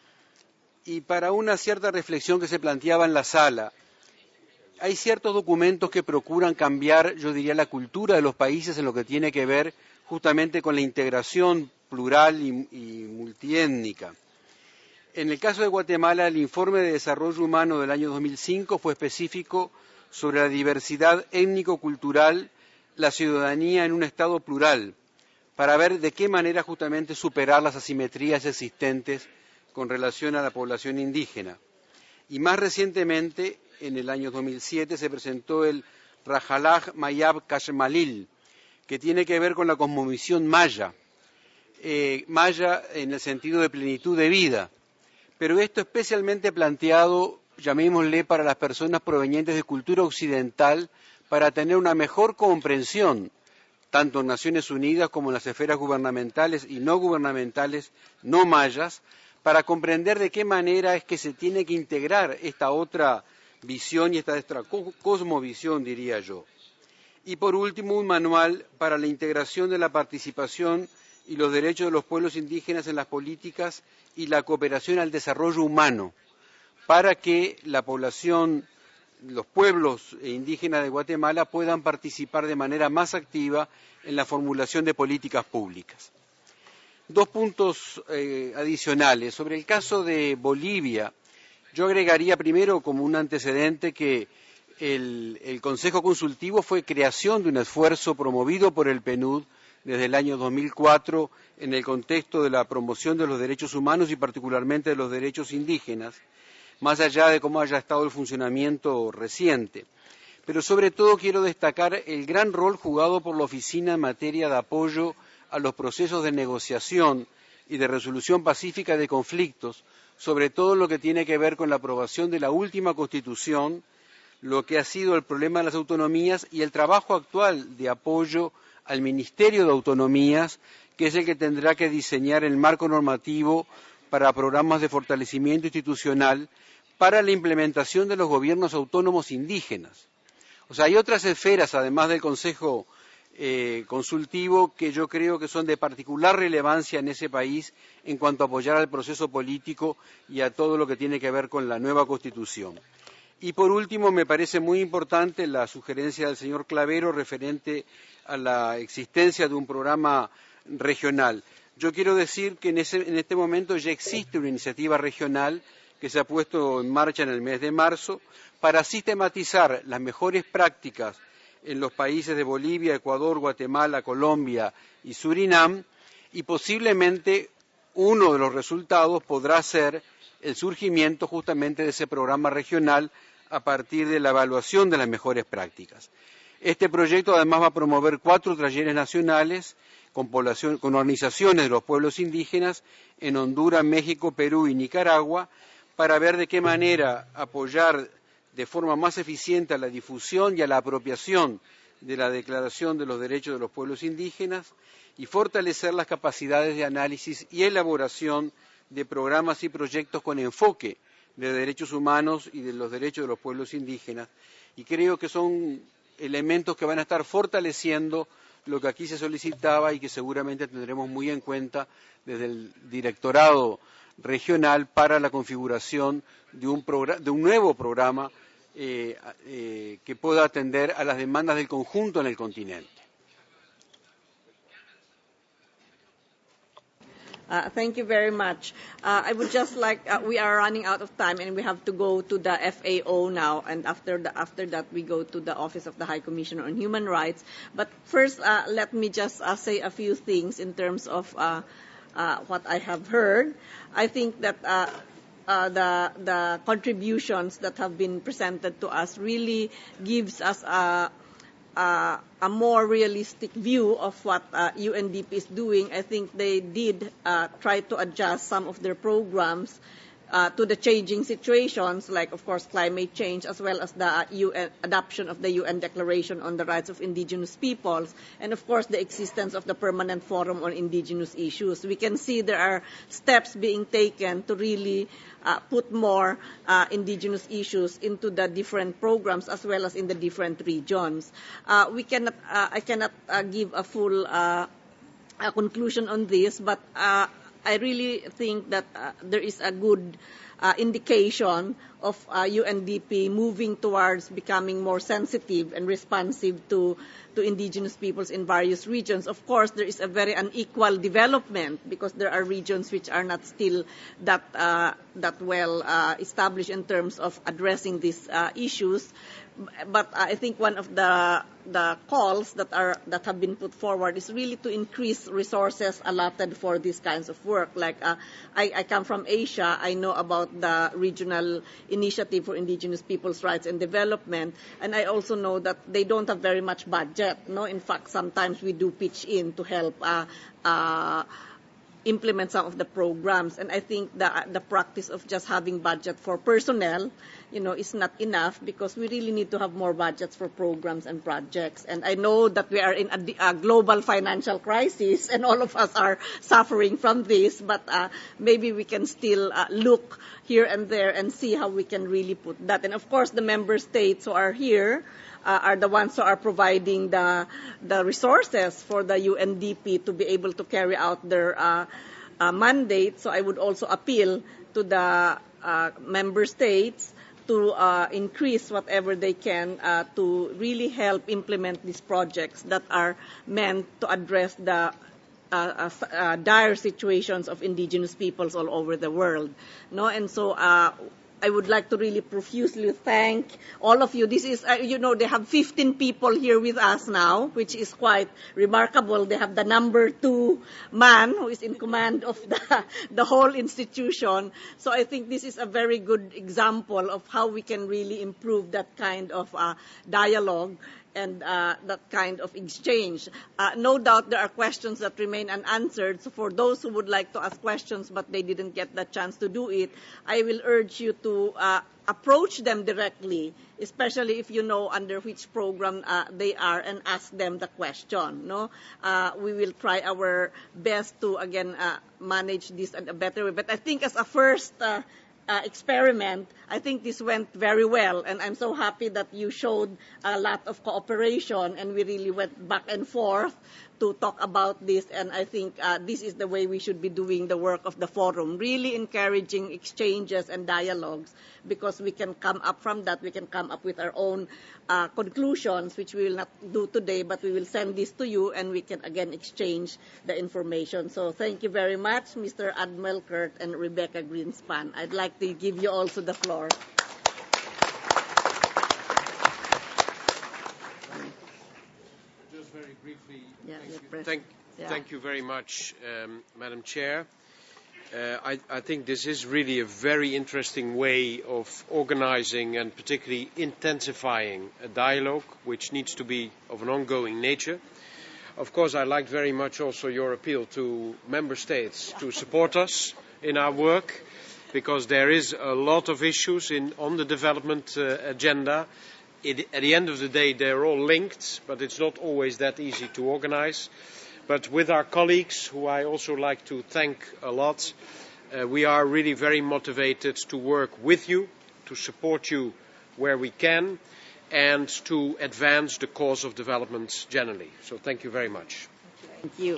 Y para una cierta reflexión que se planteaba en la sala, hay ciertos documentos que procuran cambiar, yo diría, la cultura de los países en lo que tiene que ver justamente con la integración plural y multiétnica. En el caso de Guatemala, el informe de desarrollo humano del año 2005 fue específico sobre la diversidad étnico-cultural, la ciudadanía en un Estado plural, para ver de qué manera justamente superar las asimetrías existentes con relación a la población indígena. Y más recientemente, en el año 2007, se presentó el Rajalaj Mayab Kashmalil, que tiene que ver con la cosmovisión maya, maya en el sentido de plenitud de vida, pero esto especialmente planteado, llamémosle, para las personas provenientes de cultura occidental, para tener una mejor comprensión, tanto en Naciones Unidas como en las esferas gubernamentales y no gubernamentales, no mayas, para comprender de qué manera es que se tiene que integrar esta otra visión y esta cosmovisión, diría yo. Y por último, un manual para la integración de la participación y los derechos de los pueblos indígenas en las políticas y la cooperación al desarrollo humano, para que la población, los pueblos indígenas de Guatemala puedan participar de manera más activa en la formulación de políticas públicas. 2 puntos adicionales. Sobre el caso de Bolivia, yo agregaría primero como un antecedente que el Consejo Consultivo fue creación de un esfuerzo promovido por el PNUD desde el año 2004 en el contexto de la promoción de los derechos humanos y particularmente de los derechos indígenas, más allá de cómo haya estado el funcionamiento reciente. Pero sobre todo quiero destacar el gran rol jugado por la Oficina en materia de apoyo a los procesos de negociación y de resolución pacífica de conflictos, sobre todo lo que tiene que ver con la aprobación de la última Constitución, lo que ha sido el problema de las autonomías y el trabajo actual de apoyo al Ministerio de Autonomías, que es el que tendrá que diseñar el marco normativo para programas de fortalecimiento institucional para la implementación de los gobiernos autónomos indígenas. O sea, hay otras esferas, además del Consejo Consultivo, que yo creo que son de particular relevancia en ese país en cuanto a apoyar al proceso político y a todo lo que tiene que ver con la nueva Constitución. Y por último, me parece muy importante la sugerencia del señor Clavero referente a la existencia de un programa regional. Yo quiero decir que en este momento ya existe una iniciativa regional que se ha puesto en marcha en el mes de marzo para sistematizar las mejores prácticas en los países de Bolivia, Ecuador, Guatemala, Colombia y Surinam y posiblemente uno de los resultados podrá ser el surgimiento justamente de ese programa regional a partir de la evaluación de las mejores prácticas. Este proyecto además va a promover 4 talleres nacionales con organizaciones de los pueblos indígenas en Honduras, México, Perú y Nicaragua para ver de qué manera apoyar de forma más eficiente a la difusión y a la apropiación de la Declaración de los Derechos de los Pueblos Indígenas y fortalecer las capacidades de análisis y elaboración de programas y proyectos con enfoque de derechos humanos y de los derechos de los pueblos indígenas. Y creo que son elementos que van a estar fortaleciendo lo que aquí se solicitaba y que seguramente tendremos muy en cuenta desde el Directorado Regional para la configuración de un nuevo programa que pueda atender a las demandas del conjunto en el continente. Thank you very much. I would just like, we are running out of time and we have to go to the FAO now, and after that we go to the Office of the High Commissioner on Human Rights. But first, let me just say a few things in terms of what I have heard. I think that the contributions that have been presented to us really gives us a more realistic view of what UNDP is doing. I think they did try to adjust some of their programs to the changing situations, like, of course, climate change, as well as the UN adoption of the UN Declaration on the Rights of Indigenous Peoples, and, of course, the existence of the Permanent Forum on Indigenous Issues. We can see there are steps being taken to really put more indigenous issues into the different programs as well as in the different regions. I cannot give a full conclusion on this, but I really think that there is a good indication of UNDP moving towards becoming more sensitive and responsive to indigenous peoples in various regions. Of course, there is a very unequal development because there are regions which are not still that well established in terms of addressing these issues. But I think one of the calls that have been put forward is really to increase resources allotted for these kinds of work. Like I come from Asia, I know about the Regional Initiative for Indigenous Peoples' Rights and Development, and I also know that they don't have very much budget. No, in fact, sometimes we do pitch in to help implement some of the programs, and I think the practice of just having budget for personnel, is not enough because we really need to have more budgets for programs and projects. And I know that we are in a global financial crisis and all of us are suffering from this, but maybe we can still look here and there and see how we can really put that. And of course, the member states who are here are the ones who are providing the resources for the UNDP to be able to carry out their mandate. So I would also appeal to the member states to increase whatever they can to really help implement these projects that are meant to address the dire situations of indigenous peoples all over the world. No, and so I would like to really profusely thank all of you. This is, they have 15 people here with us now, which is quite remarkable. They have the number 2 man who is in command of the whole institution. So I think this is a very good example of how we can really improve that kind of dialogue and that kind of exchange. No doubt there are questions that remain unanswered. So for those who would like to ask questions but they didn't get the chance to do it, I will urge you to approach them directly, especially if you know under which program they are, and ask them the question. No, we will try our best to again manage this in a better way. But I think as a first experiment, I think this went very well, and I'm so happy that you showed a lot of cooperation and we really went back and forth to talk about this, and I think this is the way we should be doing the work of the forum, really encouraging exchanges and dialogues, because we can come up from that, we can come up with our own conclusions, which we will not do today, but we will send this to you and we can again exchange the information. So thank you very much, Mr. Admiral Kurt and Rebecca Greenspan. I'd like to give you also the floor. Just very briefly, thank you very much, Madam Chair. I think this is really a very interesting way of organizing and particularly intensifying a dialogue which needs to be of an ongoing nature. Of course, I liked very much also your appeal to member states to support us in our work, because there is a lot of issues on the development agenda. At the end of the day, they're all linked, but it's not always that easy to organize. But with our colleagues, who I also like to thank a lot, we are really very motivated to work with you, to support you where we can, and to advance the cause of development generally. So thank you very much. Thank you.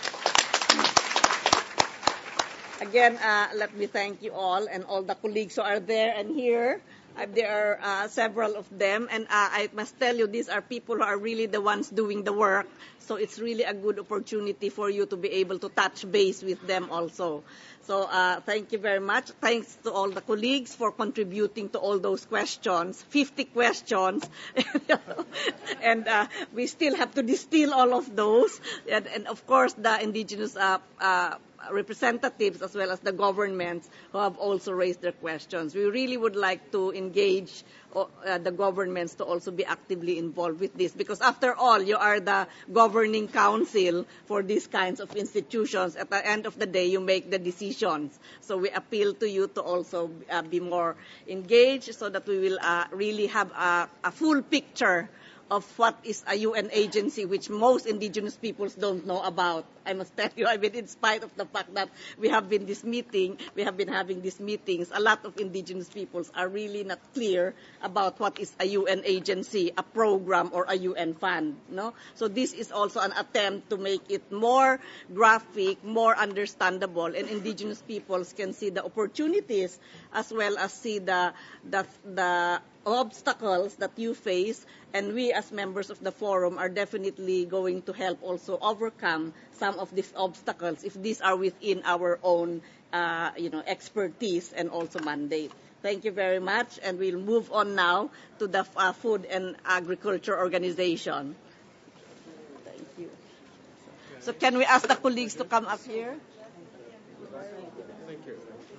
Again, let me thank you all and all the colleagues who are there and here. There are several of them, and I must tell you, these are people who are really the ones doing the work, so it's really a good opportunity for you to be able to touch base with them also. So thank you very much. Thanks to all the colleagues for contributing to all those questions, 50 questions, and we still have to distill all of those, and of course the indigenous representatives as well as the governments who have also raised their questions. We really would like to engage the governments to also be actively involved with this, because after all, you are the governing council for these kinds of institutions. At the end of the day, you make the decisions. So we appeal to you to also be more engaged so that we will really have a full picture of what is a UN agency, which most indigenous peoples don't know about. I must tell you, in spite of the fact that we have been having these meetings, a lot of indigenous peoples are really not clear about what is a UN agency, a program, or a UN fund. No? So this is also an attempt to make it more graphic, more understandable, and indigenous peoples can see the opportunities as well as see the obstacles that you face, and we as members of the forum are definitely going to help also overcome some of these obstacles if these are within our own expertise and also mandate. Thank you very much, and we'll move on now to the Food and Agriculture Organization. Thank you. So can we ask the colleagues to come up here? Thank you.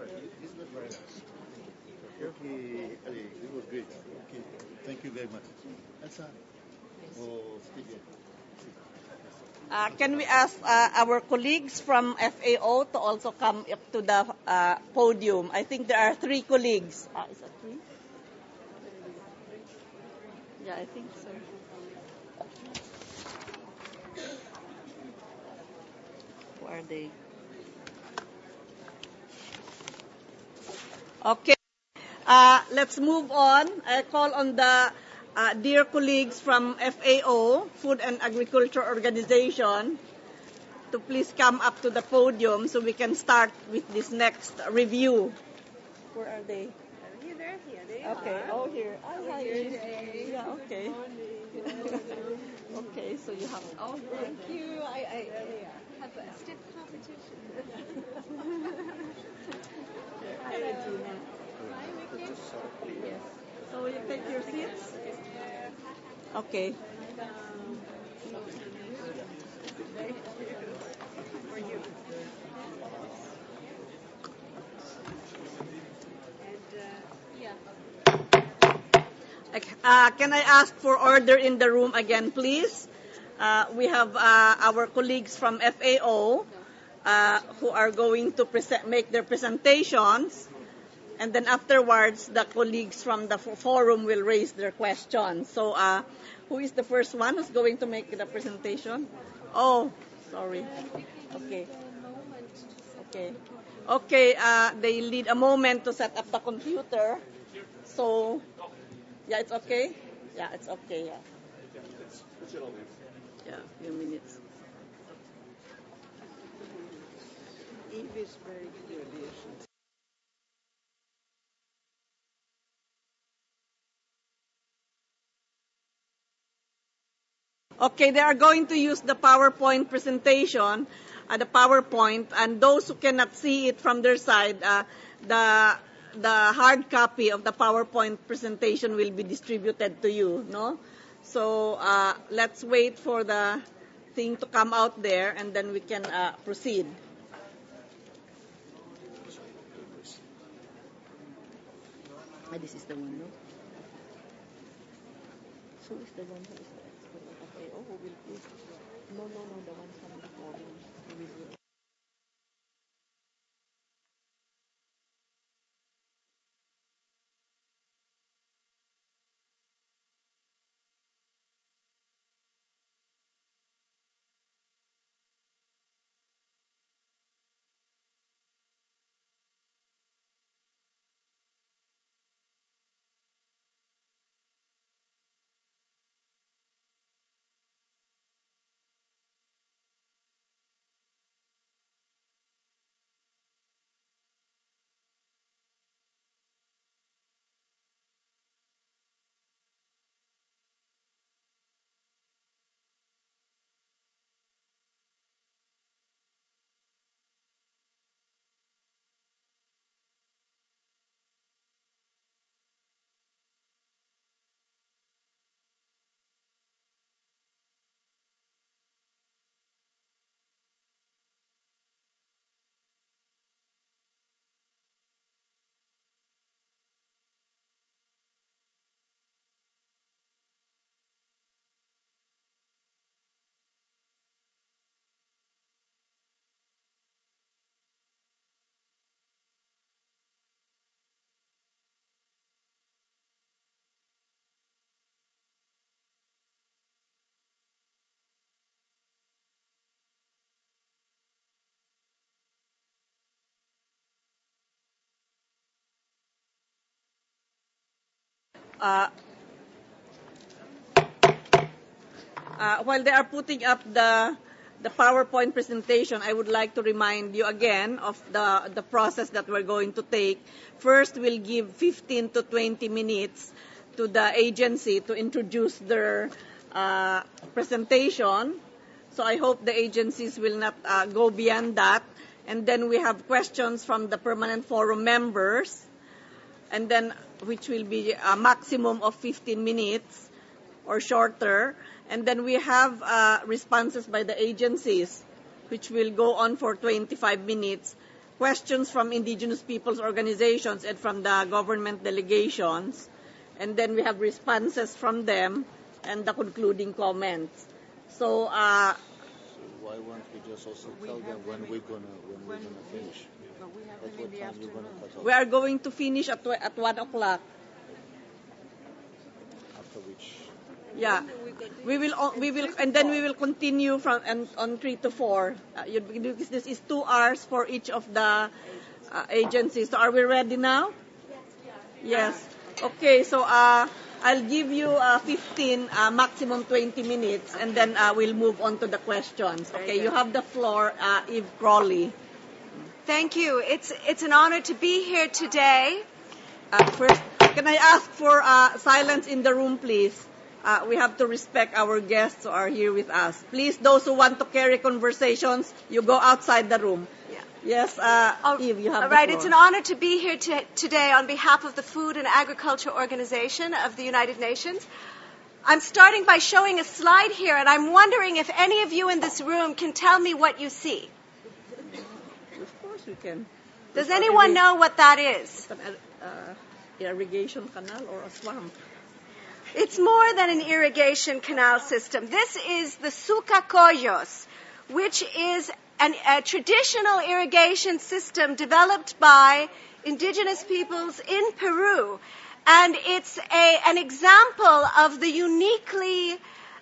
It was great. Okay. Thank you very much. Can we ask our colleagues from FAO to also come up to the podium? I think there are 3 colleagues. Is that 3? Yeah, I think so. Who are they? Okay. Let's move on. I call on the dear colleagues from FAO, Food and Agriculture Organization, to please come up to the podium so we can start with this next review. Where are they? They're here. They okay. are. Oh, here. Hi. Here. Yeah, okay. Okay, so you have... Oh, thank you. I have a stiff competition. Hi, Regina. Hi, Vicky. Yes. So you take your seats? Okay. Can I ask for order in the room again, please? We have our colleagues from FAO who are going to make their presentations. And then afterwards, the colleagues from the forum will raise their questions. So who is the first one who's going to make the presentation? Oh, sorry. Okay. Okay. Okay, they need a moment to set up the computer. So, yeah, it's okay? Yeah, it's okay, yeah. Yeah, a few minutes. Eve is very clear. Okay, they are going to use the PowerPoint presentation, the PowerPoint, and those who cannot see it from their side, the hard copy of the PowerPoint presentation will be distributed to you, no? So let's wait for the thing to come out there, and then we can proceed. This is the one, no? So is the one who is the expert of FAO who will please? No, the one from the forum. Who will while they are putting up the PowerPoint presentation, I would like to remind you again of the process that we're going to take. First, we'll give 15 to 20 minutes to the agency to introduce their presentation. So I hope the agencies will not go beyond that. And then we have questions from the Permanent Forum members, and then which will be a maximum of 15 minutes or shorter. And then we have responses by the agencies, which will go on for 25 minutes, questions from indigenous peoples organizations and from the government delegations. And then we have responses from them and the concluding comments. So why won't we just also tell them when we're gonna finish? But we have At what time you're gonna cut off? We are going to finish at 1 o'clock. After which? Yeah, we will, and then we will continue from on 3 to 4. Because this is 2 hours for each of the agencies. So are we ready now? Yes. Okay. So I'll give you 15, maximum 20 minutes, and then we'll move on to the questions. Okay. You have the floor, Eve Crawley. Thank you. It's an honor to be here today. First, can I ask for silence in the room, please? We have to respect our guests who are here with us. Please, those who want to carry conversations, you go outside the room. Yeah. Yes, Eve, you have all the right. floor. It's an honor to be here today on behalf of the Food and Agriculture Organization of the United Nations. I'm starting by showing a slide here, and I'm wondering if any of you in this room can tell me what you see. Of course we can. Does anyone know what that is? An irrigation canal or a swamp? It's more than an irrigation canal system. This is the Sucacoyos, which is a traditional irrigation system developed by indigenous peoples in Peru. And it's an example of the uniquely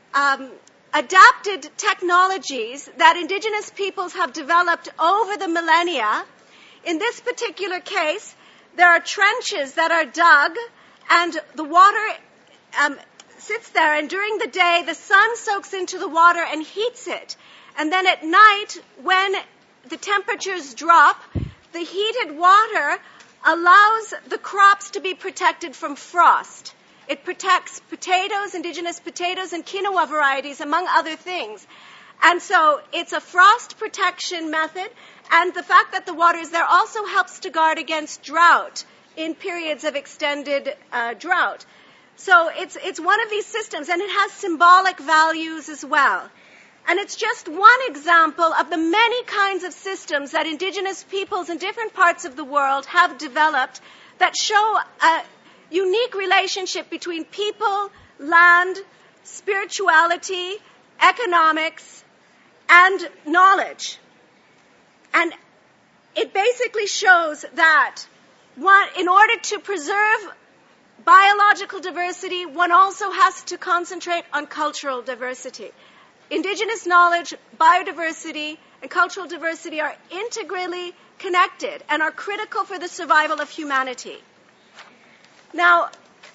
adapted technologies that indigenous peoples have developed over the millennia. In this particular case, there are trenches that are dug, and the water sits there, and during the day the sun soaks into the water and heats it. And then at night, when the temperatures drop, the heated water allows the crops to be protected from frost. It protects potatoes, indigenous potatoes, and quinoa varieties, among other things. And so it's a frost protection method, and the fact that the water is there also helps to guard against drought in periods of extended drought. So it's one of these systems, and it has symbolic values as well. And it's just one example of the many kinds of systems that indigenous peoples in different parts of the world have developed that show unique relationship between people, land, spirituality, economics, and knowledge. And it basically shows that in order to preserve biological diversity, one also has to concentrate on cultural diversity. Indigenous knowledge, biodiversity, and cultural diversity are integrally connected and are critical for the survival of humanity. Now,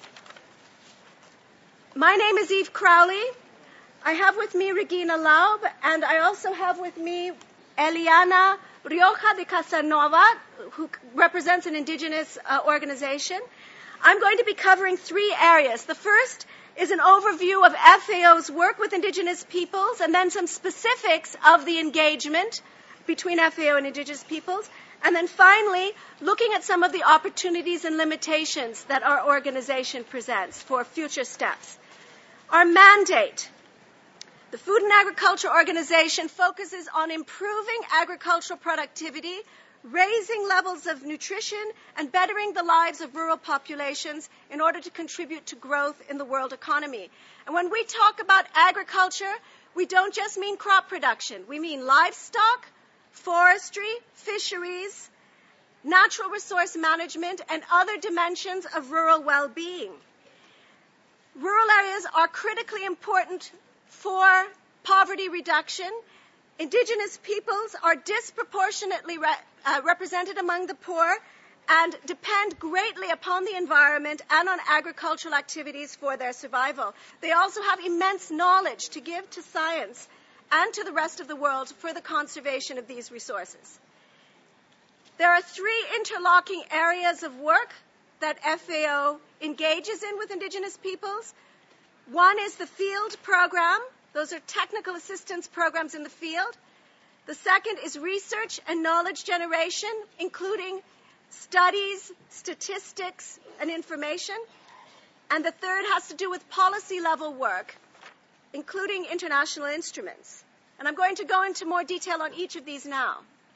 my name is Eve Crowley. I have with me Regina Laub, and I also have with me Eliana Rioja de Casanova, who represents an indigenous organization. I'm going to be covering 3 areas. The first is an overview of FAO's work with indigenous peoples, and then some specifics of the engagement between FAO and indigenous peoples. And then finally, looking at some of the opportunities and limitations that our organization presents for future steps. Our mandate. The Food and Agriculture Organization focuses on improving agricultural productivity, raising levels of nutrition, and bettering the lives of rural populations in order to contribute to growth in the world economy. And when we talk about agriculture, we don't just mean crop production. We mean livestock, forestry, fisheries, natural resource management, and other dimensions of rural well-being. Rural areas are critically important for poverty reduction. Indigenous peoples are disproportionately represented among the poor and depend greatly upon the environment and on agricultural activities for their survival. They also have immense knowledge to give to science and to the rest of the world for the conservation of these resources. There are 3 interlocking areas of work that FAO engages in with indigenous peoples. One is the field program. Those are technical assistance programs in the field. The second is research and knowledge generation, including studies, statistics, and information. And the third has to do with policy-level work, including international instruments. And I'm going to go into more detail on each of these now.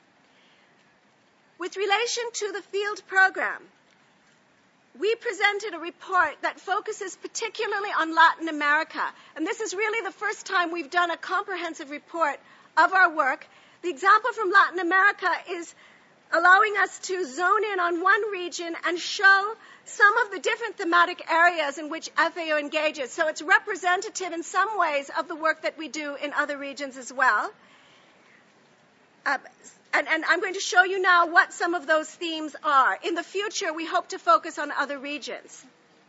With relation to the field program, we presented a report that focuses particularly on Latin America. And this is really the first time we've done a comprehensive report of our work. The example from Latin America is allowing us to zone in on one region and show some of the different thematic areas in which FAO engages. So it's representative in some ways of the work that we do in other regions as well. And I'm going to show you now what some of those themes are. In the future, we hope to focus on other regions.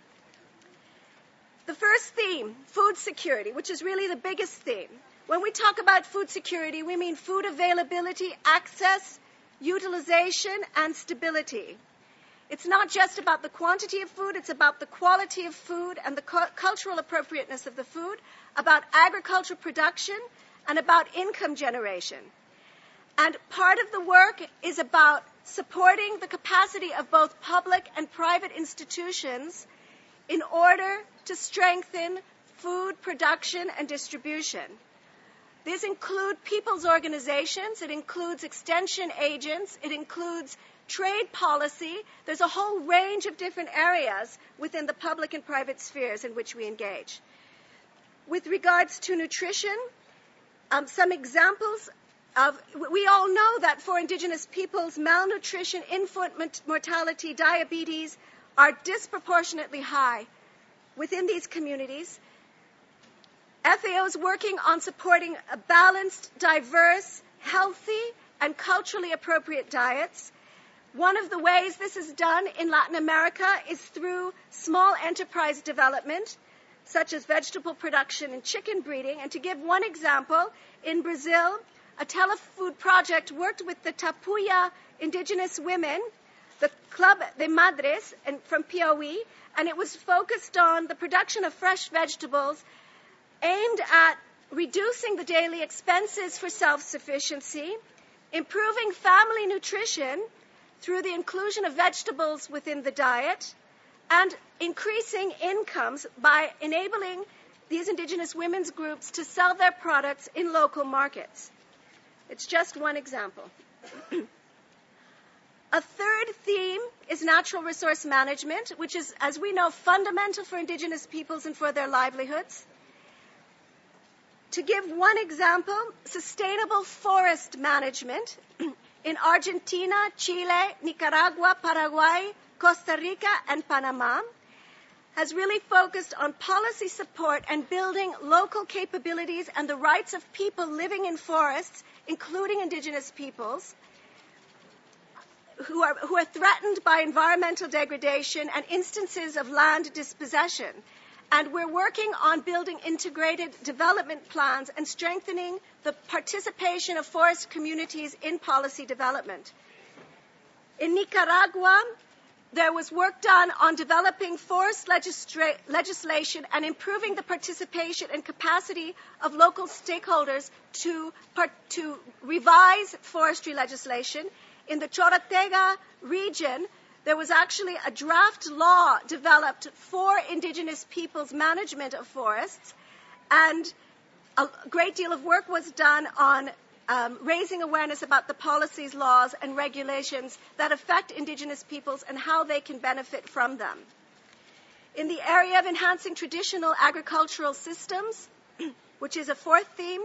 The first theme, food security, which is really the biggest theme. When we talk about food security, we mean food availability, access, utilization, and stability. It's not just about the quantity of food, it's about the quality of food and the cultural appropriateness of the food, about agricultural production, and about income generation. And part of the work is about supporting the capacity of both public and private institutions in order to strengthen food production and distribution. These include people's organizations, it includes extension agents, it includes trade policy. There's a whole range of different areas within the public and private spheres in which we engage. With regards to nutrition, some examples of, we all know that for indigenous peoples, malnutrition, infant mortality, diabetes are disproportionately high within these communities. FAO is working on supporting a balanced, diverse, healthy, and culturally appropriate diets. One of the ways this is done in Latin America is through small enterprise development, such as vegetable production and chicken breeding. And to give one example, in Brazil, a telefood project worked with the Tapuya indigenous women, the Club de Madres from Piauí, and it was focused on the production of fresh vegetables aimed at reducing the daily expenses for self-sufficiency, improving family nutrition through the inclusion of vegetables within the diet, and increasing incomes by enabling these indigenous women's groups to sell their products in local markets. It's just one example. A third theme is natural resource management, which is, as we know, fundamental for indigenous peoples and for their livelihoods. To give one example, sustainable forest management in Argentina, Chile, Nicaragua, Paraguay, Costa Rica, and Panama has really focused on policy support and building local capabilities and the rights of people living in forests, including indigenous peoples, who are threatened by environmental degradation and instances of land dispossession. And we're working on building integrated development plans and strengthening the participation of forest communities in policy development. In Nicaragua, there was work done on developing forest legislation and improving the participation and capacity of local stakeholders to revise forestry legislation. In the Chorotega region, there was actually a draft law developed for indigenous peoples' management of forests, and a great deal of work was done on raising awareness about the policies, laws, and regulations that affect indigenous peoples and how they can benefit from them. In the area of enhancing traditional agricultural systems, which is a fourth theme,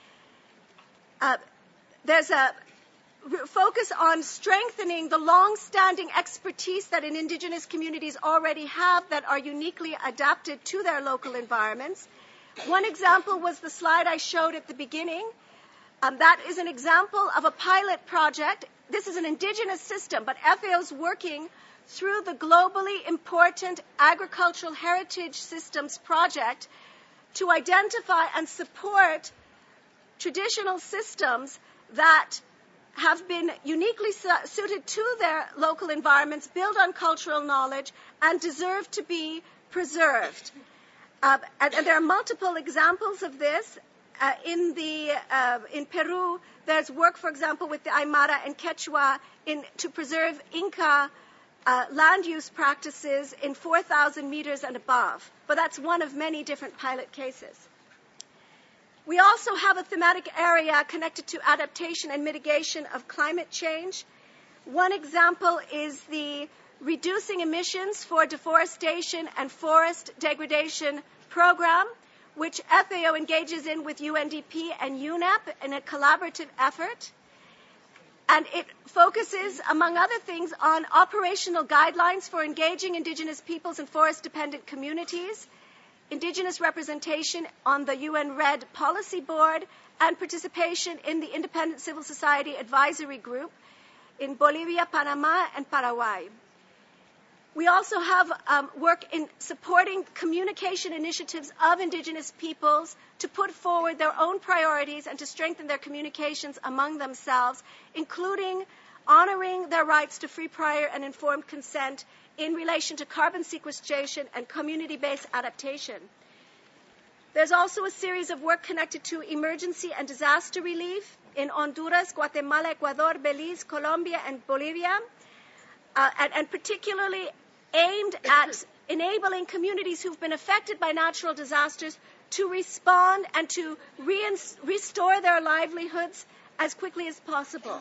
there's a focus on strengthening the long-standing expertise that indigenous communities already have that are uniquely adapted to their local environments. One example was the slide I showed at the beginning. That is an example of a pilot project. This is an indigenous system, but FAO is working through the globally important Agricultural Heritage Systems project to identify and support traditional systems that have been uniquely suited to their local environments, build on cultural knowledge, and deserve to be preserved. And there are multiple examples of this. In Peru, there's work, for example, with the Aymara and Quechua to preserve Inca land use practices in 4,000 meters and above. But that's one of many different pilot cases. We also have a thematic area connected to adaptation and mitigation of climate change. One example is the Reducing Emissions for Deforestation and Forest Degradation program, which FAO engages in with UNDP and UNEP in a collaborative effort. And it focuses, among other things, on operational guidelines for engaging indigenous peoples and forest-dependent communities, indigenous representation on the UN RED Policy Board, and participation in the Independent Civil Society Advisory Group in Bolivia, Panama, and Paraguay. We also have work in supporting communication initiatives of indigenous peoples to put forward their own priorities and to strengthen their communications among themselves, including honoring their rights to free, prior, and informed consent in relation to carbon sequestration and community-based adaptation. There's also a series of work connected to emergency and disaster relief in Honduras, Guatemala, Ecuador, Belize, Colombia, and Bolivia, and particularly aimed at enabling communities who've been affected by natural disasters to respond and to restore their livelihoods as quickly as possible.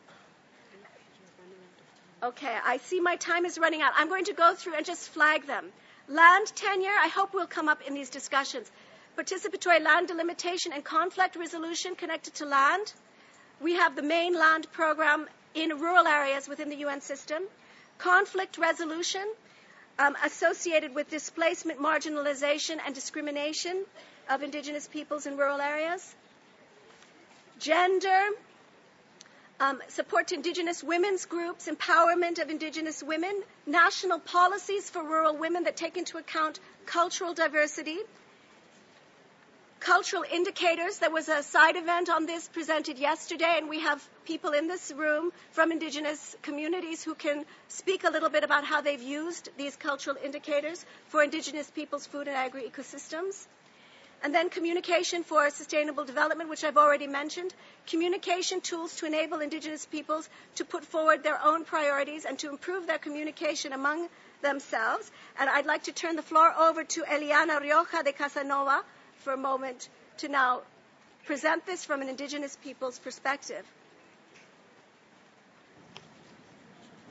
Okay, I see my time is running out. I'm going to go through and just flag them. Land tenure, I hope will come up in these discussions. Participatory land delimitation and conflict resolution connected to land. We have the main land program in rural areas within the UN system. Conflict resolution associated with displacement, marginalization, and discrimination of indigenous peoples in rural areas. Gender, support to indigenous women's groups, empowerment of indigenous women, national policies for rural women that take into account cultural diversity, cultural indicators. There was a side event on this presented yesterday, and we have people in this room from indigenous communities who can speak a little bit about how they've used these cultural indicators for indigenous peoples' food and agri-ecosystems. And then communication for sustainable development, which I've already mentioned. Communication tools to enable indigenous peoples to put forward their own priorities and to improve their communication among themselves. And I'd like to turn the floor over to Eliana Rioja de Casanova for a moment to now present this from an indigenous people's perspective.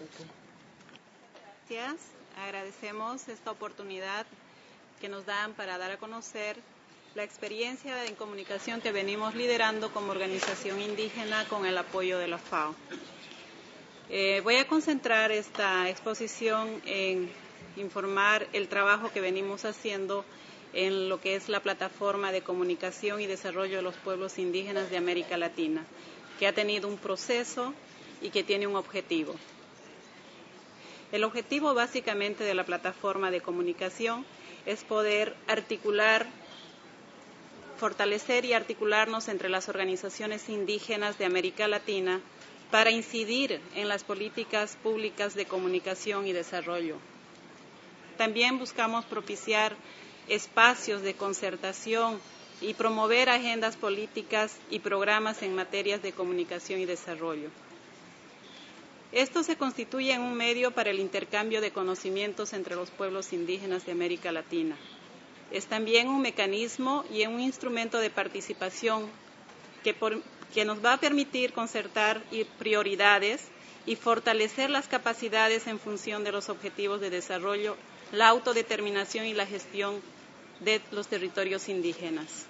Gracias. Agradecemos esta oportunidad que nos dan para dar a conocer la experiencia en comunicación que venimos liderando como organización indígena con el apoyo de la FAO. Voy a concentrar esta exposición en informar el trabajo que venimos haciendo en lo que es la plataforma de comunicación y desarrollo de los pueblos indígenas de América Latina, que ha tenido un proceso y que tiene un objetivo. El objetivo básicamente de la plataforma de comunicación es poder articular, fortalecer y articularnos entre las organizaciones indígenas de América Latina para incidir en las políticas públicas de comunicación y desarrollo. También buscamos propiciar espacios de concertación y promover agendas políticas y programas en materias de comunicación y desarrollo. Esto se constituye en un medio para el intercambio de conocimientos entre los pueblos indígenas de América Latina. Es también un mecanismo y un instrumento de participación que nos va a permitir concertar prioridades y fortalecer las capacidades en función de los objetivos de desarrollo, la autodeterminación y la gestión de los territorios indígenas.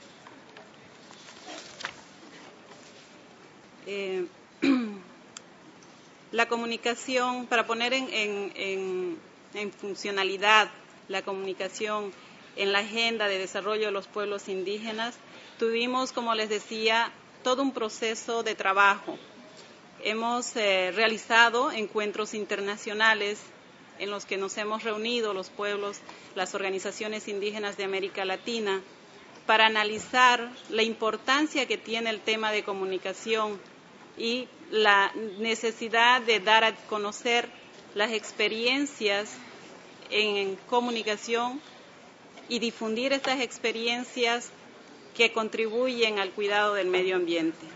La comunicación, para poner en funcionalidad la comunicación en la agenda de desarrollo de los pueblos indígenas, tuvimos, como les decía, todo un proceso de trabajo. Hemos realizado encuentros internacionales en los que nos hemos reunido los pueblos, las organizaciones indígenas de América Latina, para analizar la importancia que tiene el tema de comunicación y la necesidad de dar a conocer las experiencias en comunicación y difundir estas experiencias que contribuyen al cuidado del medio ambiente.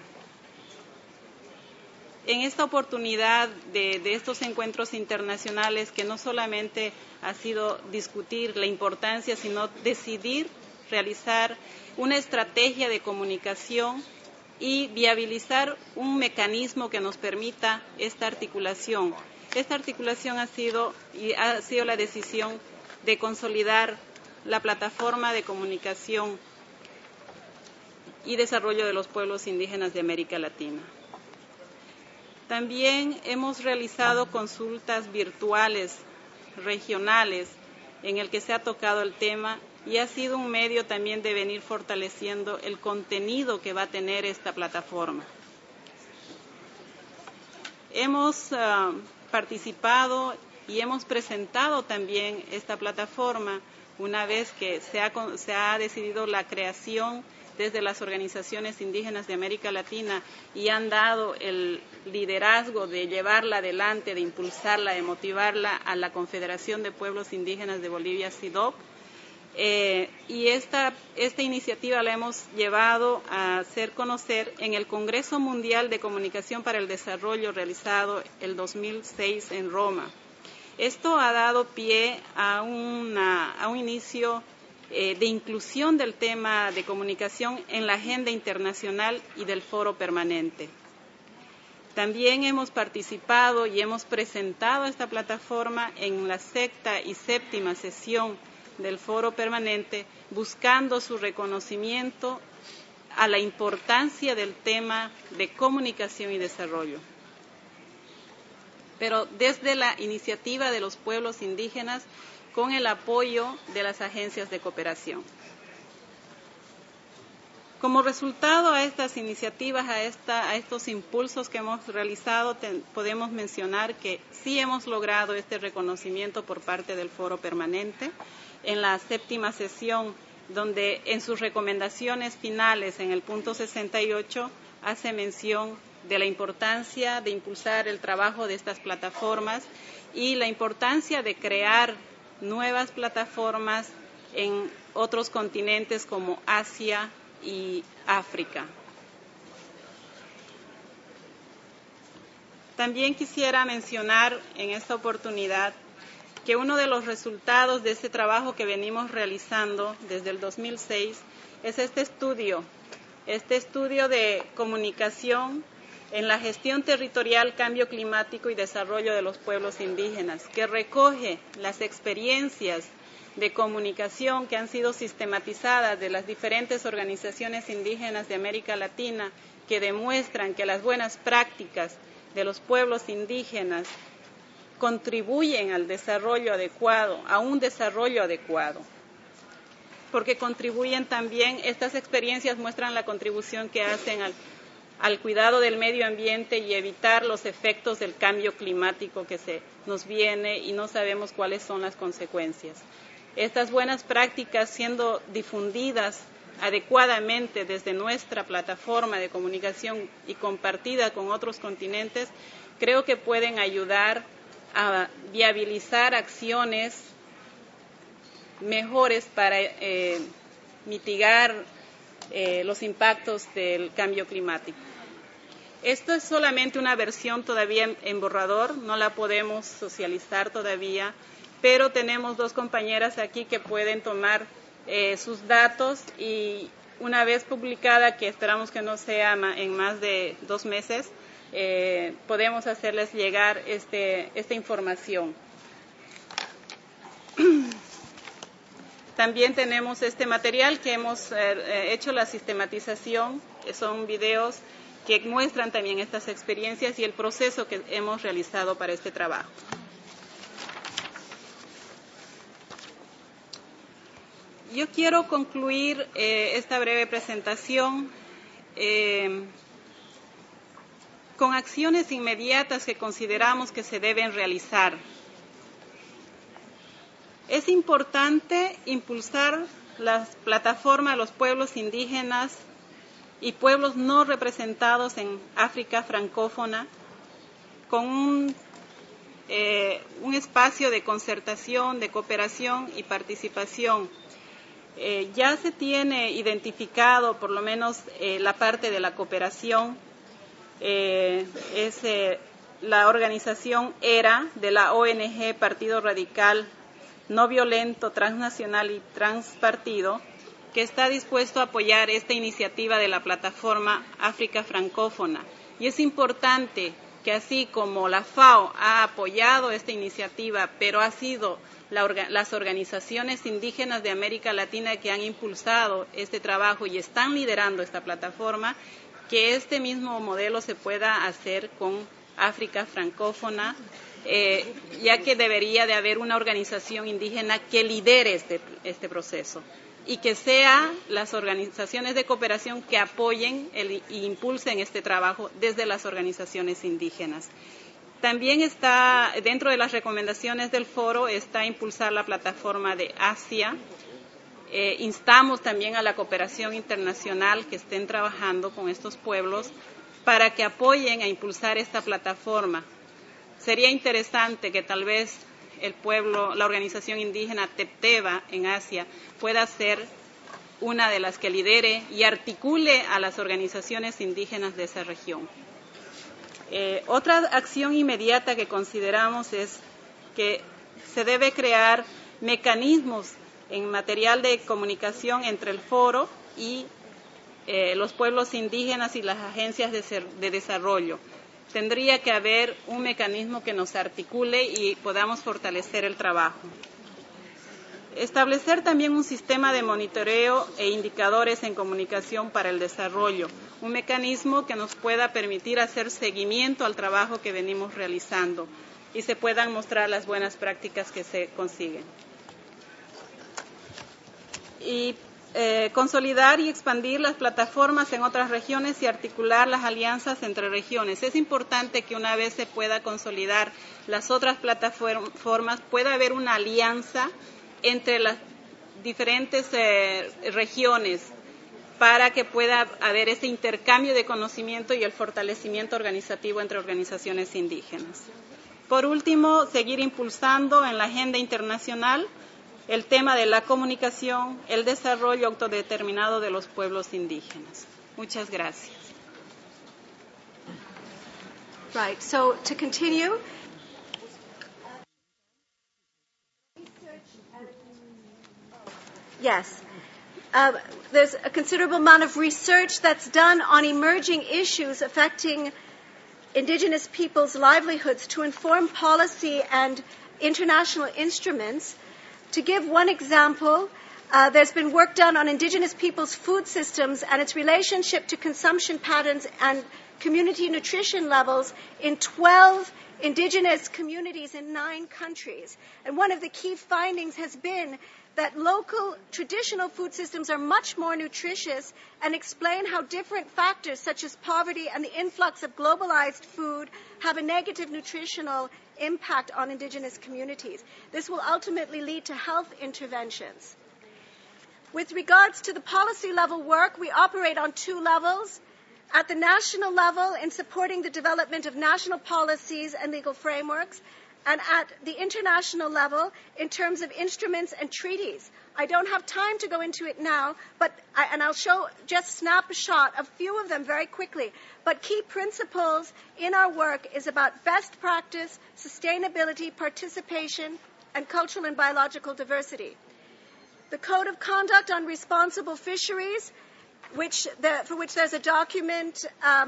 En esta oportunidad de estos encuentros internacionales, que no solamente ha sido discutir la importancia, sino decidir realizar una estrategia de comunicación y viabilizar un mecanismo que nos permita esta articulación. Esta articulación ha sido la decisión de consolidar la plataforma de comunicación y desarrollo de los pueblos indígenas de América Latina. También hemos realizado consultas virtuales regionales en el que se ha tocado el tema y ha sido un medio también de venir fortaleciendo el contenido que va a tener esta plataforma. Hemos participado y hemos presentado también esta plataforma una vez que se ha decidido la creación desde las organizaciones indígenas de América Latina y han dado el liderazgo de llevarla adelante, de impulsarla, de motivarla a la Confederación de Pueblos Indígenas de Bolivia, CIDOB. Y esta iniciativa la hemos llevado a hacer conocer en el Congreso Mundial de Comunicación para el Desarrollo realizado el 2006 en Roma. Esto ha dado pie a un inicio de inclusión del tema de comunicación en la agenda internacional y del foro permanente. También hemos participado y hemos presentado esta plataforma en la 6ª y 7ª sesión del foro permanente, buscando su reconocimiento a la importancia del tema de comunicación y desarrollo. Pero desde la iniciativa de los pueblos indígenas, con el apoyo de las agencias de cooperación. Como resultado a estas iniciativas, a estos impulsos que hemos realizado, podemos mencionar que sí hemos logrado este reconocimiento por parte del Foro Permanente en la 7ª sesión, donde en sus recomendaciones finales, en el punto 68, hace mención de la importancia de impulsar el trabajo de estas plataformas y la importancia de crear nuevas plataformas en otros continentes como Asia y África. También quisiera mencionar en esta oportunidad que uno de los resultados de este trabajo que venimos realizando desde el 2006 es este estudio de comunicación en la gestión territorial, cambio climático y desarrollo de los pueblos indígenas, que recoge las experiencias de comunicación que han sido sistematizadas de las diferentes organizaciones indígenas de América Latina, que demuestran que las buenas prácticas de los pueblos indígenas contribuyen al desarrollo adecuado, a un desarrollo adecuado, porque contribuyen también, estas experiencias muestran la contribución que hacen al cuidado del medio ambiente y evitar los efectos del cambio climático que se nos viene y no sabemos cuáles son las consecuencias. Estas buenas prácticas siendo difundidas adecuadamente desde nuestra plataforma de comunicación y compartida con otros continentes, creo que pueden ayudar a viabilizar acciones mejores para mitigar los impactos del cambio climático. Esto es solamente una versión todavía en borrador, no la podemos socializar todavía, pero tenemos dos compañeras aquí que pueden tomar sus datos y una vez publicada, que esperamos que no sea en más de 2 meses, podemos hacerles llegar esta información. También tenemos este material que hemos hecho la sistematización, que son videos que muestran también estas experiencias y el proceso que hemos realizado para este trabajo. Yo quiero concluir esta breve presentación con acciones inmediatas que consideramos que se deben realizar. Es importante impulsar la plataforma de los pueblos indígenas y pueblos no representados en África francófona con un espacio de concertación, de cooperación y participación. Ya se tiene identificado por lo menos la parte de la cooperación, la organización ERA de la ONG Partido Radical No Violento, Transnacional y Transpartido, que está dispuesto a apoyar esta iniciativa de la plataforma África Francófona. Y es importante que así como la FAO ha apoyado esta iniciativa, pero ha sido las organizaciones indígenas de América Latina que han impulsado este trabajo y están liderando esta plataforma, que este mismo modelo se pueda hacer con África francófona, ya que debería de haber una organización indígena que lidere este proceso y que sean las organizaciones de cooperación que apoyen e impulsen este trabajo desde las organizaciones indígenas. También está, dentro de las recomendaciones del foro, está impulsar la plataforma de Asia. Instamos también a la cooperación internacional que estén trabajando con estos pueblos para que apoyen a impulsar esta plataforma. Sería interesante que tal vez el pueblo, la organización indígena Tepteba en Asia pueda ser una de las que lidere y articule a las organizaciones indígenas de esa región. Otra acción inmediata que consideramos es que se debe crear mecanismos en material de comunicación entre el foro y los pueblos indígenas y las agencias de desarrollo. Tendría que haber un mecanismo que nos articule y podamos fortalecer el trabajo. Establecer también un sistema de monitoreo e indicadores en comunicación para el desarrollo, un mecanismo que nos pueda permitir hacer seguimiento al trabajo que venimos realizando y se puedan mostrar las buenas prácticas que se consiguen. Y consolidar y expandir las plataformas en otras regiones y articular las alianzas entre regiones. Es importante que una vez se pueda consolidar las otras plataformas, pueda haber una alianza entre las diferentes regiones para que pueda haber ese intercambio de conocimiento y el fortalecimiento organizativo entre organizaciones indígenas. Por último, seguir impulsando en la agenda internacional el tema de la comunicación, el desarrollo autodeterminado de los pueblos indígenas. Muchas gracias. Right, so to continue. Yes. There's a considerable amount of research that's done on emerging issues affecting indigenous peoples' livelihoods to inform policy and international instruments. To give one example, there's been work done on indigenous peoples' food systems and its relationship to consumption patterns and community nutrition levels in 12 indigenous communities in 9 countries. And one of the key findings has been that local traditional food systems are much more nutritious and explain how different factors such as poverty and the influx of globalized food have a negative nutritional impact on indigenous communities. This will ultimately lead to health interventions. With regards to the policy level work, we operate on 2 levels. At the national level, in supporting the development of national policies and legal frameworks, and at the international level, in terms of instruments and treaties. I don't have time to go into it now, and I'll just snap a shot of few of them very quickly. But key principles in our work is about best practice, sustainability, participation, and cultural and biological diversity. The Code of Conduct on Responsible Fisheries, for which there's a documents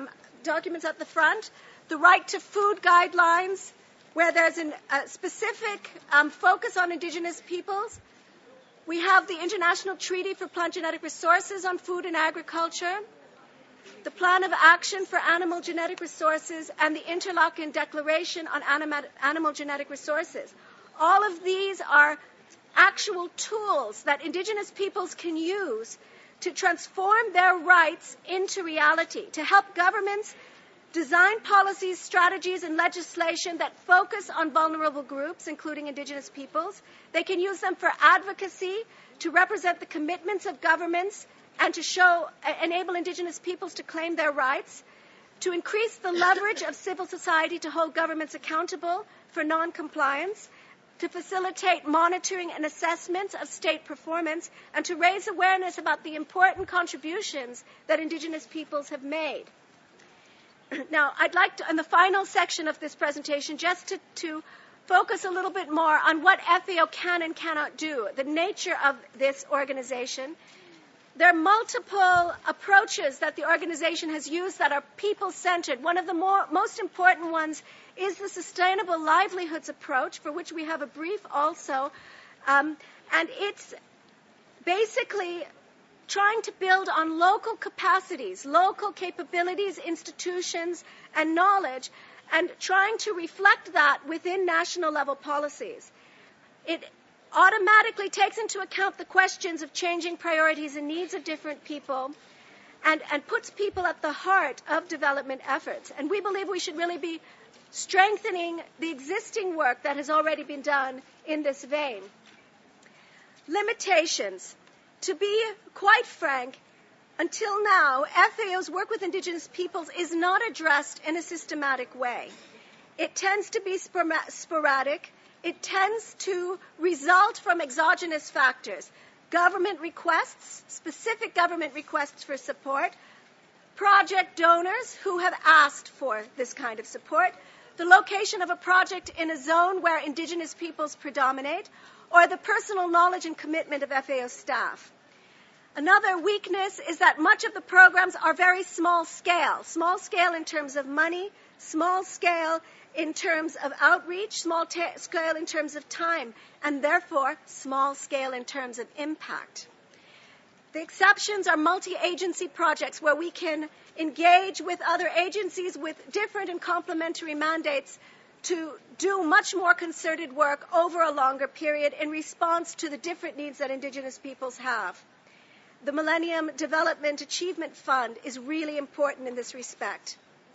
at the front. The Right to Food Guidelines, where there's a specific focus on indigenous peoples. We have the International Treaty for Plant Genetic Resources on Food and Agriculture, the Plan of Action for Animal Genetic Resources, and the Interlaken Declaration on Animal Genetic Resources. All of these are actual tools that indigenous peoples can use to transform their rights into reality, to help governments design policies, strategies, and legislation that focus on vulnerable groups, including indigenous peoples. They can use them for advocacy, to represent the commitments of governments, and to enable indigenous peoples to claim their rights, to increase the leverage of civil society to hold governments accountable for non-compliance, to facilitate monitoring and assessment of state performance, and to raise awareness about the important contributions that indigenous peoples have made. Now, I'd like to, in the final section of this presentation, just to focus a little bit more on what FAO can and cannot do, the nature of this organization. There are multiple approaches that the organization has used that are people-centered. One of the most important ones is the Sustainable Livelihoods approach, for which we have a brief also. And it's basically trying to build on local capacities, local capabilities, institutions, and knowledge, and trying to reflect that within national level policies. It automatically takes into account the questions of changing priorities and needs of different people and puts people at the heart of development efforts. And we believe we should really be strengthening the existing work that has already been done in this vein. Limitations. To be quite frank, until now, FAO's work with indigenous peoples is not addressed in a systematic way. It tends to be sporadic. It tends to result from exogenous factors. Government requests, specific government requests for support, project donors who have asked for this kind of support, the location of a project in a zone where indigenous peoples predominate, or the personal knowledge and commitment of FAO staff. Another weakness is that much of the programs are very small scale in terms of money, small scale in terms of outreach, small scale in terms of time, and therefore small scale in terms of impact. The exceptions are multi-agency projects where we can engage with other agencies with different and complementary mandates to do much more concerted work over a longer period in response to the different needs that indigenous peoples have. The Millennium Development Achievement Fund is really important in this respect.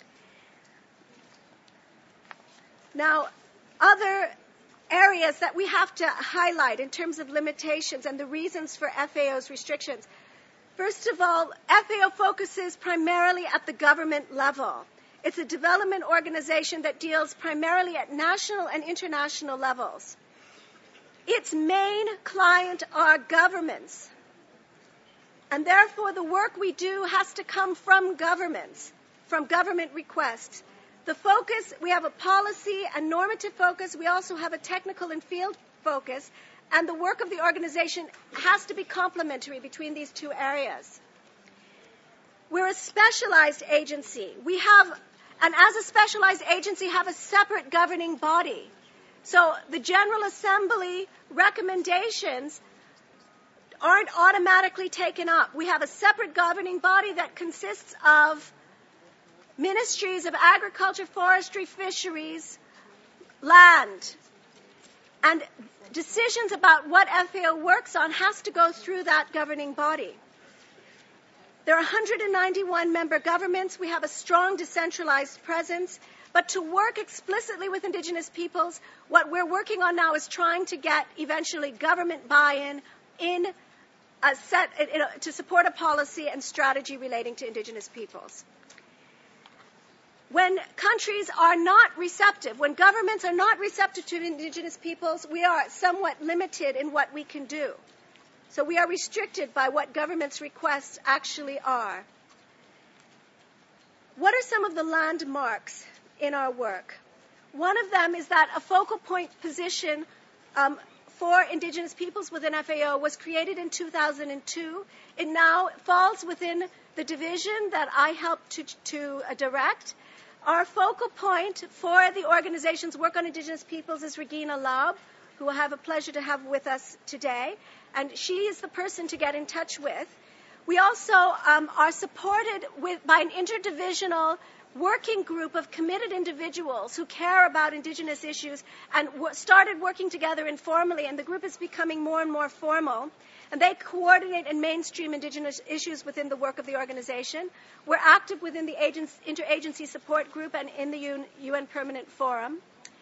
Now, other areas that we have to highlight in terms of limitations and the reasons for FAO's restrictions. First of all, FAO focuses primarily at the government level. It's a development organization that deals primarily at national and international levels. Its main client are governments. And therefore, the work we do has to come from governments, from government requests. The focus, we have a policy and normative focus. We also have a technical and field focus. And the work of the organization has to be complementary between these two areas. We're a specialized agency. We have and as a specialized agency have a separate governing body. So the General Assembly recommendations aren't automatically taken up. We have a separate governing body that consists of ministries of agriculture, forestry, fisheries, land. And decisions about what FAO works on has to go through that governing body. There are 191 member governments. We have a strong decentralized presence. But to work explicitly with indigenous peoples, what we're working on now is trying to get eventually government buy-in in to support a policy and strategy relating to indigenous peoples. When countries are not receptive, when governments are not receptive to indigenous peoples, we are somewhat limited in what we can do. So we are restricted by what governments' requests actually are. What are some of the landmarks in our work? One of them is that a focal point position for indigenous peoples within FAO was created in 2002. It now falls within the division that I helped to direct. Our focal point for the organization's work on indigenous peoples is Regina Laub, who I have a pleasure to have with us today. And she is the person to get in touch with. We also are supported by an interdivisional working group of committed individuals who care about indigenous issues and started working together informally, and the group is becoming more and more formal. And they coordinate and mainstream indigenous issues within the work of the organization. We're active within the interagency support group and in the UN Permanent Forum.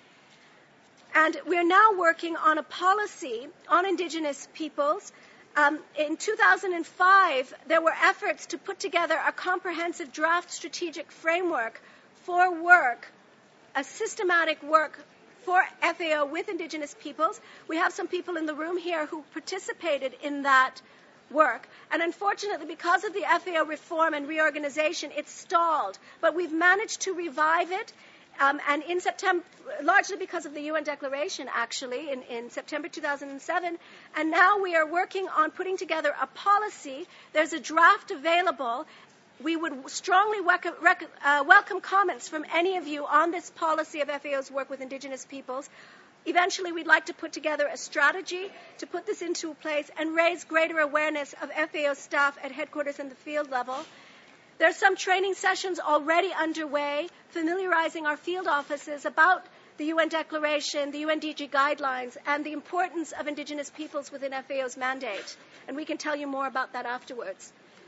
And we're now working on a policy on indigenous peoples. In 2005, there were efforts to put together a comprehensive draft strategic framework for work, a systematic work for FAO with indigenous peoples. We have some people in the room here who participated in that work. And unfortunately, because of the FAO reform and reorganization, it stalled. But we've managed to revive it. And in September, largely because of the UN declaration, actually, in September 2007. And now we are working on putting together a policy. There's a draft available. We would strongly welcome comments from any of you on this policy of FAO's work with indigenous peoples. Eventually, we'd like to put together a strategy to put this into place and raise greater awareness of FAO staff at headquarters and the field level. There are some training sessions already underway, familiarizing our field offices about the UN Declaration, the UNDG guidelines, and the importance of indigenous peoples within FAO's mandate. And we can tell you more about that afterwards.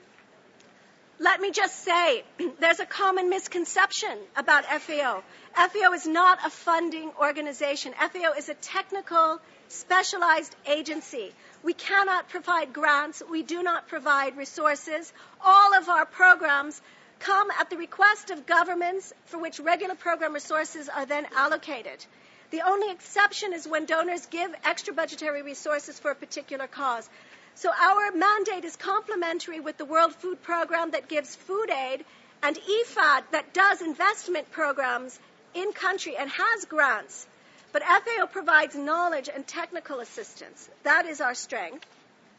Let me just say, there's a common misconception about FAO. FAO is not a funding organization. FAO is a technical, specialized agency. We cannot provide grants. We do not provide resources. All of our programs come at the request of governments for which regular program resources are then allocated. The only exception is when donors give extra budgetary resources for a particular cause. So our mandate is complementary with the World Food Program that gives food aid and IFAD that does investment programs in country and has grants. But FAO provides knowledge and technical assistance. That is our strength.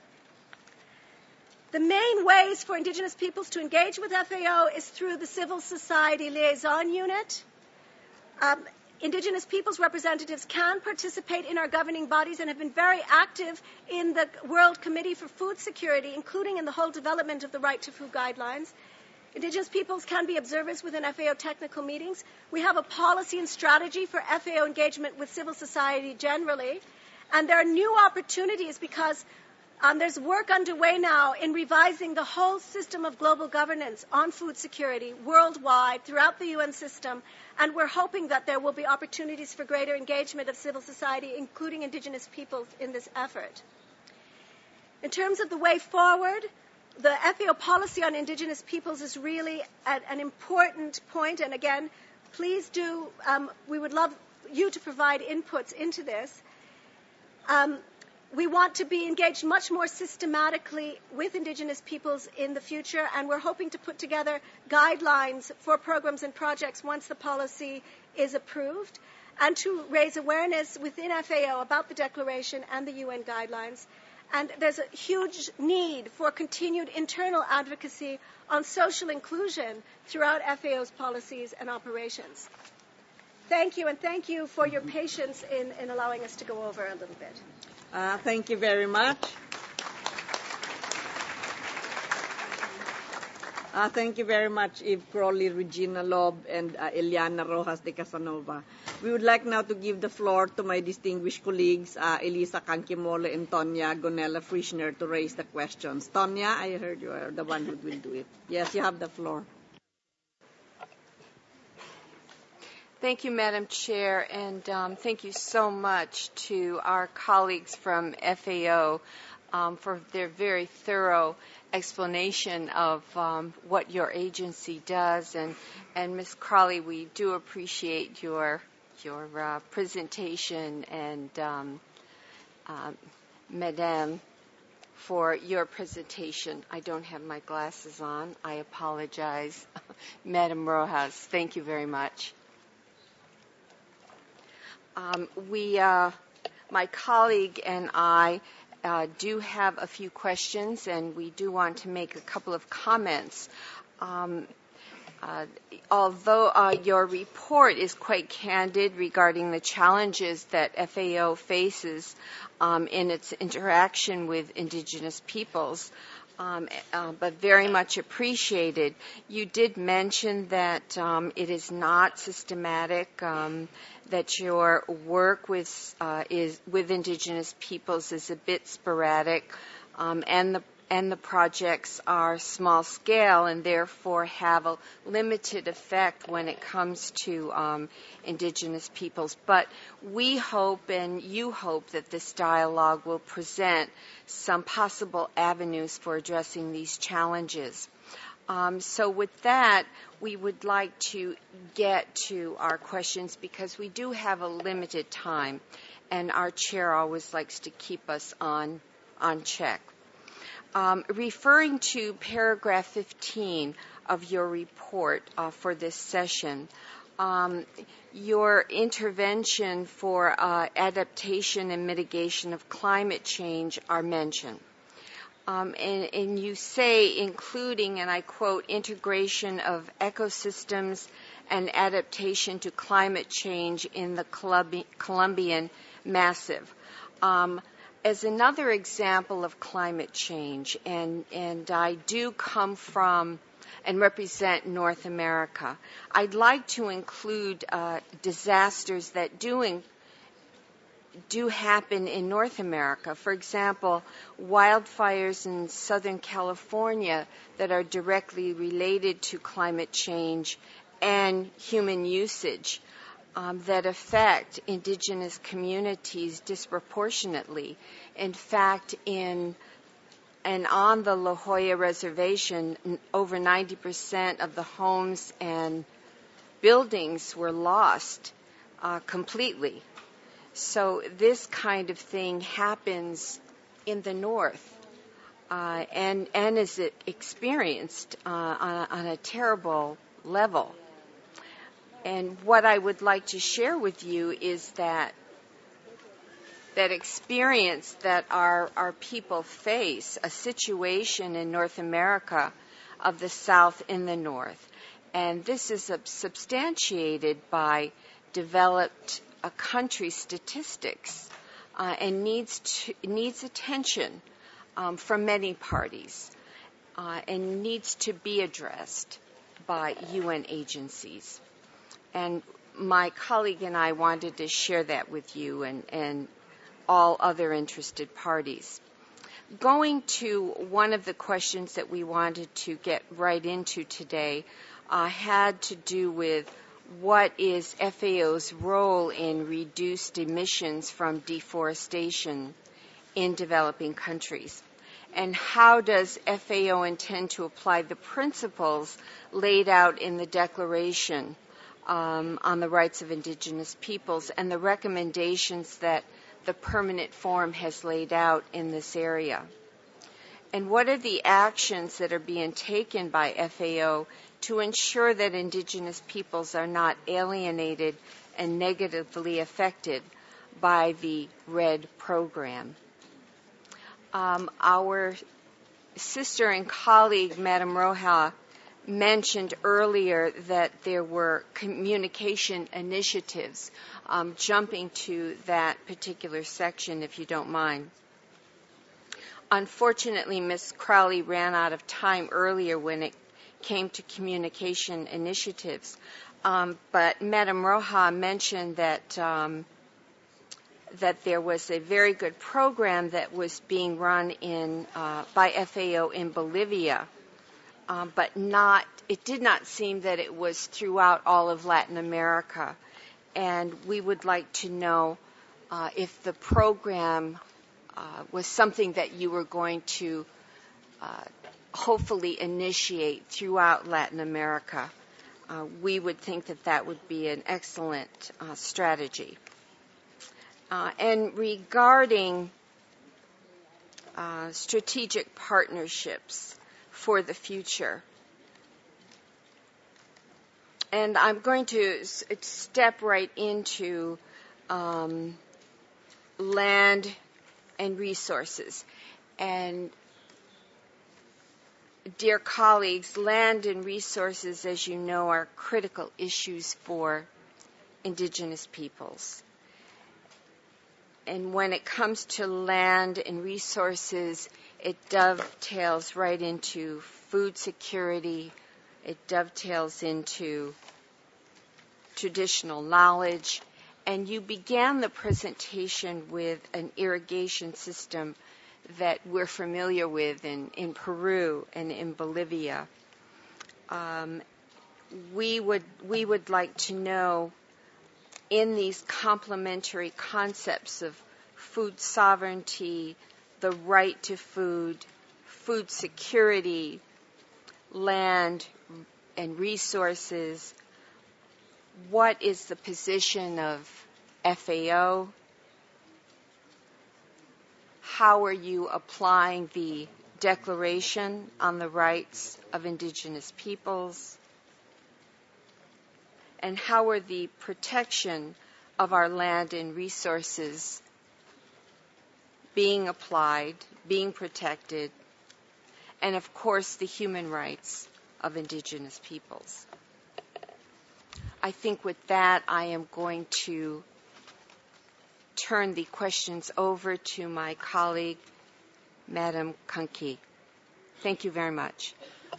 The main ways for indigenous peoples to engage with FAO is through the Civil Society Liaison Unit. Indigenous peoples representatives can participate in our governing bodies and have been very active in the World Committee for Food Security, including in the whole development of the Right to Food guidelines. Indigenous peoples can be observers within FAO technical meetings. We have a policy and strategy for FAO engagement with civil society generally. And there are new opportunities because there's work underway now in revising the whole system of global governance on food security worldwide throughout the UN system. And we're hoping that there will be opportunities for greater engagement of civil society, including indigenous peoples, in this effort. In terms of the way forward, the FAO policy on indigenous peoples is really an important point. And again, please do, we would love you to provide inputs into this. We want to be engaged much more systematically with indigenous peoples in the future, and we're hoping to put together guidelines for programs and projects once the policy is approved, and to raise awareness within FAO about the declaration and the UN guidelines. And there's a huge need for continued internal advocacy on social inclusion throughout FAO's policies and operations. Thank you, and thank you for your patience in allowing us to go over a little bit. Thank you very much. Thank you very much, Eve Crowley, Regina Loeb, and Eliana Rojas de Casanova. We would like now to give the floor to my distinguished colleagues, Elisa Kankimole and Tonya Gonella Frischner, to raise the questions. Tonya, I heard you are the one who will do it. Yes, you have the floor. Thank you, Madam Chair, and thank you so much to our colleagues from FAO for their very thorough explanation of what your agency does. And Ms. Crowley, we do appreciate your presentation, and Madame, for your presentation. I don't have my glasses on. I apologize. Madam Rojas, thank you very much. My colleague and I do have a few questions, and we do want to make a couple of comments. Although your report is quite candid regarding the challenges that FAO faces in its interaction with indigenous peoples, but very much appreciated, you did mention that it is not systematic, that your work with indigenous peoples is a bit sporadic, and the projects are small scale and therefore have a limited effect when it comes to indigenous peoples. But we hope, and you hope, that this dialogue will present some possible avenues for addressing these challenges. So with that, we would like to get to our questions because we do have a limited time, and our chair always likes to keep us on check. Referring to paragraph 15 of your report for this session, your intervention for adaptation and mitigation of climate change are mentioned. And you say, including, and I quote, integration of ecosystems and adaptation to climate change in the Colombian Massif. As another example of climate change, and I do come from and represent North America, I'd like to include disasters that do happen in North America. For example, wildfires in Southern California that are directly related to climate change and human usage that affect indigenous communities disproportionately. In fact, on the La Jolla Reservation, over 90% of the homes and buildings were lost completely. So this kind of thing happens in the north and is experienced on a terrible level. And what I would like to share with you is that experience that our people face, a situation in North America of the South in the North. And this is substantiated by developed country statistics and needs attention from many parties and needs to be addressed by UN agencies. And my colleague and I wanted to share that with you and all other interested parties. Going to one of the questions that we wanted to get right into today had to do with what is FAO's role in reduced emissions from deforestation in developing countries, and how does FAO intend to apply the principles laid out in the Declaration on the Rights of Indigenous Peoples and the recommendations that the Permanent Forum has laid out in this area. And what are the actions that are being taken by FAO to ensure that indigenous peoples are not alienated and negatively affected by the REDD program? Our sister and colleague, Madame Roja, mentioned earlier that there were communication initiatives. Jumping to that particular section, if you don't mind. Unfortunately, Ms. Crowley ran out of time earlier when it came to communication initiatives. But Madame Roja mentioned that that there was a very good program that was being run by FAO in Bolivia, but it did not seem that it was throughout all of Latin America. And we would like to know if the program was something that you were going to hopefully initiate throughout Latin America. We would think that that would be an excellent strategy. And regarding strategic partnerships for the future, and I'm going to step right into land and resources. And dear colleagues, land and resources, as you know, are critical issues for indigenous peoples. And when it comes to land and resources, it dovetails right into food security. It dovetails into traditional knowledge. And you began the presentation with an irrigation system that we're familiar with in Peru and in Bolivia. We would like to know, in these complementary concepts of food sovereignty, the right to food, food security, land and resources, what is the position of FAO? How are you applying the Declaration on the Rights of Indigenous Peoples? And how are the protection of our land and resources being applied, being protected, and of course the human rights of indigenous peoples? I think with that I am going to turn the questions over to my colleague, Madam Kanki. Thank you very much.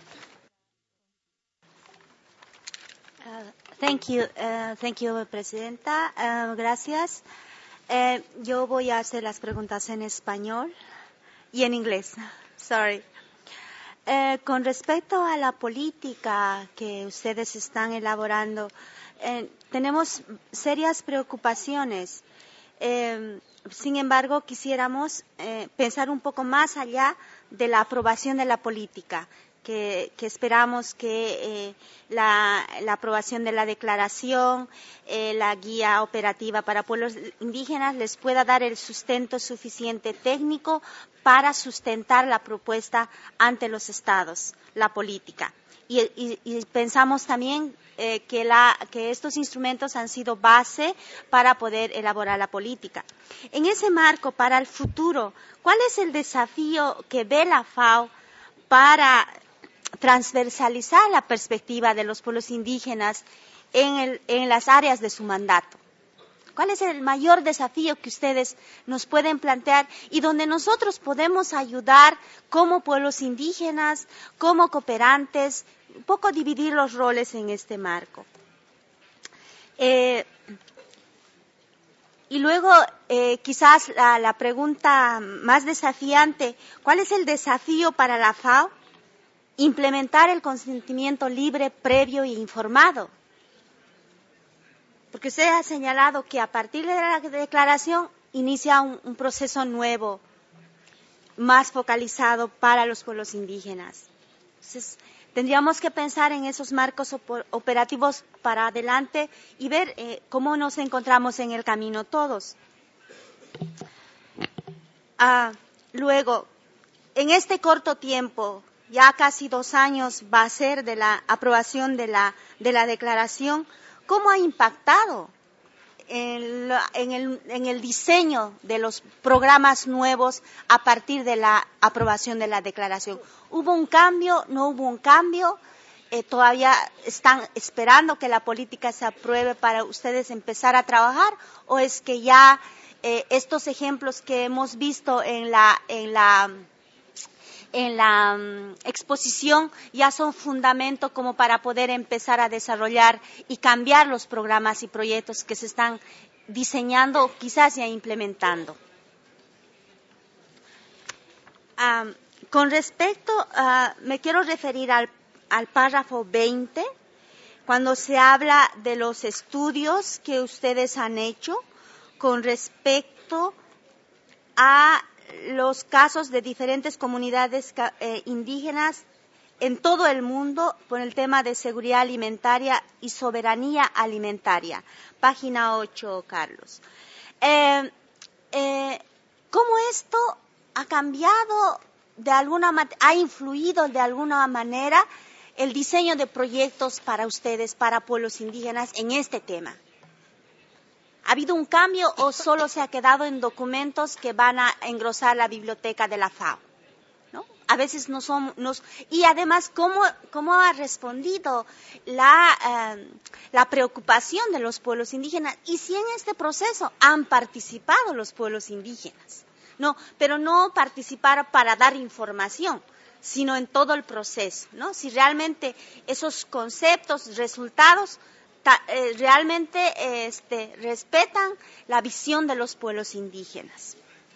Thank you, Presidenta. Gracias. Yo voy a hacer las preguntas en español y en inglés. Sorry. Con respecto a la política que ustedes están elaborando, tenemos serias preocupaciones. Sin embargo, quisiéramos pensar un poco más allá de la aprobación de la política. Que esperamos que la aprobación de la declaración, la guía operativa para pueblos indígenas les pueda dar el sustento suficiente técnico para sustentar la propuesta ante los estados, la política. Y pensamos también que estos instrumentos han sido base para poder elaborar la política. En ese marco, para el futuro, ¿cuál es el desafío que ve la FAO para transversalizar la perspectiva de los pueblos indígenas en las áreas de su mandato? ¿Cuál es el mayor desafío que ustedes nos pueden plantear y donde nosotros podemos ayudar como pueblos indígenas, como cooperantes, un poco dividir los roles en este marco? Y luego, quizás la pregunta más desafiante, ¿cuál es el desafío para la FAO? Implementar el consentimiento libre, previo e informado. Porque usted ha señalado que a partir de la declaración inicia un proceso nuevo, más focalizado para los pueblos indígenas. Entonces, tendríamos que pensar en esos marcos operativos para adelante y ver cómo nos encontramos en el camino todos. Luego, en este corto tiempo, ya casi 2 años va a ser de la aprobación de la declaración, ¿cómo ha impactado en el diseño de los programas nuevos a partir de la aprobación de la declaración. ¿Hubo un cambio? ¿No hubo un cambio? ¿Todavía están esperando que la política se apruebe para ustedes empezar a trabajar? ¿O es que ya estos ejemplos que hemos visto en la exposición ya son fundamento como para poder empezar a desarrollar y cambiar los programas y proyectos que se están diseñando o quizás ya implementando? Con respecto, me quiero referir al párrafo 20, cuando se habla de los estudios que ustedes han hecho con respecto a los casos de diferentes comunidades indígenas en todo el mundo por el tema de seguridad alimentaria y soberanía alimentaria. Página 8, Carlos. ¿Cómo esto ha cambiado ha influido de alguna manera el diseño de proyectos para ustedes, para pueblos indígenas, en este tema? ¿Ha habido un cambio o solo se ha quedado en documentos que van a engrosar la biblioteca de la FAO? ¿No? A veces y además, ¿cómo ha respondido la preocupación de los pueblos indígenas? Y si en este proceso han participado los pueblos indígenas. No, pero no participar para dar información, sino en todo el proceso, ¿no? Si realmente esos conceptos, resultados, realmente respetan la visión de los pueblos indígenas.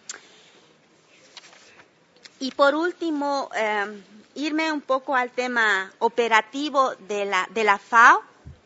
Y por último, irme un poco al tema operativo de la FAO.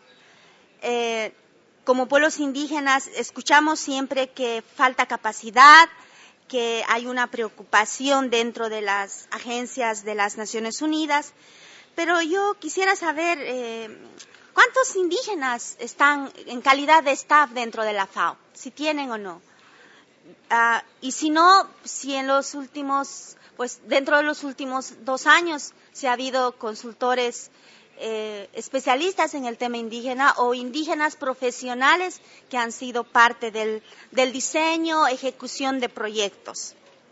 Como pueblos indígenas escuchamos siempre que falta capacidad, que hay una preocupación dentro de las agencias de las Naciones Unidas, pero yo quisiera saber ¿cuántos indígenas están en calidad de staff dentro de la FAO? Si tienen o no. Y si no, si en los últimos, dentro de los últimos 2 años si ha habido consultores especialistas en el tema indígena o indígenas profesionales que han sido parte del diseño, ejecución de proyectos.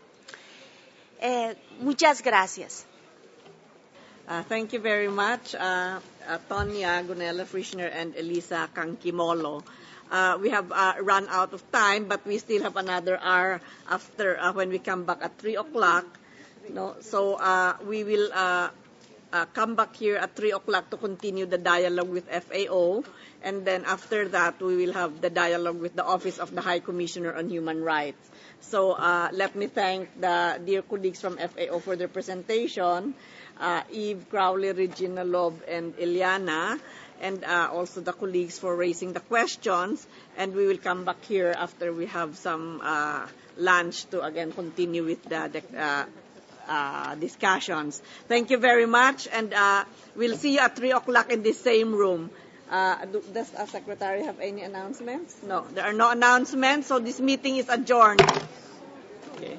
Muchas gracias. Thank you very much, Tonya Gunella Frischner and Elisa Kankimolo. We have run out of time, but we still have another hour after when we come back at 3 o'clock. No? So we will come back here at 3 o'clock to continue the dialogue with FAO. And then after that, we will have the dialogue with the Office of the High Commissioner on Human Rights. So let me thank the dear colleagues from FAO for their presentation, Eve Crowley, Regina Loeb, and Eliana, and also the colleagues for raising the questions. And we will come back here after we have some lunch to again continue with the discussions. Thank you very much, and we'll see you at 3 o'clock in this same room. Does our secretary have any announcements? No, there are no announcements, so this meeting is adjourned. Okay.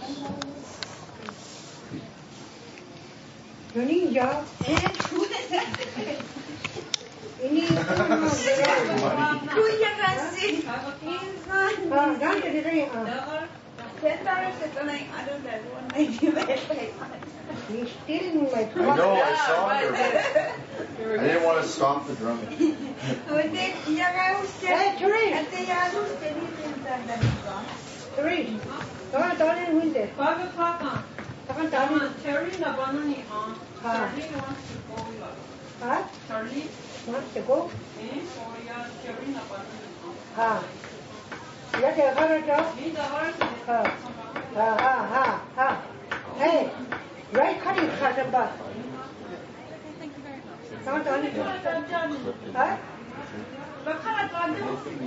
Ninja. Ini Kuya kasi. Dante di rin. $10 ito na yung ano na, 190. He's stealing my I know, I saw her. I didn't want to stop the drumming. Hey, Therese! Therese, tama tayo yung window. 5 o'clock on. Terry na banana on. Charlie wants to go. Huh? Charlie wants to go? Eh? Oh yeah, Terry na banana on. Ya que agarra yo. Hey, right cutting cut ba? Tama tayo nito. Huh? Bakala tayo.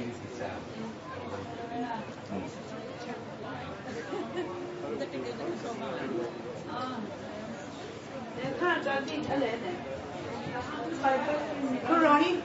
Ronnie?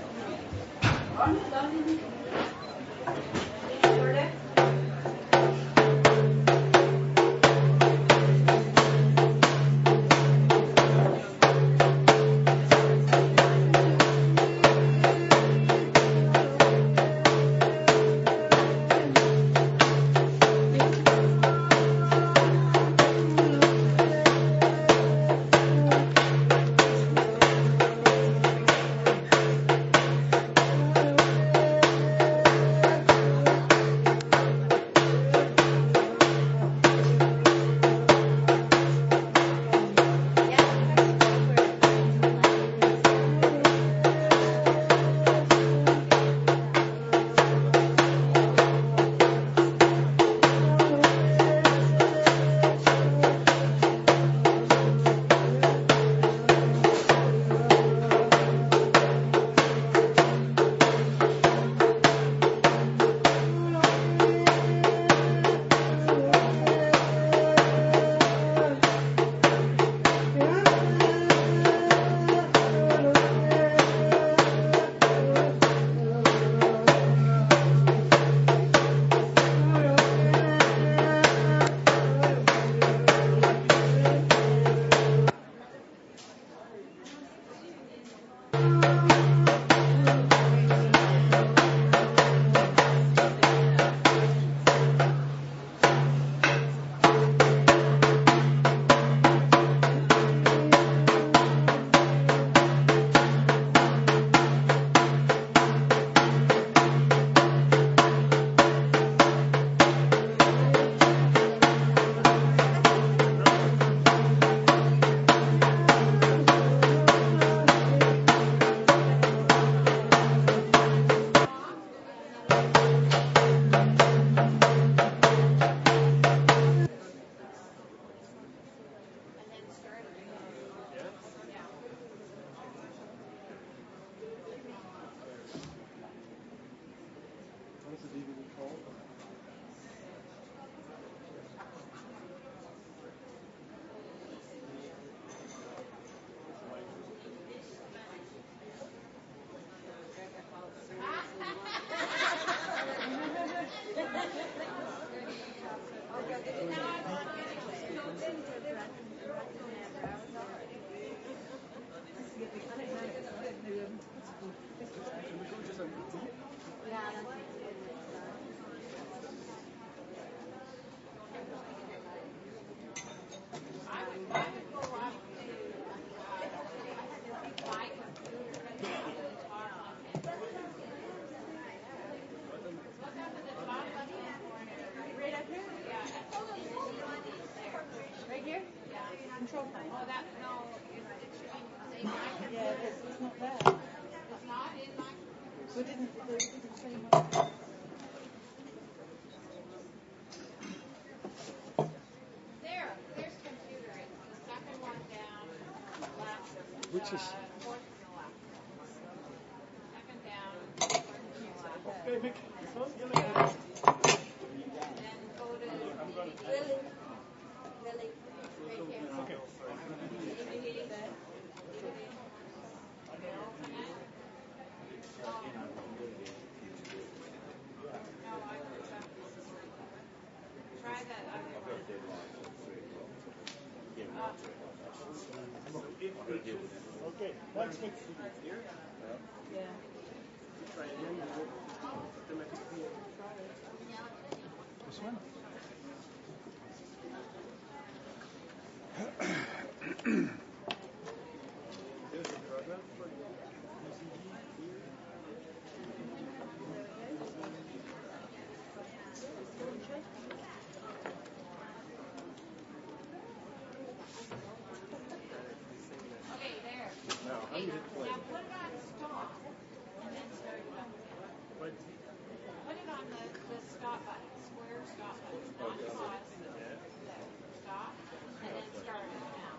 control panel. Oh, that, no, it should be the same. Yeah, it's not there. It's not in my... We didn't say much. There's computer. It's the second one down. Left. Which is... Fourth from the left. Second down. Okay, Mickey. Then go to Lily. Lily. Okay. Try that other one. Okay, what's next? Yeah. This one? Okay, there. Now put it on stop and then start it up. Put it on the stop button, square stop button, not pause. There. Stop and then start it now.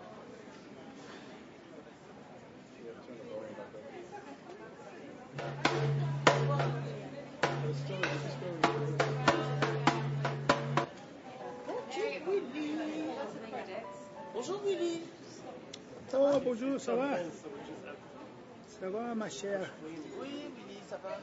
Bonjour Willy. Ça va, bonjour, ça va? Ça va ma chère? Oui, Willy, ça va.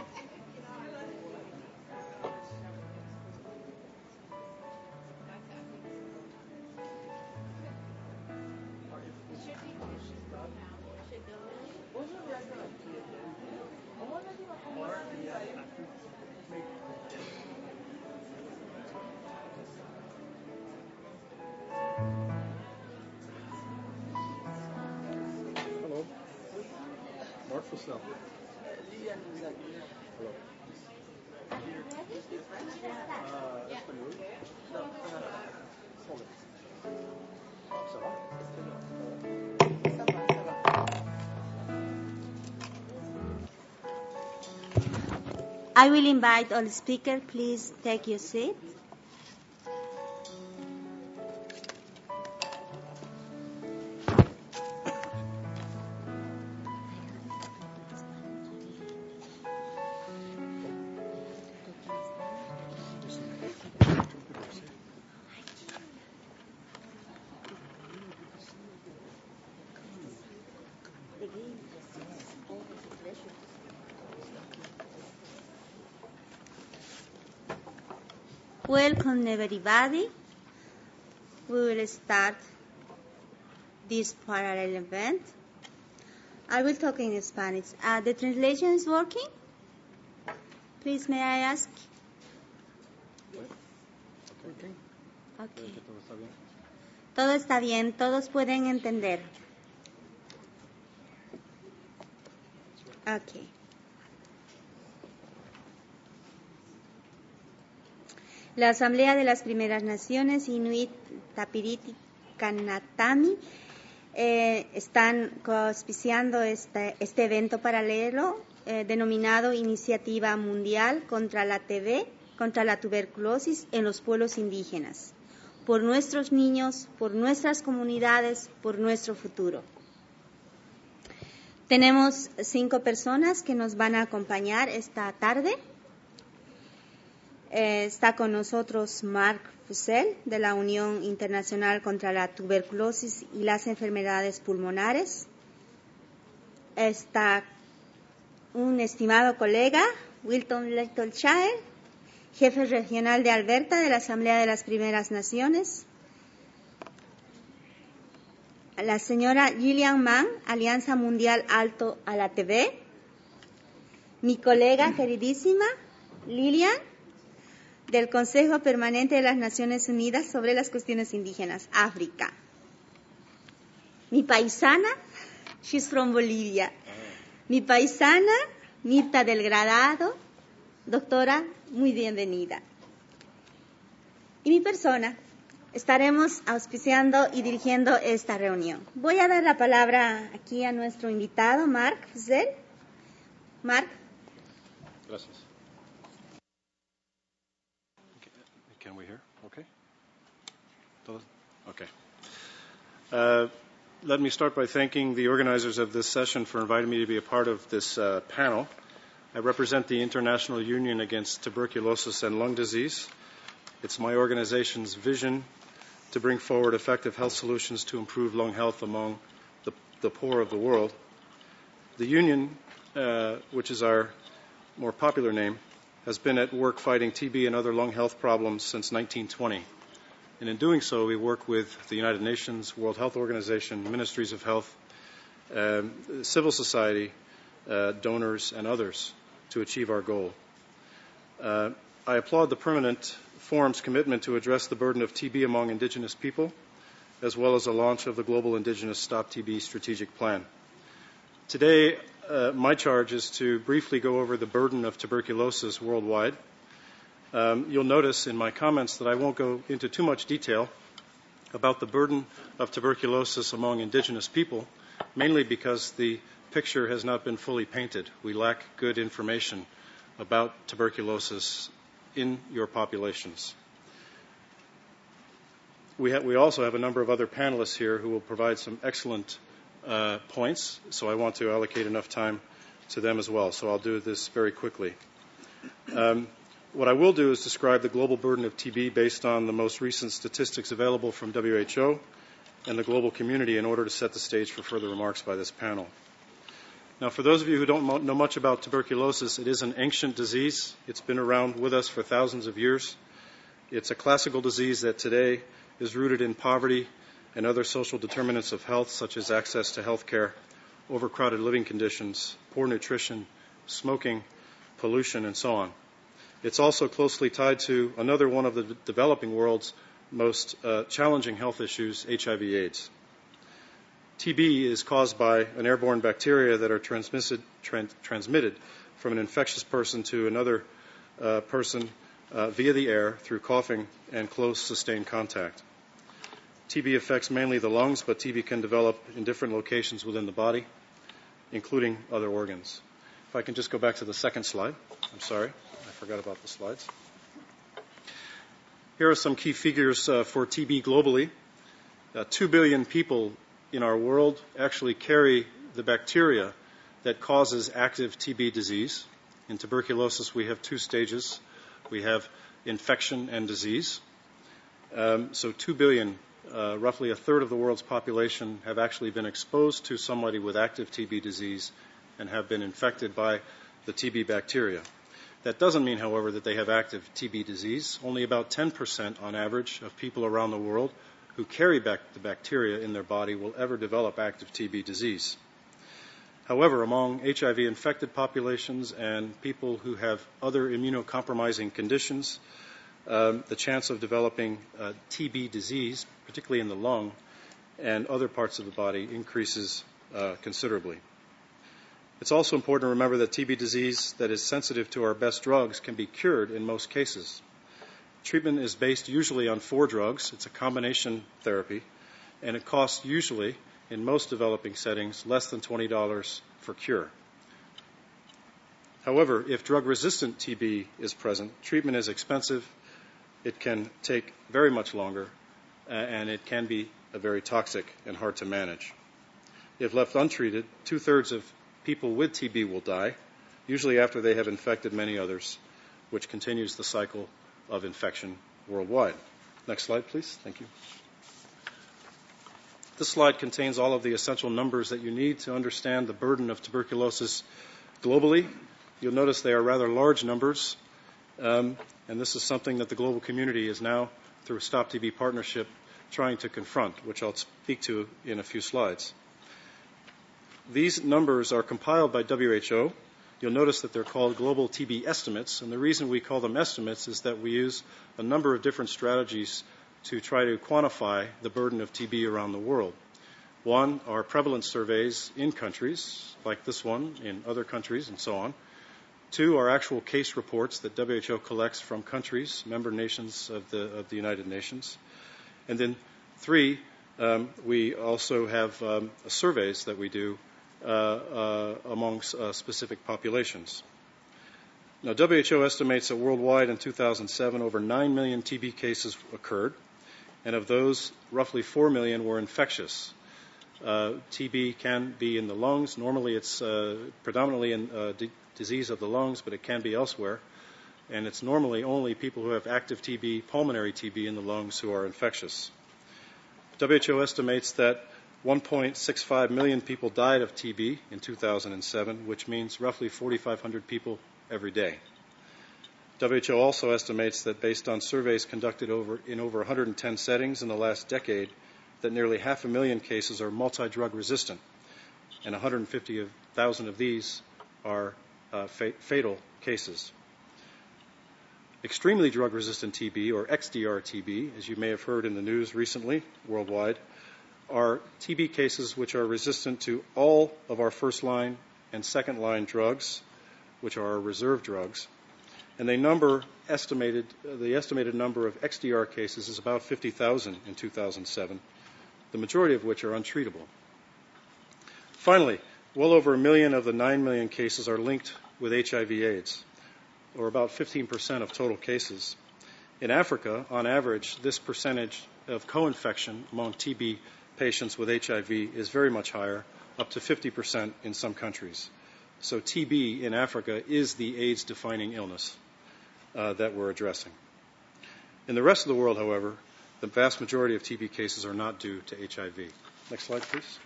Hello. Mark Fussell. Hello. Espagnol. Ça va? I will invite all speakers, please take your seat. Welcome everybody. We will start this parallel event. I will talk in Spanish. The translation is working? Please, may I ask? Okay. Todo está bien, todos pueden entender. Okay. La Asamblea de las Primeras Naciones, Inuit, Tapiriti, Kanatami, están auspiciando este evento paralelo denominado Iniciativa Mundial contra la TB, contra la tuberculosis en los pueblos indígenas, por nuestros niños, por nuestras comunidades, por nuestro futuro. Tenemos 5 personas que nos van a acompañar esta tarde. Está con nosotros Mark Fussell, de la Unión Internacional contra la Tuberculosis y las Enfermedades Pulmonares. Está un estimado colega, Wilton Lecton-Child, jefe regional de Alberta de la Asamblea de las Primeras Naciones. La señora Gillian Mann, Alianza Mundial Alto a la TB. Mi colega queridísima, Lilian, del Consejo Permanente de las Naciones Unidas sobre las Cuestiones Indígenas, África. Mi paisana, she's from Bolivia. Mi paisana, Mirta del Gradado, doctora, muy bienvenida. Y mi persona, estaremos auspiciando y dirigiendo esta reunión. Voy a dar la palabra aquí a nuestro invitado, Mark Fussell. Mark. Gracias. Can we hear? Okay. Okay. Let me start by thanking the organizers of this session for inviting me to be a part of this panel. I represent the International Union Against Tuberculosis and Lung Disease. It's my organization's vision to bring forward effective health solutions to improve lung health among the poor of the world. The Union, which is our more popular name, has been at work fighting TB and other lung health problems since 1920. And in doing so, we work with the United Nations, World Health Organization, Ministries of Health, civil society, donors, and others to achieve our goal. I applaud the Permanent Forum's commitment to address the burden of TB among Indigenous people, as well as the launch of the Global Indigenous Stop TB Strategic Plan. Today, my charge is to briefly go over the burden of tuberculosis worldwide. You'll notice in my comments that I won't go into too much detail about the burden of tuberculosis among Indigenous people, mainly because the picture has not been fully painted. We lack good information about tuberculosis in your populations. We also have a number of other panelists here who will provide some excellent points, so I want to allocate enough time to them as well. So I'll do this very quickly. What I will do is describe the global burden of TB based on the most recent statistics available from WHO and the global community in order to set the stage for further remarks by this panel. Now, for those of you who don't know much about tuberculosis, it is an ancient disease. It's been around with us for thousands of years. It's a classical disease that today is rooted in poverty and other social determinants of health, such as access to health care, overcrowded living conditions, poor nutrition, smoking, pollution, and so on. It's also closely tied to another one of the developing world's most challenging health issues, HIV/AIDS. TB is caused by an airborne bacteria that are transmitted from an infectious person to another person via the air through coughing and close sustained contact. TB affects mainly the lungs, but TB can develop in different locations within the body, including other organs. If I can just go back to the second slide. I'm sorry, I forgot about the slides. Here are some key figures for TB globally. 2 billion people in our world actually carry the bacteria that causes active TB disease. In tuberculosis, we have two stages. We have infection and disease. So 2 billion, roughly a third of the world's population, have actually been exposed to somebody with active TB disease and have been infected by the TB bacteria. That doesn't mean, however, that they have active TB disease. Only about 10% on average of people around the world who carry the bacteria in their body will ever develop active TB disease. However, among HIV-infected populations and people who have other immunocompromising conditions, the chance of developing TB disease, particularly in the lung and other parts of the body, increases considerably. It's also important to remember that TB disease that is sensitive to our best drugs can be cured in most cases. Treatment is based usually on 4 drugs. It's a combination therapy, and it costs usually, in most developing settings, less than $20 for cure. However, if drug-resistant TB is present, treatment is expensive, it can take very much longer, and it can be very toxic and hard to manage. If left untreated, 2/3 of people with TB will die, usually after they have infected many others, which continues the cycle of infection worldwide. Next slide, please. Thank you. This slide contains all of the essential numbers that you need to understand the burden of tuberculosis globally. You'll notice they are rather large numbers, and this is something that the global community is now, through a Stop TB partnership, trying to confront, which I'll speak to in a few slides. These numbers are compiled by WHO. You'll notice that they're called global TB estimates, and the reason we call them estimates is that we use a number of different strategies to try to quantify the burden of TB around the world. One are prevalence surveys in countries, like this one, in other countries, and so on. 2 are actual case reports that WHO collects from countries, member nations of the United Nations. And then 3, we also have surveys that we do amongst specific populations. Now, WHO estimates that worldwide in 2007, over 9 million TB cases occurred, and of those, roughly 4 million were infectious. TB can be in the lungs. Normally, it's predominantly in disease of the lungs, but it can be elsewhere. And it's normally only people who have active TB, pulmonary TB in the lungs, who are infectious. WHO estimates that 1.65 million people died of TB in 2007, which means roughly 4,500 people every day. WHO also estimates that based on surveys conducted in over 110 settings in the last decade, that nearly 500,000 cases are multi-drug resistant, and 150,000 of these are fatal cases. Extremely drug-resistant TB, or XDR TB, as you may have heard in the news recently worldwide, are TB cases which are resistant to all of our first-line and second-line drugs, which are our reserve drugs. And the estimated number of XDR cases is about 50,000 in 2007, the majority of which are untreatable. Finally, well over 1 million of the 9 million cases are linked with HIV/AIDS, or about 15% of total cases. In Africa, on average, this percentage of co-infection among TB patients with HIV is very much higher, up to 50% in some countries. So TB in Africa is the AIDS-defining illness that we're addressing. In the rest of the world, however, the vast majority of TB cases are not due to HIV. Next slide, please.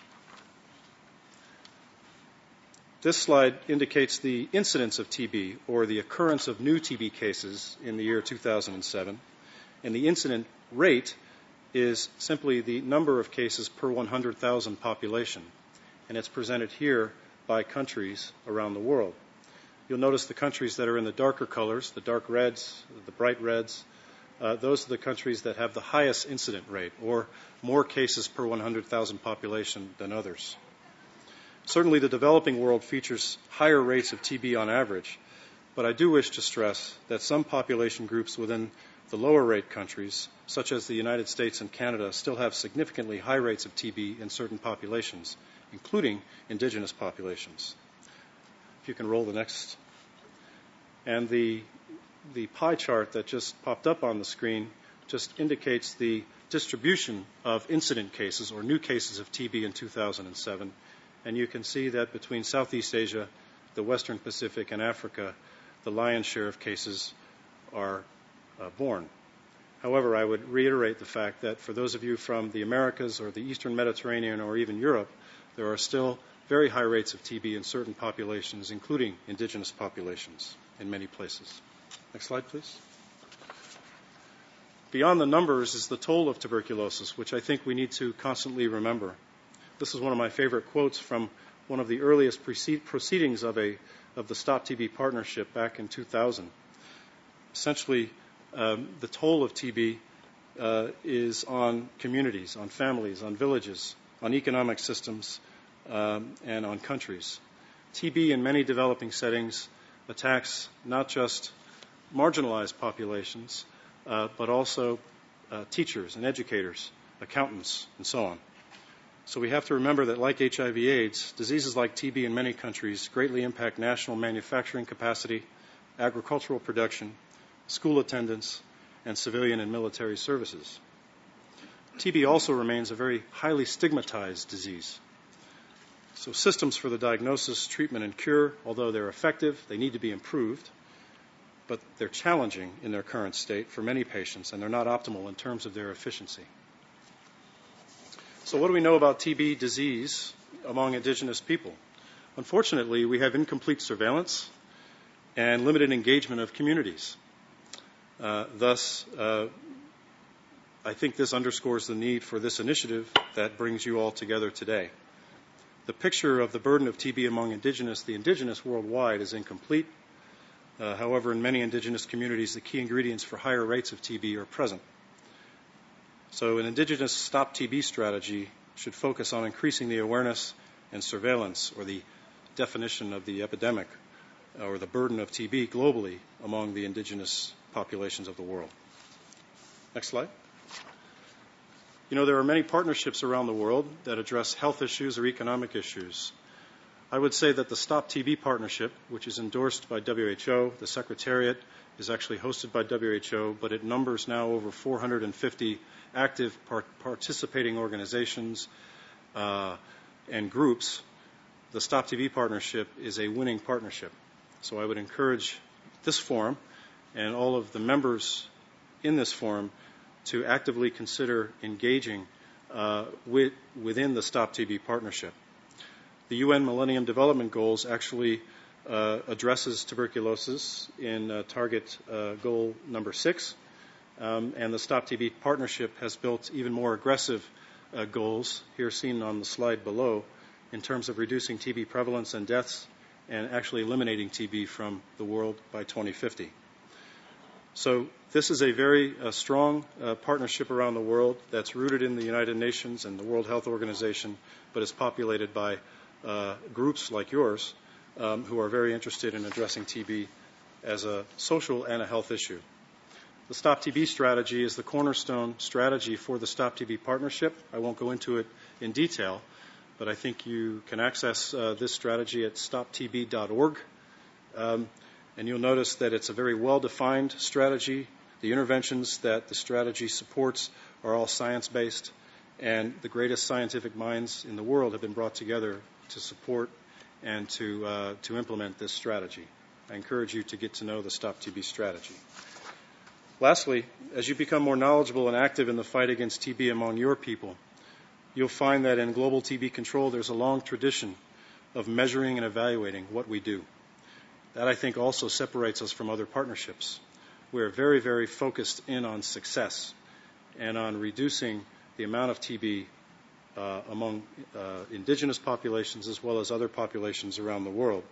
This slide indicates the incidence of TB, or the occurrence of new TB cases in the year 2007. And the incident rate is simply the number of cases per 100,000 population. And it's presented here by countries around the world. You'll notice the countries that are in the darker colors, the dark reds, the bright reds, those are the countries that have the highest incident rate, or more cases per 100,000 population than others. Certainly the developing world features higher rates of TB on average, but I do wish to stress that some population groups within the lower rate countries, such as the United States and Canada, still have significantly high rates of TB in certain populations, including indigenous populations. If you can roll the next. And the pie chart that just popped up on the screen just indicates the distribution of incident cases or new cases of TB in 2007. And you can see that between Southeast Asia, the Western Pacific, and Africa, the lion's share of cases are born. However, I would reiterate the fact that for those of you from the Americas or the Eastern Mediterranean or even Europe, there are still very high rates of TB in certain populations, including indigenous populations in many places. Next slide, please. Beyond the numbers is the toll of tuberculosis, which I think we need to constantly remember. This is one of my favorite quotes from one of the earliest proceedings of the Stop TB Partnership back in 2000. Essentially, the toll of TB is on communities, on families, on villages, on economic systems, and on countries. TB in many developing settings attacks not just marginalized populations, but also teachers and educators, accountants, and so on. So we have to remember that like HIV/AIDS, diseases like TB in many countries greatly impact national manufacturing capacity, agricultural production, school attendance, and civilian and military services. TB also remains a very highly stigmatized disease. So systems for the diagnosis, treatment, and cure, although they're effective, they need to be improved, but they're challenging in their current state for many patients, and they're not optimal in terms of their efficiency. So what do we know about TB disease among indigenous people? Unfortunately, we have incomplete surveillance and limited engagement of communities. Thus, I think this underscores the need for this initiative that brings you all together today. The picture of the burden of TB among the indigenous worldwide is incomplete. However, in many indigenous communities, the key ingredients for higher rates of TB are present. So an indigenous Stop TB strategy should focus on increasing the awareness and surveillance, or the definition of the epidemic, or the burden of TB globally among the indigenous populations of the world. Next slide. You know, there are many partnerships around the world that address health issues or economic issues. I would say that the Stop TB Partnership, which is endorsed by WHO, the Secretariat is actually hosted by WHO, but it numbers now over 450 active participating organizations and groups. The Stop TB Partnership is a winning partnership. So I would encourage this forum and all of the members in this forum to actively consider engaging within the Stop TB Partnership. The UN Millennium Development Goals actually addresses tuberculosis in target goal number 6. And the Stop TB partnership has built even more aggressive goals, here seen on the slide below, in terms of reducing TB prevalence and deaths and actually eliminating TB from the world by 2050. So this is a very strong partnership around the world that's rooted in the United Nations and the World Health Organization, but is populated by groups like yours who are very interested in addressing TB as a social and a health issue. The Stop TB strategy is the cornerstone strategy for the Stop TB partnership. I won't go into it in detail, but I think you can access this strategy at stoptb.org. And you'll notice that it's a very well-defined strategy. The interventions that the strategy supports are all science-based, and the greatest scientific minds in the world have been brought together to support and to implement this strategy. I encourage you to get to know the Stop TB strategy. Lastly, as you become more knowledgeable and active in the fight against TB among your people, you'll find that in global TB control there's a long tradition of measuring and evaluating what we do. That, I think, also separates us from other partnerships. We're very, very focused in on success and on reducing the amount of TB among indigenous populations as well as other populations around the world.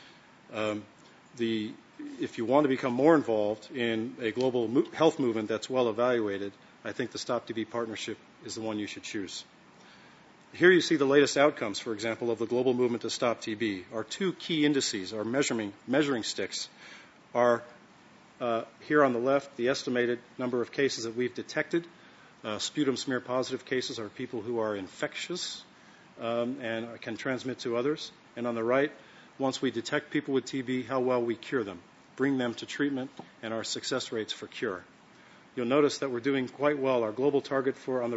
If you want to become more involved in a global health movement that's well evaluated, I think the Stop TB partnership is the one you should choose. Here you see the latest outcomes, for example, of the global movement to stop TB. Our two key indices, our measuring sticks, are here on the left, the estimated number of cases that we've detected. Sputum smear positive cases are people who are infectious and can transmit to others. And on the right, once we detect people with TB, how well we cure them, bring them to treatment, and our success rates for cure. You'll notice that we're doing quite well. Our global target for on the